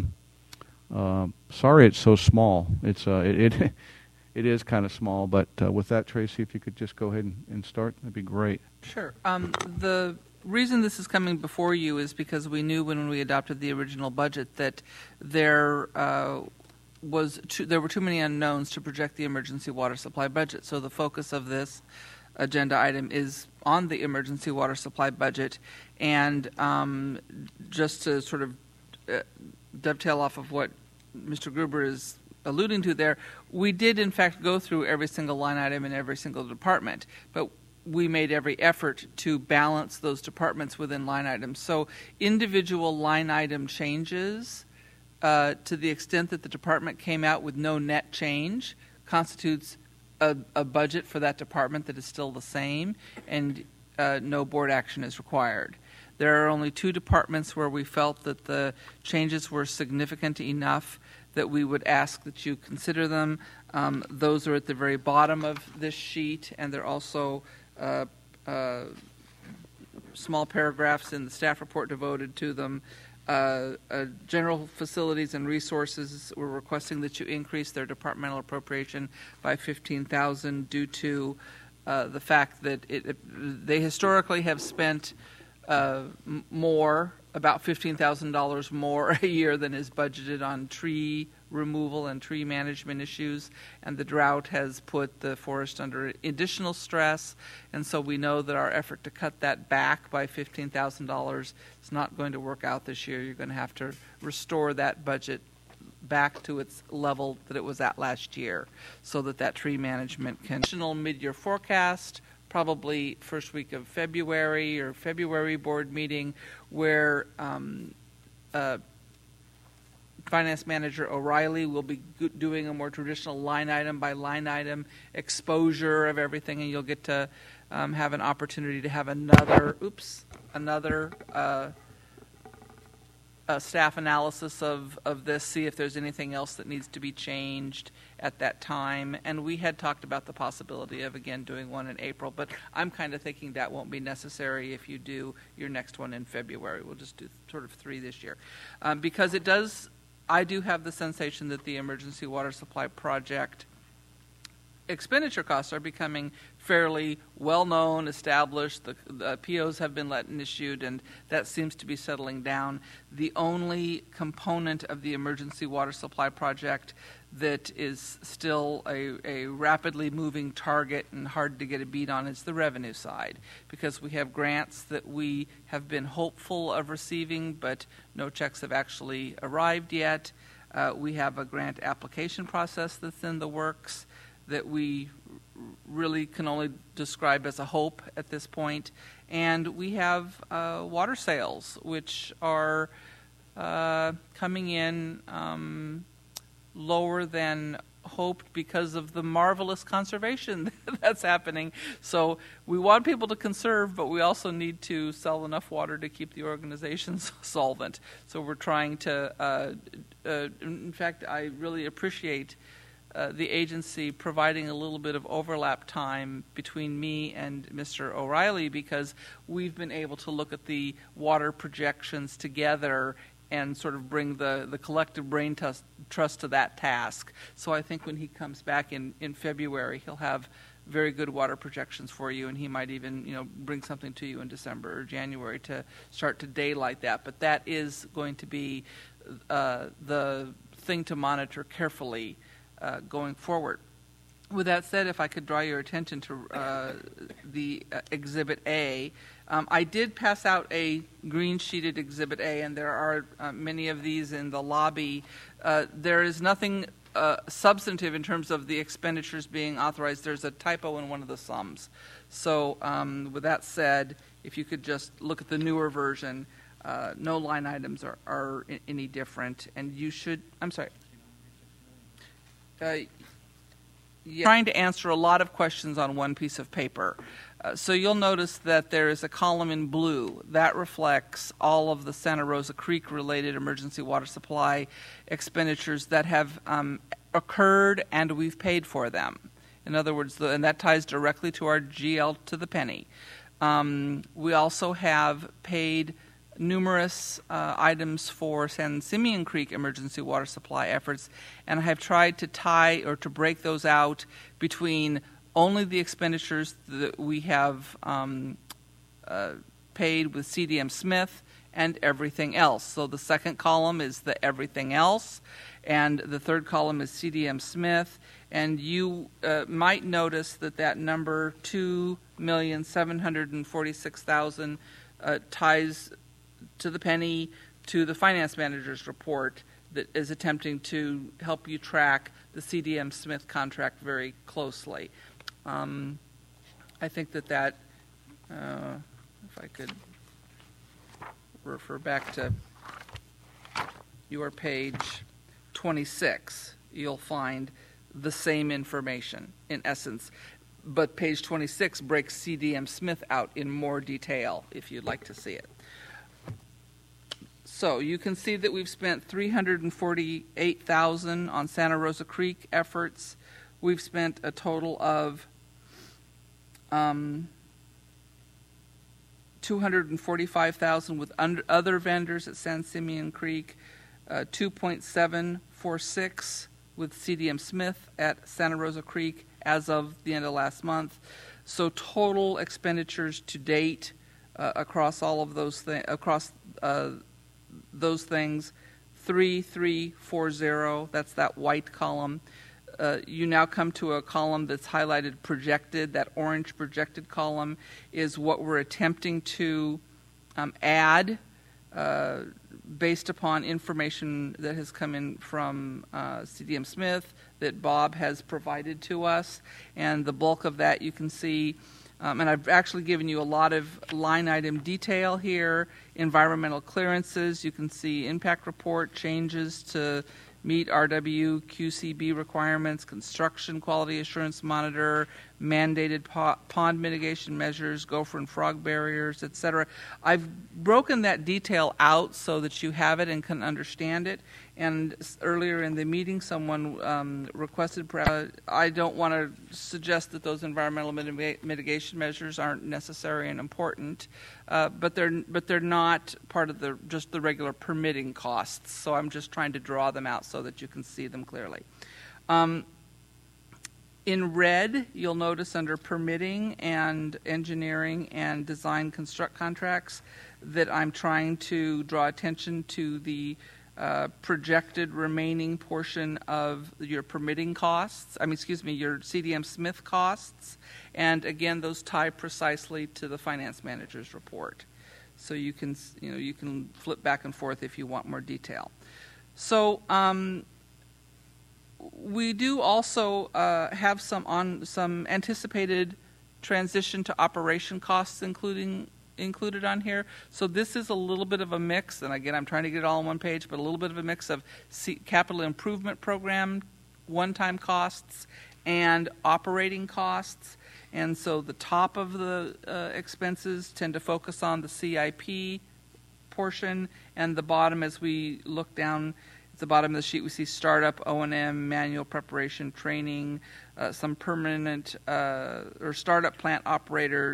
S11: uh, sorry, it's so small. It's uh, it. it It is kind of small, but uh, with that, Tracy, if you could just go ahead and, and start, that'd be great.
S3: Sure. Um, the reason this is coming before you is because we knew when we adopted the original budget that there uh, was too, there were too many unknowns to project the emergency water supply budget. So the focus of this agenda item is on the emergency water supply budget, and um, just to sort of uh, dovetail off of what Mister Gruber is alluding to there, we did in fact go through every single line item in every single department, but we made every effort to balance those departments within line items. So individual line item changes, uh, to the extent that the department came out with no net change, constitutes a, a budget for that department that is still the same, and uh, no board action is required. There are only two departments where we felt that the changes were significant enough that we would ask that you consider them. Um, those are at the very bottom of this sheet, and they're also uh, uh, small paragraphs in the staff report devoted to them. Uh, uh, general facilities and resources, we're requesting that you increase their departmental appropriation by fifteen thousand dollars due to uh, the fact that it, it, they historically have spent uh, m- more about fifteen thousand dollars more a year than is budgeted on tree removal and tree management issues, and the drought has put the forest under additional stress, and so we know that our effort to cut that back by fifteen thousand dollars is not going to work out this year. You're going to have to restore that budget back to its level that it was at last year so that that tree management can. Additional mid-year forecast, probably first week of February or February board meeting, where um, uh, Finance Manager O'Reilly will be go- doing a more traditional line item by line item exposure of everything, and you'll get to um, have an opportunity to have another, oops, another uh, uh, staff analysis of, of this, see if there's anything else that needs to be changed at that time. And we had talked about the possibility of, again, doing one in April, but I'm kind of thinking that won't be necessary if you do your next one in February. We'll just do sort of three this year. Um, because it does, I do have the sensation that the emergency water supply project expenditure costs are becoming fairly well-known, established. The, the P Os have been let and issued, and that seems to be settling down. The only component of the emergency water supply project that is still a, a rapidly moving target and hard to get a beat on is the revenue side, because we have grants that we have been hopeful of receiving, but no checks have actually arrived yet. Uh, we have a grant application process that's in the works that we really can only describe as a hope at this point. And we have uh, water sales, which are uh, coming in um, lower than hoped because of the marvelous conservation that's happening. So we want people to conserve, but we also need to sell enough water to keep the organizations solvent. So we're trying to, uh, uh, in fact, I really appreciate Uh, the agency providing a little bit of overlap time between me and Mister O'Reilly, because we've been able to look at the water projections together and sort of bring the, the collective brain trust, trust to that task. So I think when he comes back in, in February, he'll have very good water projections for you, and he might even, you know, bring something to you in December or January to start to daylight that. But that is going to be uh, the thing to monitor carefully uh, going forward. With that said, if I could draw your attention to uh, the uh, Exhibit A, um, I did pass out a green-sheeted Exhibit A, and there are uh, many of these in the lobby. Uh, there is nothing uh, substantive in terms of the expenditures being authorized. There's a typo in one of the sums. So um, with that said, if you could just look at the newer version, uh, no line items are, are any different, and you should, I'm sorry. Uh, Yeah. Trying to answer a lot of questions on one piece of paper. Uh, so you'll notice that there is a column in blue. That reflects all of the Santa Rosa Creek-related emergency water supply expenditures that have um, occurred and we've paid for them. In other words, the, and that ties directly to our G L to the penny. Um, we also have paid numerous uh, items for San Simeon Creek emergency water supply efforts, and I have tried to tie or to break those out between only the expenditures that we have um, uh, paid with C D M Smith and everything else. So the second column is the everything else, and the third column is C D M Smith, and you uh, might notice that that number two million seven hundred forty-six thousand uh, ties to the penny to the finance manager's report that is attempting to help you track the C D M Smith contract very closely. Um, I think that that, uh, if I could refer back to your page twenty-six, you'll find the same information in essence. But page twenty-six breaks C D M Smith out in more detail if you'd like to see it. So you can see that we've spent three hundred forty-eight thousand dollars on Santa Rosa Creek efforts. We've spent a total of um, two hundred forty-five thousand dollars with under, other vendors at San Simeon Creek, uh, two point seven four six with C D M Smith at Santa Rosa Creek as of the end of last month. So total expenditures to date uh, across all of those things, across uh, those things, three three four zero. That's that white column. Uh, you now come to a column that's highlighted projected. That orange projected column is what we're attempting to um, add uh, based upon information that has come in from uh, C D M Smith that Bob has provided to us. And the bulk of that you can see, um, and I've actually given you a lot of line item detail here. Environmental clearances, you can see impact report changes to meet R W Q C B requirements, construction quality assurance monitor, mandated po- pond mitigation measures, gopher and frog barriers, et cetera. I've broken that detail out so that you have it and can understand it. And earlier in the meeting, someone um, requested, uh, I don't want to suggest that those environmental mit- mitigation measures aren't necessary and important, uh, but they're but they're not part of the just the regular permitting costs. So I'm just trying to draw them out so that you can see them clearly. Um, in red, you'll notice under permitting and engineering and design construct contracts that I'm trying to draw attention to the Uh, projected remaining portion of your permitting costs, I mean, excuse me, your C D M Smith costs, and again, those tie precisely to the finance manager's report. So you can, you know, you can flip back and forth if you want more detail. So um, we do also uh, have some on some anticipated transition to operation costs, including. included on here. So this is a little bit of a mix, and again, I'm trying to get it all on one page, but a little bit of a mix of C- capital improvement program, one-time costs, and operating costs. And so the top of the uh, expenses tend to focus on the C I P portion, and the bottom, as we look down at the bottom of the sheet, we see startup, O and M, manual preparation, training, uh, some permanent uh, or startup plant operators,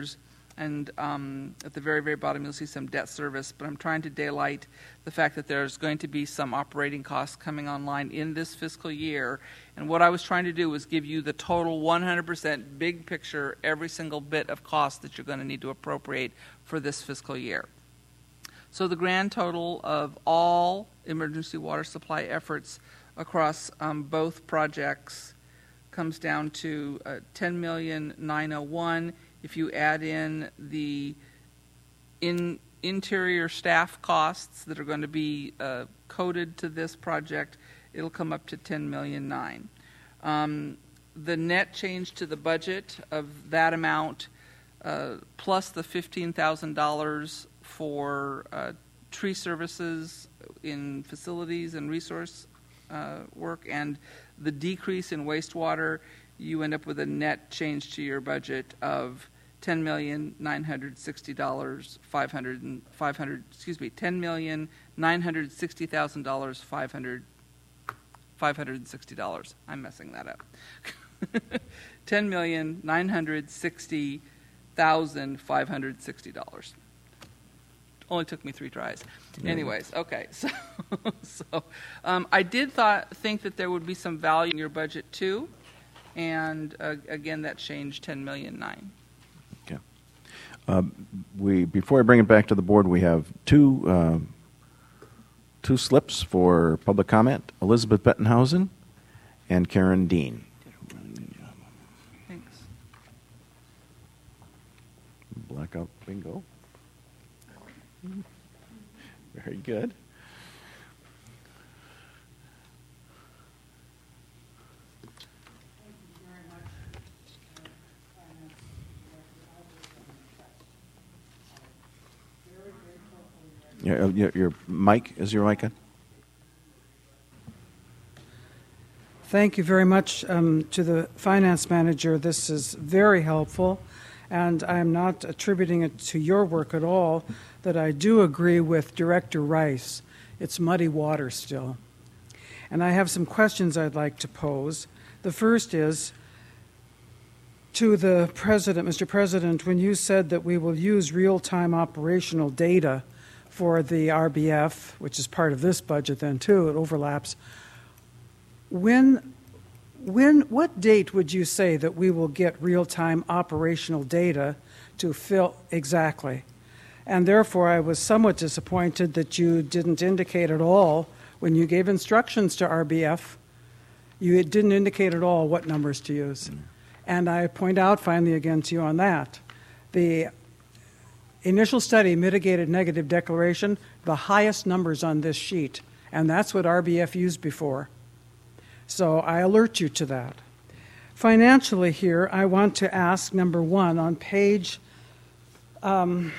S3: And um, at the very, very bottom, you'll see some debt service, but I'm trying to daylight the fact that there's going to be some operating costs coming online in this fiscal year. And what I was trying to do was give you the total one hundred percent big picture, every single bit of cost that you're going to need to appropriate for this fiscal year. So the grand total of all emergency water supply efforts across um, both projects comes down to uh, ten million nine hundred one. If you add in the in interior staff costs that are going to be uh, coded to this project, it'll come up to ten million nine. Um, the net change to the budget of that amount, uh, plus the fifteen thousand dollars for uh, tree services in facilities and resource uh, work, and the decrease in wastewater, you end up with a net change to your budget of ten million nine hundred sixty dollars five hundred and five hundred excuse me ten million nine hundred sixty thousand dollars five hundred five hundred and sixty dollars. I'm messing that up. ten million nine hundred sixty thousand five hundred sixty dollars. Only took me three tries. Yeah. Anyways, okay. So, so um, I did thought think that there would be some value in your budget too, and uh, again that changed ten million nine.
S1: Okay. Uh, we before I bring it back to the board, we have two uh, two slips for public comment: Elizabeth Bettenhausen and Karen Dean.
S3: Thanks.
S1: Blackout bingo. Very good. Your, your, your mic, is your mic on?
S10: Thank you very much um, to the finance manager. This is very helpful, and I am not attributing it to your work at all, that I do agree with Director Rice. It's muddy water still. And I have some questions I'd like to pose. The first is, to the President, Mister President, when you said that we will use real-time operational data for the R B F, which is part of this budget then too, it overlaps, when, when, what date would you say that we will get real-time operational data to fill exactly? And therefore, I was somewhat disappointed that you didn't indicate at all, when you gave instructions to R B F, you didn't indicate at all what numbers to use. Mm-hmm. And I point out finally again to you on that. The initial study, mitigated negative declaration, the highest numbers on this sheet, and that's what R B F used before. So I alert you to that. Financially here, I want to ask, number one, on page... Um,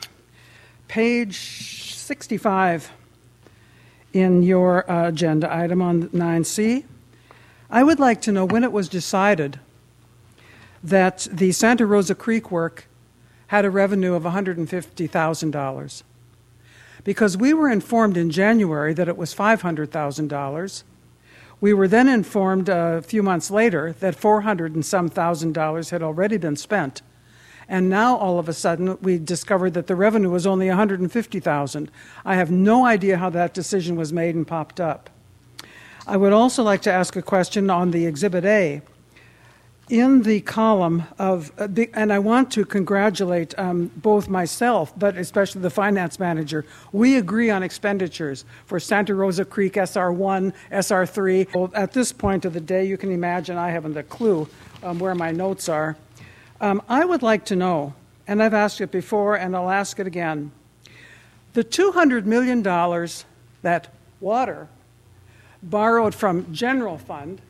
S10: Page sixty-five in your uh, agenda item on nine C, I would like to know when it was decided that the Santa Rosa Creek work had a revenue of one hundred fifty thousand dollars. Because we were informed in January that it was five hundred thousand dollars. We were then informed uh, a few months later that four hundred and some thousand dollars had already been spent. And now, all of a sudden, we discovered that the revenue was only one hundred fifty thousand dollars. I have no idea how that decision was made and popped up. I would also like to ask a question on the Exhibit A. In the column of, uh, the, and I want to congratulate um, both myself, but especially the finance manager. We agree on expenditures for Santa Rosa Creek, S R one, S R three. Well, at this point of the day, you can imagine I haven't a clue um, where my notes are. Um, I would like to know, and I've asked it before and I'll ask it again, the two hundred million dollars that water borrowed from general fund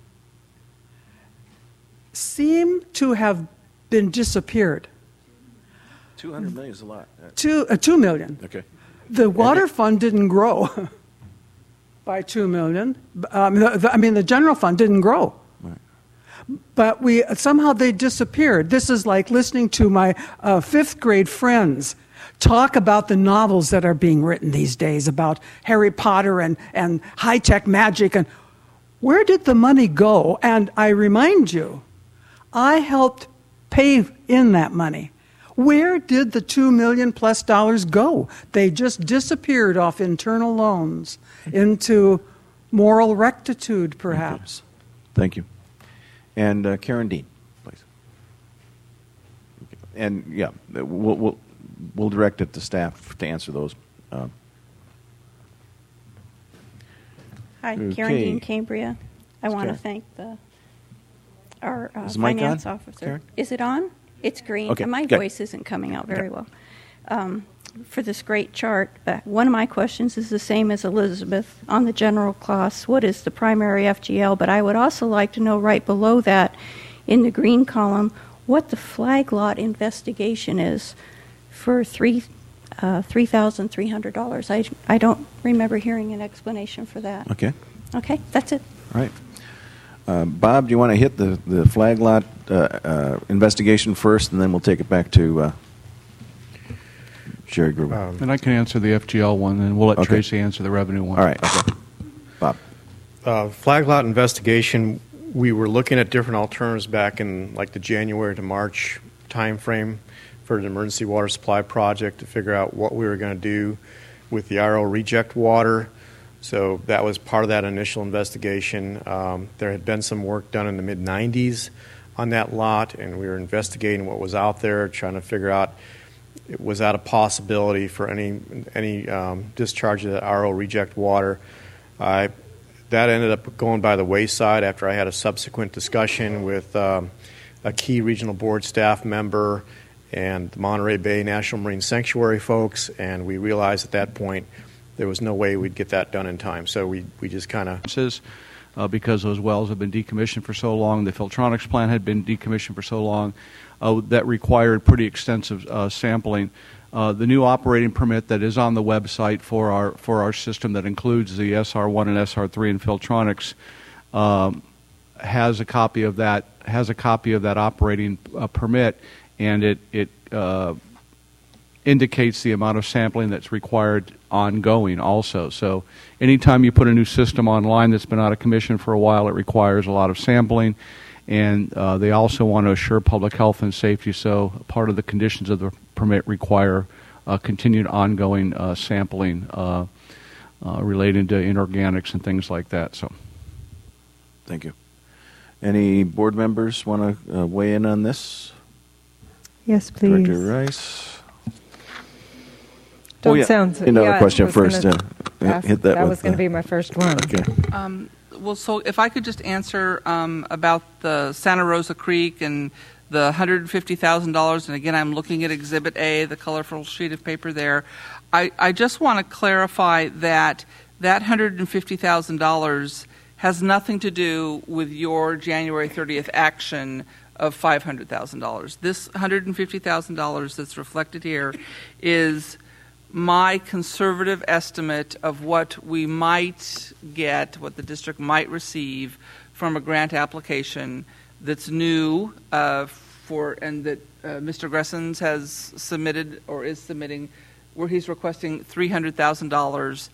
S10: seem to have been disappeared.
S1: two hundred million is a lot.
S10: Two, uh, two million.
S1: Okay.
S10: The water fund didn't grow by two million. Um, the, the, I mean, the general fund didn't grow. But we somehow they disappeared. This is like listening to my uh, fifth grade friends talk about the novels that are being written these days about Harry Potter and, and high-tech magic. And where did the money go? And I remind you, I helped pay in that money. Where did the two million plus dollars go? They just disappeared off internal loans into moral rectitude, perhaps.
S1: Thank you. And uh, Karen Dean, please. And yeah, we'll, we'll, we'll direct it to staff to answer those. Uh,
S7: Hi,
S1: okay.
S7: Karen Dean, Cambria. I
S1: Ms.
S7: want to
S1: Karen.
S7: thank the our uh,
S1: Is the mic
S7: finance
S1: on,
S7: officer.
S1: Karen?
S7: Is it on? It's green,
S1: Okay,
S7: and my
S1: good.
S7: voice isn't coming out very well. Um, for this great chart, uh, one of my questions is the same as Elizabeth on the general costs. What is the primary F G L? But I would also like to know right below that, in the green column, what the flag lot investigation is for three uh, three thousand three hundred dollars. I I don't remember hearing an explanation for that.
S1: Okay.
S7: Okay, that's it.
S1: All right. Uh, Bob, do you want to hit the, the flag lot uh, uh, investigation first, and then we'll take it back to uh, Sherry Gruber?
S11: Um, and I can answer the F G L one, and we'll let
S1: Okay.
S11: Tracy answer the revenue one.
S1: All right. Okay. Bob.
S18: Uh, flag lot investigation, we were looking at different alternatives back in like the January to March time frame for an emergency water supply project to figure out what we were going to do with the R O reject water. So that was part of that initial investigation. Um, there had been some work done in the mid nineties on that lot, and we were investigating what was out there, trying to figure out was that a possibility for any any um, discharge of the R O reject water. I that ended up going by the wayside after I had a subsequent discussion with um, a key regional board staff member and the Monterey Bay National Marine Sanctuary folks, and we realized at that point there was no way we'd get that done in time. So we, we just kind of...
S11: Uh, because those wells have been decommissioned for so long, the Filtronics plant had been decommissioned for so long, uh, that required pretty extensive uh, sampling. Uh, the new operating permit that is on the website for our for our system that includes the S R one and S R three and Filtronics um, has a copy of that has a copy of that operating uh, permit, and it it uh, indicates the amount of sampling that's required ongoing also. So anytime you put a new system online that's been out of commission for a while, it requires a lot of sampling, and uh, they also want to assure public health and safety, so part of the conditions of the permit require uh, continued ongoing uh, sampling uh, uh, related to inorganics and things like that. So,
S1: Thank you. Any board members want to uh, weigh in on this?
S14: Yes, please.
S1: Director Rice.
S14: Don't
S1: oh, yeah.
S14: sound so,
S1: Another
S14: yeah,
S1: question
S14: I was
S1: first.
S14: gonna
S1: Uh,
S14: ask-
S1: hit that
S14: that
S1: with,
S14: was going to
S1: uh,
S14: be my first one.
S1: Okay.
S3: Um, well, so if I could just answer um, about the Santa Rosa Creek and the one hundred fifty thousand dollars, and again, I'm looking at Exhibit A, the colorful sheet of paper there. I, I just want to clarify that that one hundred fifty thousand dollars has nothing to do with your January thirtieth action of five hundred thousand dollars. This one hundred fifty thousand dollars that's reflected here is my conservative estimate of what we might get, what the district might receive from a grant application that's new uh, for, and that uh, Mister Gressens has submitted or is submitting, where he's requesting three hundred thousand dollars.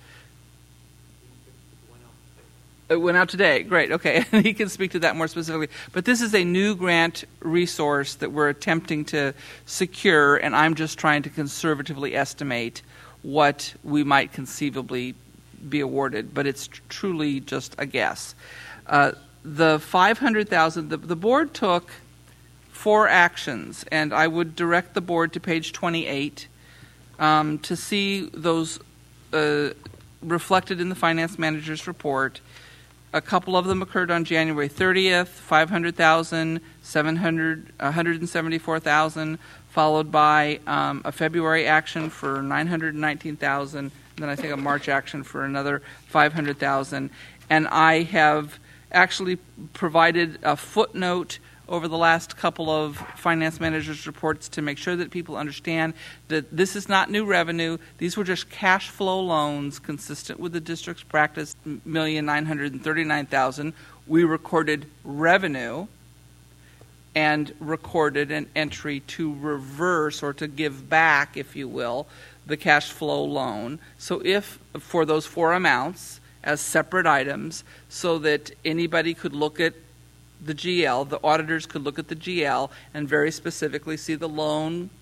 S3: It went out today. Great. Okay. He can speak to that more specifically. But this is a new grant resource that we're attempting to secure, and I'm just trying to conservatively estimate what we might conceivably be awarded. But it's tr- truly just a guess. Uh, the five hundred thousand dollars, the, the board took four actions, and I would direct the board to page twenty-eight um, to see those uh, reflected in the finance manager's report. A couple of them occurred on January thirtieth, five hundred thousand dollars, seven hundred, one hundred seventy-four thousand dollars, followed by um, a February action for nine hundred nineteen thousand dollars, and then I think a March action for another five hundred thousand dollars. And I have actually provided a footnote over the last couple of finance managers' reports to make sure that people understand that this is not new revenue. These were just cash flow loans consistent with the district's practice, one million nine hundred thirty-nine thousand dollars. We recorded revenue and recorded an entry to reverse or to give back, if you will, the cash flow loan. So if, for those four amounts as separate items, so that anybody could look at the G L, the auditors could look at the G L and very specifically see the loan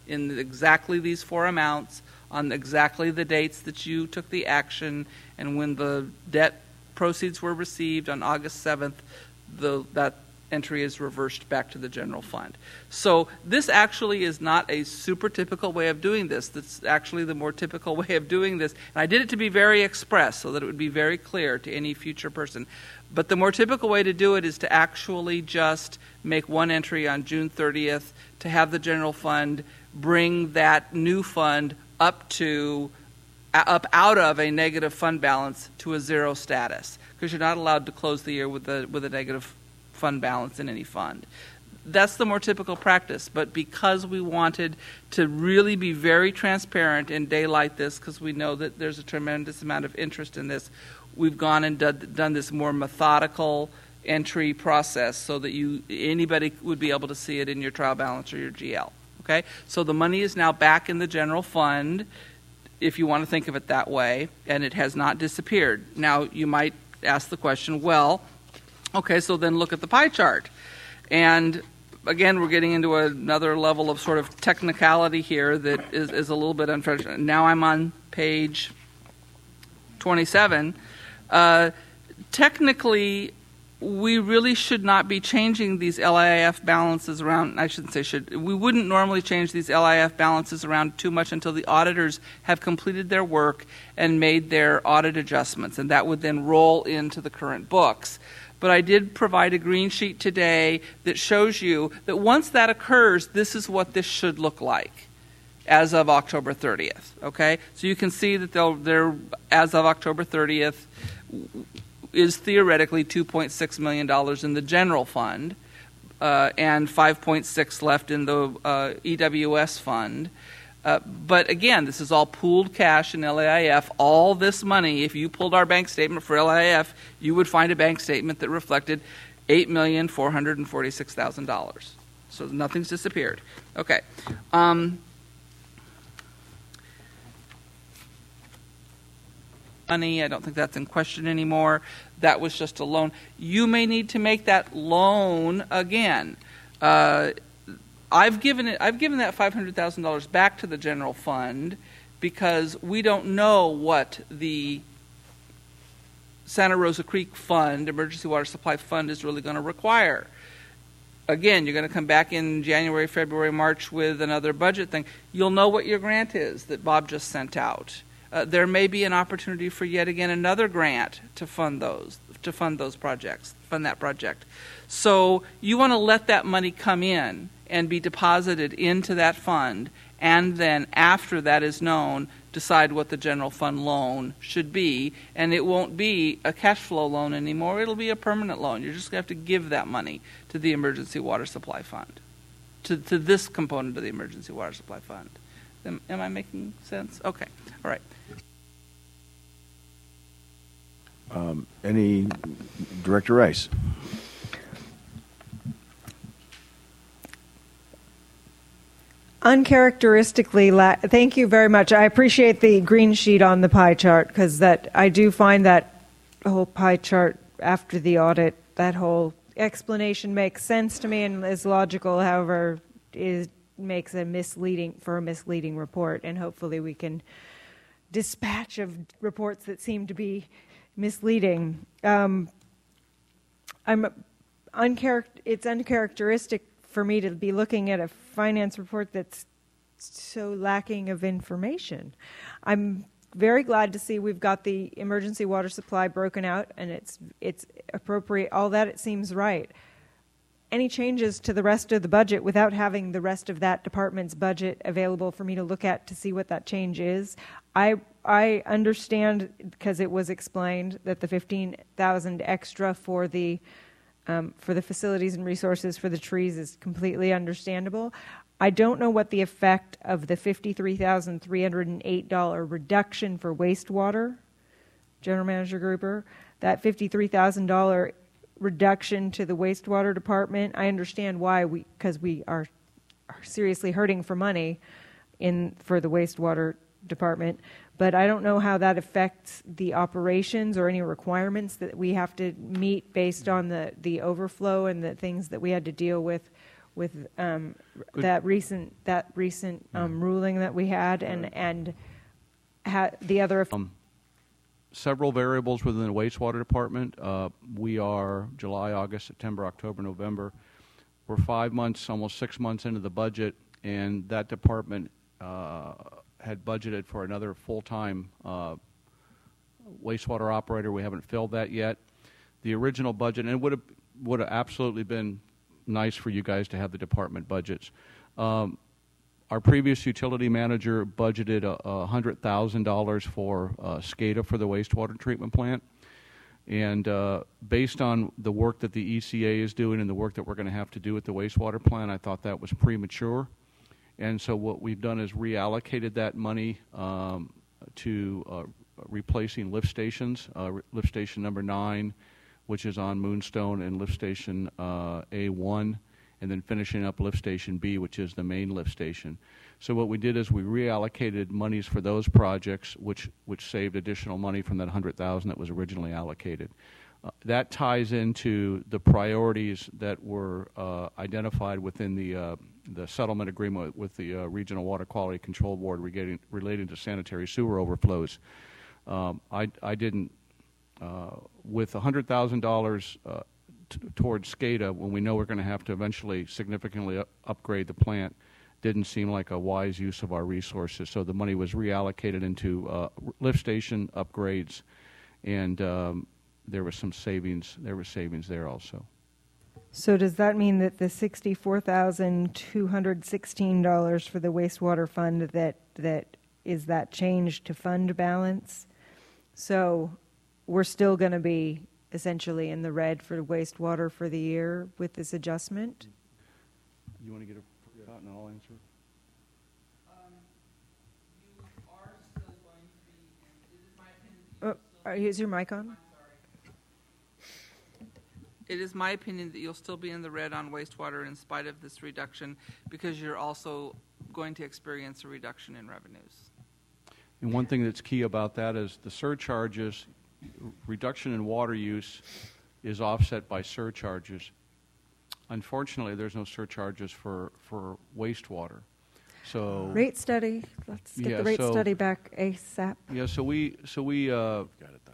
S3: in exactly these four amounts on exactly the dates that you took the action, and when the debt proceeds were received on August seventh, the, that entry is reversed back to the general fund. So this actually is not a super typical way of doing this. That's actually the more typical way of doing this. And I did it to be very express so that it would be very clear to any future person. But the more typical way to do it is to actually just make one entry on June thirtieth to have the general fund bring that new fund up to up out of a negative fund balance to a zero status, because you're not allowed to close the year with a with a negative fund balance in any fund. That's the more typical practice, but because we wanted to really be very transparent and daylight this, because we know that there's a tremendous amount of interest in this, we've gone and done, done this more methodical entry process so that you anybody would be able to see it in your trial balance or your G L. Okay, so the money is now back in the general fund, if you want to think of it that way, and it has not disappeared. Now, you might ask the question, well, okay, so then look at the pie chart. And again, we're getting into another level of sort of technicality here that is, is a little bit unfortunate. Now I'm on page twenty-seven. Uh, technically, we really should not be changing these L I F balances around. I shouldn't say should. We wouldn't normally change these L I F balances around too much until the auditors have completed their work and made their audit adjustments, and that would then roll into the current books. But I did provide a green sheet today that shows you that once that occurs, this is what this should look like as of October thirtieth. Okay, so you can see that they'll, they're as of October thirtieth. Is theoretically two point six million dollars in the general fund uh, and five point six left in the uh, E W S fund. Uh, but again, this is all pooled cash in L A I F. All this money, if you pulled our bank statement for L A I F, you would find a bank statement that reflected eight million four hundred forty-six thousand dollars. So nothing's disappeared. Okay. Um, money. I don't think that's in question anymore. That was just a loan. You may need to make that loan again. Uh, I've given it. I've given that five hundred thousand dollars back to the general fund because we don't know what the Santa Rosa Creek Fund, Emergency Water Supply Fund, is really going to require. Again, you're going to come back in January, February, March with another budget thing. You'll know what your grant is that Bob just sent out. Uh, there may be an opportunity for yet again another grant to fund those, to fund those projects, fund that project. So you want to let that money come in and be deposited into that fund, and then after that is known, decide what the general fund loan should be. And it won't be a cash flow loan anymore. It'll be a permanent loan. You're just going to have to give that money to the Emergency Water Supply Fund, to, to this component of the Emergency Water Supply Fund. Am, am I making sense? Okay. All right.
S1: Um, any, Director Rice?
S14: Uncharacteristically, la- thank you very much. I appreciate the green sheet on the pie chart, because that I do find that whole pie chart after the audit, that whole explanation makes sense to me and is logical. However, is makes a misleading for a misleading report, and hopefully we can dispatch of reports that seem to be misleading. Um, I'm uncharac- It's uncharacteristic for me to be looking at a finance report that's so lacking of information. I'm very glad to see we've got the emergency water supply broken out, and it's it's appropriate. All that, it seems right. Any changes to the rest of the budget without having the rest of that department's budget available for me to look at to see what that change is? I I understand, because it was explained, that the fifteen thousand extra for the um, for the facilities and resources for the trees is completely understandable. I don't know what the effect of the fifty-three thousand three hundred eight dollars reduction for wastewater, General Manager Gruber, that fifty-three thousand dollars reduction to the wastewater department. I understand why, we because we are, are seriously hurting for money in for the wastewater department, but I don't know how that affects the operations or any requirements that we have to meet based on the, the overflow and the things that we had to deal with with um, that recent that recent um, ruling that we had, and and ha- the other.
S11: Um, several variables within the wastewater department. Uh, we are July, August, September, October, November. We're five months, almost six months into the budget, and that department uh, had budgeted for another full-time uh, wastewater operator. We haven't filled that yet. The original budget, and it would have would have absolutely been nice for you guys to have the department budgets. Um, our previous utility manager budgeted a, a hundred thousand dollars for uh, SCADA for the wastewater treatment plant, and uh, based on the work that the E C A is doing and the work that we're going to have to do at the wastewater plant, I thought that was premature. And so what we've done is reallocated that money um, to uh, replacing lift stations, uh, lift station number nine, which is on Moonstone, and lift station uh, A one, and then finishing up lift station B, which is the main lift station. So what we did is we reallocated monies for those projects, which which saved additional money from that one hundred thousand dollars that was originally allocated. Uh, that ties into the priorities that were uh, identified within the uh, the settlement agreement with the uh, Regional Water Quality Control Board relating, relating to sanitary sewer overflows. Um, I, I didn't, uh, with one hundred thousand dollars uh, t- towards SCADA, when we know we're going to have to eventually significantly up- upgrade the plant, didn't seem like a wise use of our resources. So the money was reallocated into uh, lift station upgrades, and um, there was some savings. There was savings there also.
S14: So does that mean that the sixty-four thousand two hundred sixteen dollars for the wastewater fund, that that is that change to fund balance? So we're still going to be essentially in the red for wastewater for the year with this adjustment?
S11: You want to get a thought and I'll answer?
S3: Um, you are still going to be, and it is my opinion.
S14: Oh, is your mic on?
S3: It is my opinion that you'll still be in the red on wastewater in spite of this reduction, because you're also going to experience a reduction in revenues.
S11: And one thing that's key about that is the surcharges, reduction in water use is offset by surcharges. Unfortunately, there's no surcharges for, for wastewater. So
S14: rate study. Let's get
S11: yeah,
S14: the rate
S11: so,
S14: study back ASAP.
S11: Yeah, so we so we uh, got it done.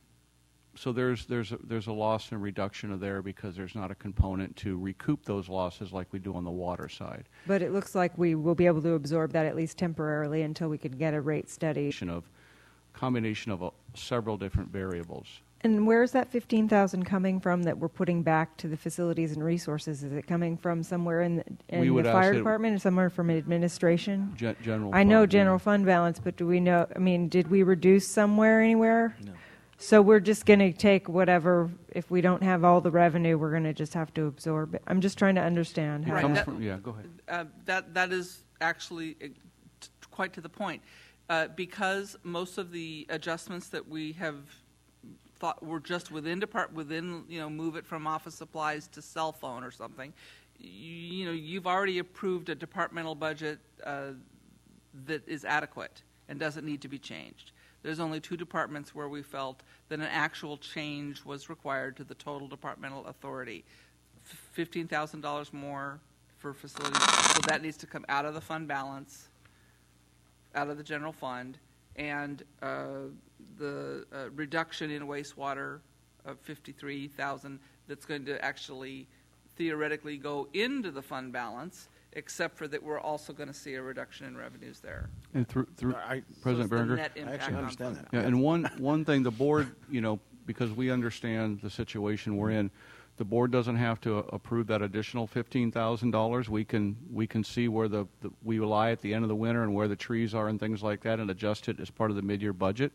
S11: So there's there's a, there's a loss and reduction of there because there's not a component to recoup those losses like we do on the water side.
S14: But it looks like we will be able to absorb that at least temporarily until we can get a rate study.
S11: Of combination of uh, several different variables.
S14: And where is that fifteen thousand coming from that we're putting back to the facilities and resources? Is it coming from somewhere in the, in the fire department or somewhere from administration?
S11: Gen- general.
S14: I know
S11: fund,
S14: general
S11: yeah.
S14: fund balance, but do we know? I mean, did we reduce somewhere anywhere?
S11: No.
S14: So we're just going to take whatever. If we don't have all the revenue, we're going to just have to absorb it. I'm just trying to understand how.
S11: It comes
S14: that,
S11: from, yeah, go ahead.
S3: Uh, that that is actually uh, t- quite to the point, uh, because most of the adjustments that we have thought were just within depart within you know move it from office supplies to cell phone or something. You, you know you've already approved a departmental budget uh, that is adequate and doesn't need to be changed. There's only two departments where we felt that an actual change was required to the total departmental authority. fifteen thousand dollars more for facilities, so that needs to come out of the fund balance, out of the general fund, and uh, the uh, reduction in wastewater of fifty-three thousand dollars that's going to actually theoretically go into the fund balance, except for that we're also going to see a reduction in revenues there.
S11: And through, through
S3: I,
S11: President
S3: so
S11: Berenger,
S3: I actually understand that.
S11: Yeah, and one one thing the board, you know, because we understand the situation we're in, the board doesn't have to approve that additional fifteen thousand dollars. We can we can see where the, the we lie at the end of the winter and where the trees are and things like that, and adjust it as part of the mid-year budget.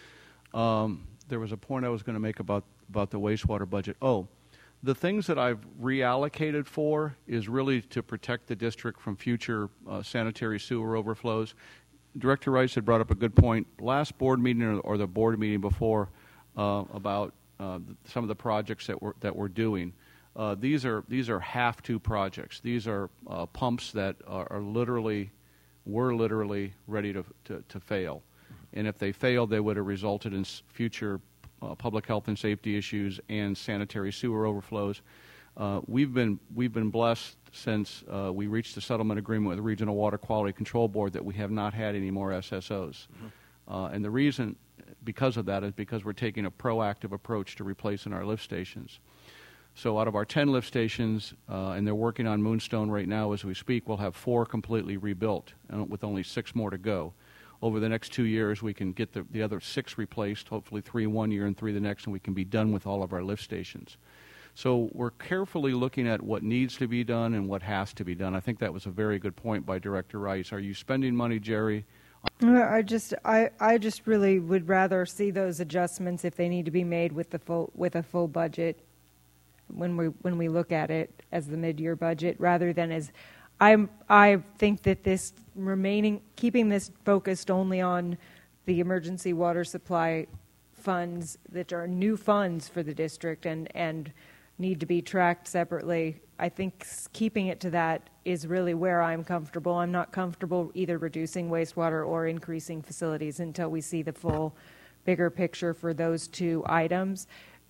S11: Um, there was a point I was going to make about about the wastewater budget. Oh. The things that I've reallocated for is really to protect the district from future uh, sanitary sewer overflows. Director Rice had brought up a good point last board meeting or, or the board meeting before uh, about uh, some of the projects that we're that we're doing. Uh, these are these are have-to projects. These are uh, pumps that are, are literally were literally ready to, to to fail, and if they failed, they would have resulted in future Uh, public health and safety issues and sanitary sewer overflows. Uh, we've been we've been blessed since uh, we reached the settlement agreement with the Regional Water Quality Control Board that we have not had any more S S Os. Mm-hmm. uh, and the reason because of that is because we're taking a proactive approach to replacing our lift stations. So out of our ten lift stations, uh, and they're working on Moonstone right now as we speak, we'll have four completely rebuilt, uh, with only six more to go. Over the next two years, we can get the, the other six replaced, hopefully three one year and three the next, and we can be done with all of our lift stations. So we're carefully looking at what needs to be done and what has to be done. I think that was a very good point by Director Rice. Are you spending money, Jerry?
S14: I just, I, I just really would rather see those adjustments if they need to be made with the full, with a full budget when we when we look at it as the mid-year budget, rather than as, I I think that this remaining, keeping this focused only on the emergency water supply funds that are new funds for the district and and need to be tracked separately. I think keeping it to that is really where I'm comfortable. I'm not comfortable either reducing wastewater or increasing facilities until we see the full, bigger picture for those two items.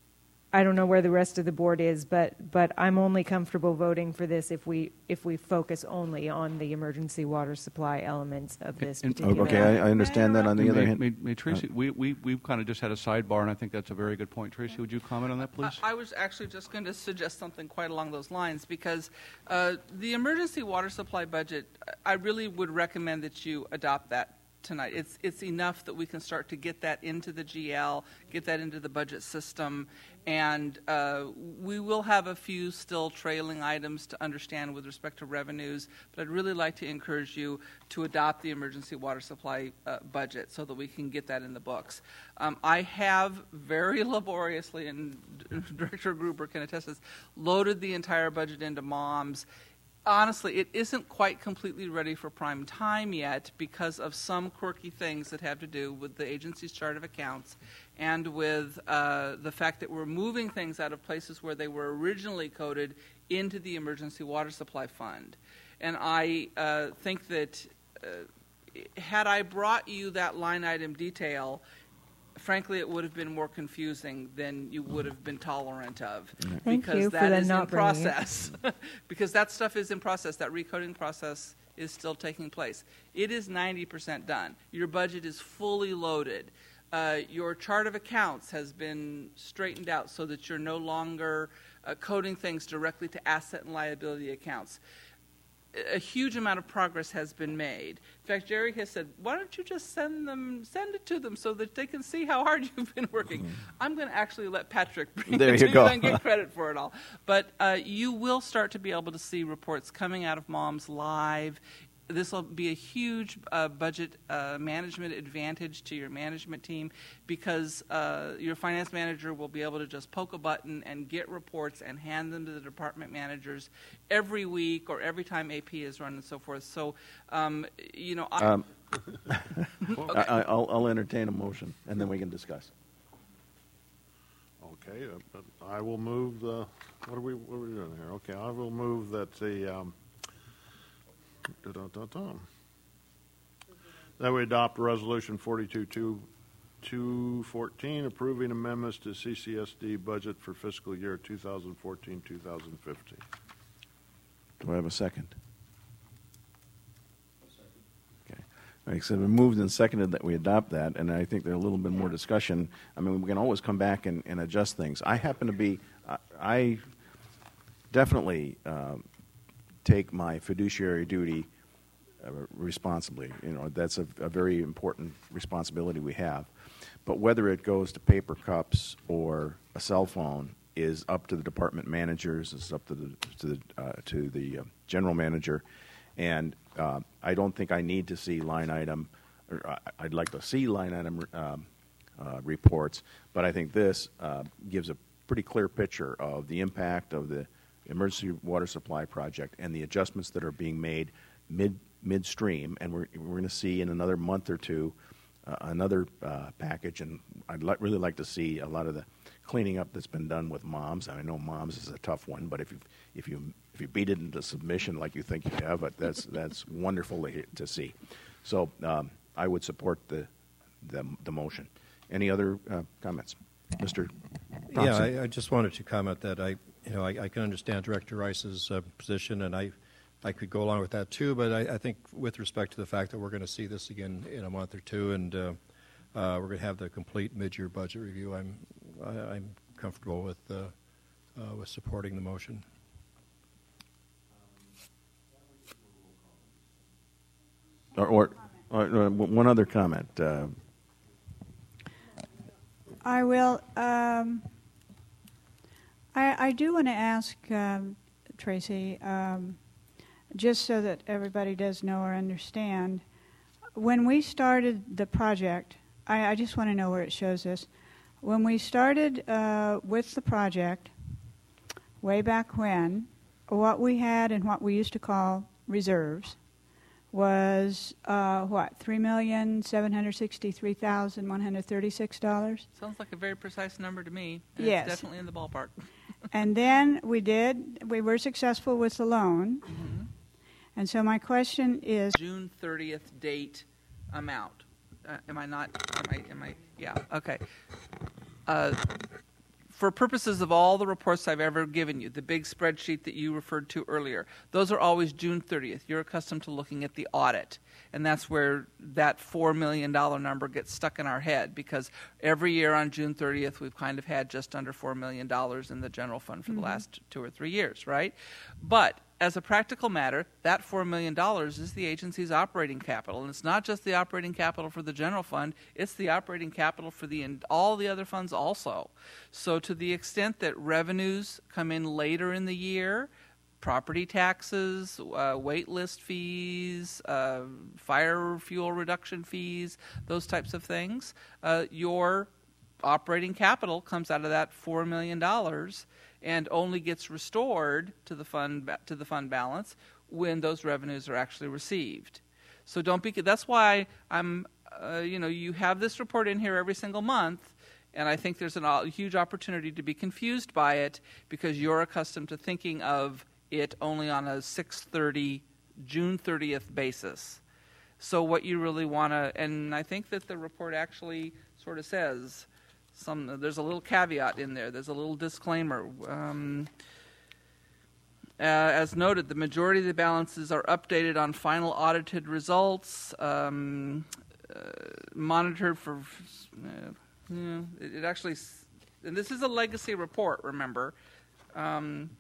S14: I don't know where the rest of the board is, but but I'm only comfortable voting for this if we if we focus only on the emergency water supply elements of this
S11: And-
S14: particular.
S1: Okay, I, I understand that. On the
S11: May-
S1: other hand,
S11: may, may Tracy,
S1: uh,
S11: we, we, we've kind of just had a sidebar, and I think that's a very good point. Tracy, would you comment on that, please?
S3: I I was actually just going to suggest something quite along those lines, because uh, the emergency water supply budget, I really would recommend that you adopt that tonight. It's it's enough that we can start to get that into the G L, get that into the budget system, and uh, we will have a few still trailing items to understand with respect to revenues, but I'd really like to encourage you to adopt the emergency water supply uh, budget so that we can get that in the books. Um, I have very laboriously, and Director Gruber can attest to this, loaded the entire budget into MOMS. Honestly, it isn't quite completely ready for prime time yet because of some quirky things that have to do with the agency's chart of accounts and with uh, the fact that we're moving things out of places where they were originally coded into the emergency water supply fund. And I uh, think that uh, had I brought you that line item detail, frankly, it would have been more confusing than you would have been tolerant of.
S14: Thank
S3: because
S14: you for
S3: that
S14: the
S3: is
S14: not
S3: in
S14: bringing it.
S3: process. Because that stuff is in process. That recoding process is still taking place. It is ninety percent done. Your budget is fully loaded. Uh, your chart of accounts has been straightened out so that you're no longer uh, coding things directly to asset and liability accounts. A huge amount of progress has been made. In fact, Jerry has said, why don't you just send them, send it to them so that they can see how hard you've been working. Mm-hmm. I'm going to actually let Patrick bring
S1: There
S3: it
S1: you
S3: to
S1: go.
S3: you and get credit for it all. But uh, you will start to be able to see reports coming out of MOMS live. This will be a huge uh, budget uh, management advantage to your management team because uh, your finance manager will be able to just poke a button and get reports and hand them to the department managers every week or every time A P is run and so forth. So, um, you know, I,
S1: um,
S3: okay.
S1: I, I'll, I'll entertain a motion, and then we can discuss.
S4: Okay, uh, but I will move the, what are we, what are we doing here? Okay, I will move that the, um, da-da-da-da. that we adopt Resolution forty-two two fourteen, approving amendments to C C S D budget for fiscal year two thousand fourteen two thousand fifteen.
S1: Do I have a second? Okay. All right, so we moved and seconded that we adopt that, and I think there's a little bit more discussion. I mean, we can always come back and, and adjust things. I happen to be, I, I definitely uh, take my fiduciary duty uh, responsibly. You know, that's a, a very important responsibility we have. But whether it goes to paper cups or a cell phone is up to the department managers. It's up to the to the uh, to the uh, general manager, and uh, I don't think I need to see line item. Or uh, I'd like to see line item um, uh, reports, but I think this uh, gives a pretty clear picture of the impact of the emergency water supply project and the adjustments that are being made mid midstream, and we're we're going to see in another month or two uh, another uh, package, and I'd li- really like to see a lot of the cleaning up that's been done with MOMS. I know MOMS is a tough one, but if you if you if you beat it into submission like you think you have, but that's that's wonderful to, to see. So um, I would support the the, the motion. Any other uh, comments, Mister Thompson?
S16: Yeah, I, I just wanted to comment that I you know, I, I can understand Director Rice's uh, position, and I, I could go along with that too. But I, I think, with respect to the fact that we're going to see this again in a month or two, and uh, uh, we're going to have the complete mid-year budget review, I'm, I, I'm comfortable with uh, uh, with supporting the motion.
S1: Or, or, or uh, one other comment. Uh,
S5: I will. Um, I, I do want to ask um, Tracy, um, just so that everybody does know or understand, when we started the project, I, I just want to know where it shows this. When we started uh, with the project, way back when, what we had and what we used to call reserves was uh, what, three million seven hundred sixty-three thousand one hundred thirty-six dollars?
S3: Sounds like a very precise number to me. And
S5: Yes.
S3: It's definitely in the ballpark.
S5: And then we did, we were successful with the loan.
S3: Mm-hmm.
S5: And so my question is,
S3: June thirtieth date amount. Uh, am I not? Am I? Am I? Yeah. Okay. Uh, for purposes of all the reports I've ever given you, the big spreadsheet that you referred to earlier, those are always June thirtieth. You're accustomed to looking at the audit, and that's where that four million dollars number gets stuck in our head, because every year on June thirtieth we've kind of had just under four million dollars in the general fund for
S5: Mhm.
S3: the last two or three years, right? But as a practical matter, that four million dollars is the agency's operating capital. And it's not just the operating capital for the general fund, it's the operating capital for the all the other funds also. So to the extent that revenues come in later in the year, property taxes, uh, wait list fees, uh, fire fuel reduction fees, those types of things, uh, your operating capital comes out of that four million dollars and only gets restored to the fund ba- to the fund balance when those revenues are actually received. So don't be. That's why I'm. Uh, you know, you have this report in here every single month, and I think there's an, a huge opportunity to be confused by it because you're accustomed to thinking of it only on a six thirty, June thirtieth basis. So what you really want to, and I think that the report actually sort of says. Some, there's a little caveat in there. There's a little disclaimer. Um, uh, as noted, the majority of the balances are updated on final audited results, um, uh, monitored for. Uh, you know, it, it actually, and this is a legacy report. Remember. Um,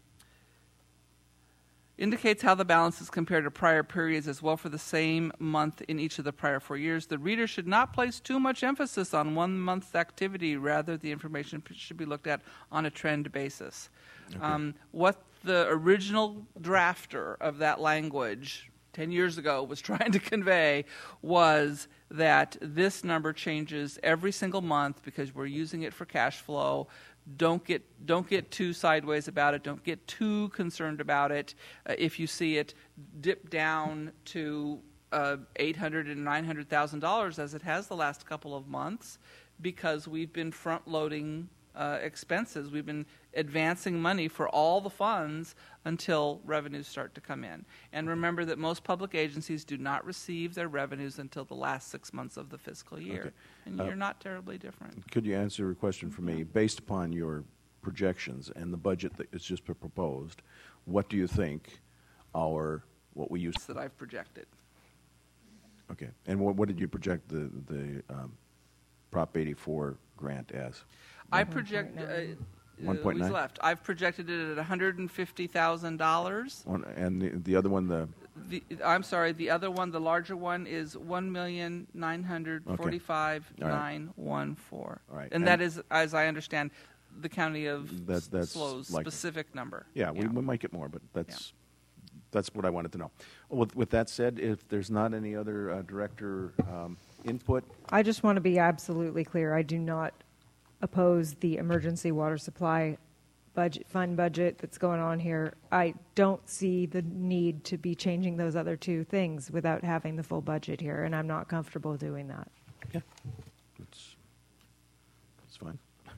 S3: indicates how the balances compare to prior periods as well for the same month in each of the prior four years. The reader should not place too much emphasis on one month's activity. Rather, the information should be looked at on a trend basis. Okay. Um, what the original drafter of that language ten years ago was trying to convey was that this number changes every single month because we're using it for cash flow. Don't get don't get too sideways about it. Don't get too concerned about it. Uh, if you see it dip down to uh, eight hundred and nine hundred thousand dollars, as it has the last couple of months, because we've been front loading uh, expenses. We've been advancing money for all the funds until revenues start to come in. And remember that most public agencies do not receive their revenues until the last six months of the fiscal year.
S1: Okay.
S3: And
S1: Uh,
S3: you're not terribly different.
S1: Could you answer a question for me? Based upon your projections and the budget that is just proposed, what do you think our, what we use?
S3: That I've projected.
S1: Okay. And what, what did you project the, the um, Prop eighty-four grant as?
S3: I project. Uh,
S1: one point nine?
S3: Louise left. I've projected it at one hundred fifty thousand dollars.
S1: And the, the other one, the...
S3: The, I'm sorry, the other one, the larger one, is one million nine hundred forty-five thousand nine hundred fourteen.
S1: All right.
S3: And,
S1: And
S3: that is, as I understand, the county of
S1: That- that's
S3: Slow's
S1: like-
S3: specific number.
S1: Yeah, we, we might get more, but that's that's what I wanted to know. With, with that said, if there's not any other uh, director um, input,
S14: I just want to be absolutely clear. I do not oppose the emergency water supply budget fund budget that's going on here. I don't see the need to be changing those other two things without having the full budget here, and I'm not comfortable doing that.
S1: Yeah, it's it's fine.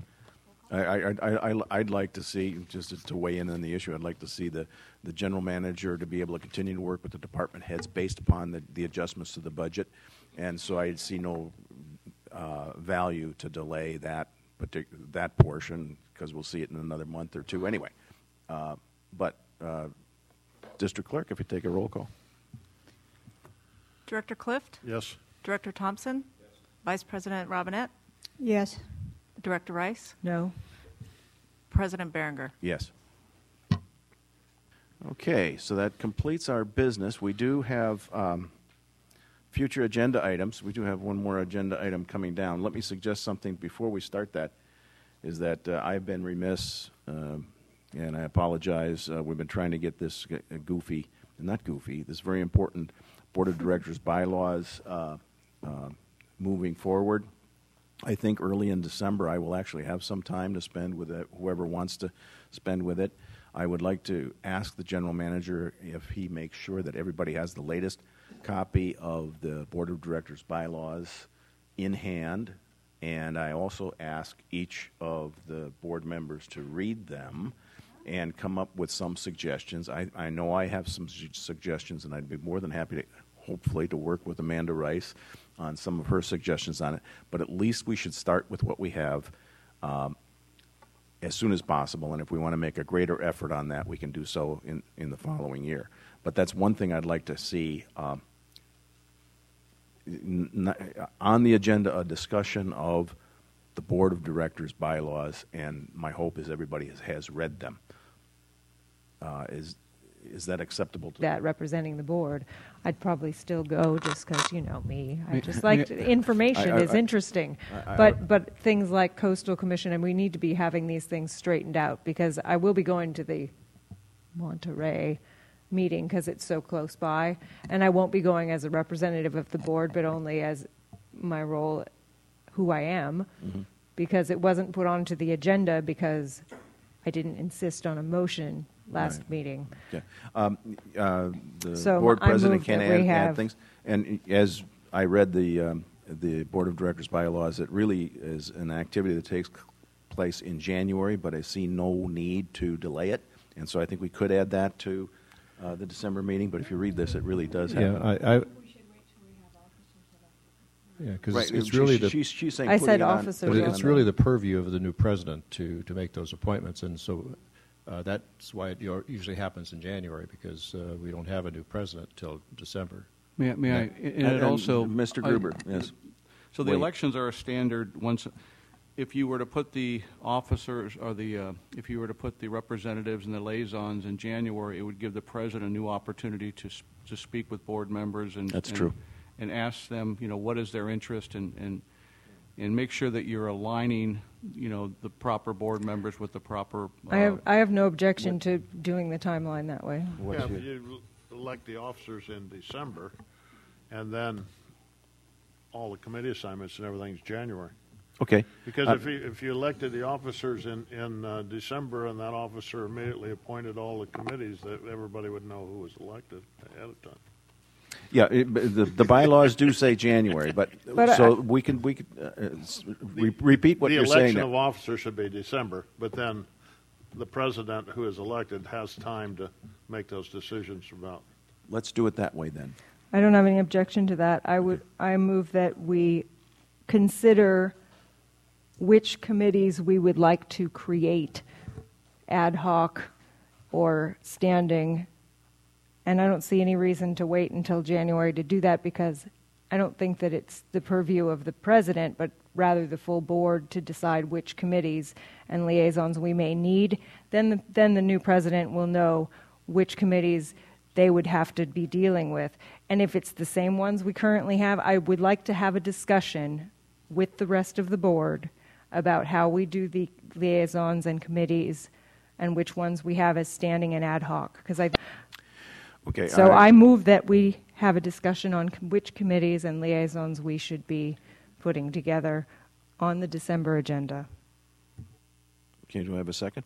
S1: I, I, I, I, I'd like to see, just to weigh in on the issue, I'd like to see the, the general manager to be able to continue to work with the department heads based upon the, the adjustments to the budget. And so I see no uh, value to delay that partic- that portion because we'll see it in another month or two anyway. Uh, but, uh, District Clerk, if you take a roll call.
S15: Director Clift?
S4: Yes.
S15: Director Thompson? Yes. Vice President Robinette?
S5: Yes.
S15: Director Rice?
S14: No.
S15: President Berenger?
S1: Yes. Okay, so that completes our business. We do have um, future agenda items. We do have one more agenda item coming down. Let me suggest something before we start that, is that uh, I've been remiss, uh, and I apologize. Uh, we've been trying to get this uh, goofy, not goofy, this very important Board of Directors bylaws uh, uh, moving forward. I think early in December I will actually have some time to spend with it, whoever wants to spend with it. I would like to ask the general manager if he makes sure that everybody has the latest copy of the Board of Directors bylaws in hand, and I also ask each of the board members to read them and come up with some suggestions. I, I know I have some su- suggestions, and I'd be more than happy to, hopefully, to work with Amanda Rice on some of her suggestions on it, but at least we should start with what we have um, as soon as possible, and if we want to make a greater effort on that, we can do so in, in the following year. But that's one thing I'd like to see um, n- on the agenda, a discussion of the Board of Directors bylaws, and my hope is everybody has, has read them. Uh, is is that acceptable to
S14: that
S1: them?
S14: Representing the board, I'd probably still go just because, you know, me. I just like to, information
S1: I, I,
S14: is
S1: I,
S14: interesting.
S1: I, I,
S14: but
S1: I,
S14: but things like Coastal Commission, and we need to be having these things straightened out, because I will be going to the Monterey meeting because it's so close by, and I won't be going as a representative of the board, but only as my role, who I am, mm-hmm. because it wasn't put onto the agenda because I didn't insist on a motion last
S1: right.
S14: meeting.
S1: Okay. Um, uh, the
S14: so
S1: board
S14: I
S1: president can add,
S14: have,
S1: add things. And as I read the um, the Board of Directors bylaws, it really is an activity that takes place in January, but I see no need to delay it. And so I think we could add that to uh, the December meeting. But if you read this, it really does have.
S16: Yeah, I. I Yeah, because
S1: right.
S16: it's, it's
S1: she,
S16: really
S1: she,
S16: the.
S1: She's, she's saying
S14: I said
S1: it
S14: officers.
S1: On,
S16: but it's really the purview of the new president to, to make those appointments, and so uh, that's why it usually happens in January, because uh, we don't have a new president till December.
S11: May, I- may
S1: Yeah.
S11: I? And,
S1: And-
S11: it
S1: and
S11: also,
S1: Mister
S11: I-
S1: Gruber, yes.
S11: So the
S1: Wait.
S11: elections are a standard. Once, if you were to put the officers or the, uh, if you were to put the representatives and the liaisons in January, it would give the president a new opportunity to s- to speak with board members and
S1: That's
S11: and,
S1: true.
S11: and ask them, you know, what is their interest, and and and make sure that you're aligning, you know, the proper board members with the proper. Uh,
S14: I have I have no objection to doing the timeline that way.
S4: Yeah, but you elect the officers in December, and then all the committee assignments and everything's January.
S1: Okay.
S4: Because
S1: Uh,
S4: if you if you elected the officers in in uh, December, and that officer immediately appointed all the committees, that everybody would know who was elected ahead of time.
S1: Yeah, it, the, the bylaws do say January, but,
S14: But
S1: so
S14: I-
S1: we can we can uh, s- re- repeat what
S4: the
S1: you're saying.
S4: election
S1: now.
S4: of officers should be December, but then the president who is elected has time to make those decisions about.
S1: Let's do it that way then.
S14: I don't have any objection to that. I would I move that we consider which committees we would like to create ad hoc or standing. And I don't see any reason to wait until January to do that, because I don't think that it's the purview of the president, but rather the full board to decide which committees and liaisons we may need. Then the, then the new president will know which committees they would have to be dealing with. And if it's the same ones we currently have, I would like to have a discussion with the rest of the board about how we do the liaisons and committees and which ones we have as standing and ad hoc. Because I
S1: Okay.
S14: so
S1: I,
S14: I move that we have a discussion on com- which committees and liaisons we should be putting together on the December agenda.
S1: Okay, do I have a second?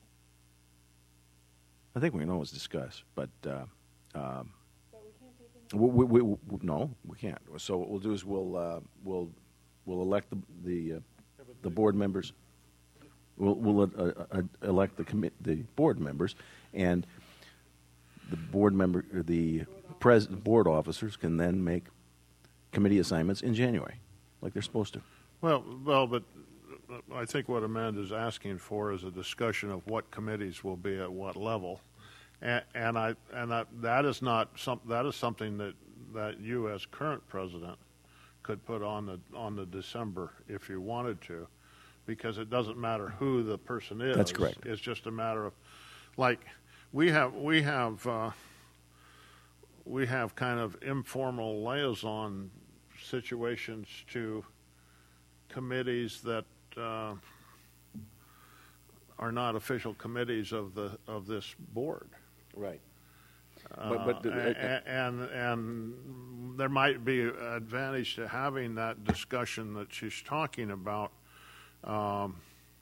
S1: I think we can always discuss, but uh, um, we, we, we, no, we can't. So what we'll do is we'll uh, we'll we'll elect the the, uh, the board members. We'll, we'll uh, uh, elect the commi- the board members, and the board member, the pres- board officers can then make committee assignments in January, like they're supposed to.
S4: Well, well, but I think what Amanda's asking for is a discussion of what committees will be at what level, and, and I and that that is not some that is something that that you as current president could put on the on the December if you wanted to, because it doesn't matter who the person is.
S1: That's correct.
S4: It's just a matter of, like, we have we have uh, we have kind of informal liaison situations to committees that uh, are not official committees of the of this board.
S1: Right.
S4: Uh,
S1: But- but the-
S4: a- and and there might be an advantage to having that discussion that she's talking about, um,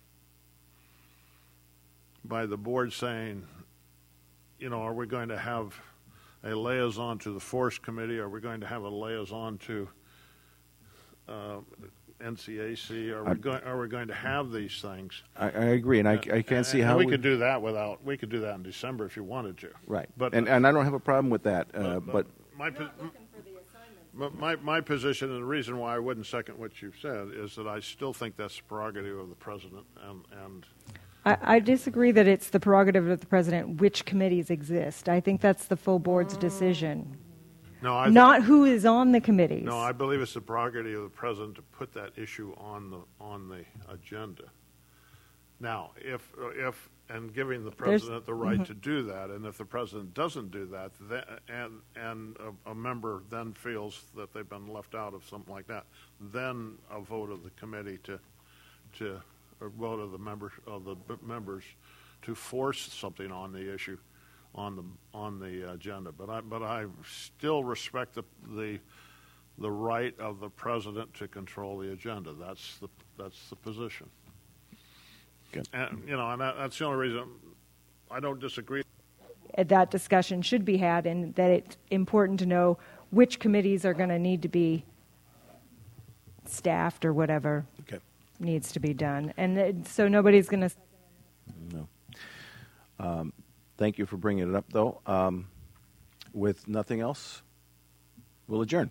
S4: by the board saying, you know, are we going to have a liaison to the Forest Committee? Are we going to have a liaison to uh, N C A C? Are we
S1: I-
S4: going? Are we going to have these things?
S1: I, I agree, and I, I can't see
S4: And
S1: how
S4: we could do that without. We could do that in December if you wanted to.
S1: Right,
S4: But
S1: and and I don't have a problem with that, uh, but
S4: my, po- but my my position, and the reason why I wouldn't second what you've said, is that I still think that's the prerogative of the president, and and
S14: I, I disagree that it's the prerogative of the president which committees exist. I think that's the full board's decision.
S4: no, I
S14: Not who is on the committees.
S4: No, I believe it's the prerogative of the president to put that issue on the on the agenda. Now, if if and giving the
S14: There's-
S4: president the right
S14: mhm.
S4: to do that, and if the president doesn't do that, then, and and a, a member then feels that they've been left out of something like that, then a vote of the committee to to or vote of the members of the b- members to force something on the issue on the on the agenda. But I but I still respect the the the right of the president to control the agenda. That's the that's the position.
S1: Good.
S4: And you know, and that, that's the only reason I don't disagree.
S14: That discussion should be had, and that it's important to know which committees are going to need to be staffed or whatever
S1: Okay.
S14: needs to be done. And it, so nobody's going to.
S1: no. Um, thank you for bringing it up, though. Um, with nothing else, we'll adjourn.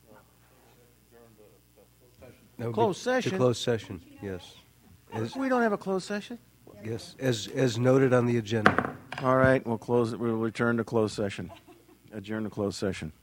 S2: That would be
S1: Closed session?
S2: The closed session, yes. As,
S1: We don't have a closed session?
S2: yes, as as noted on the agenda.
S1: All right, we'll close it. We'll return to closed session. Adjourn to closed session.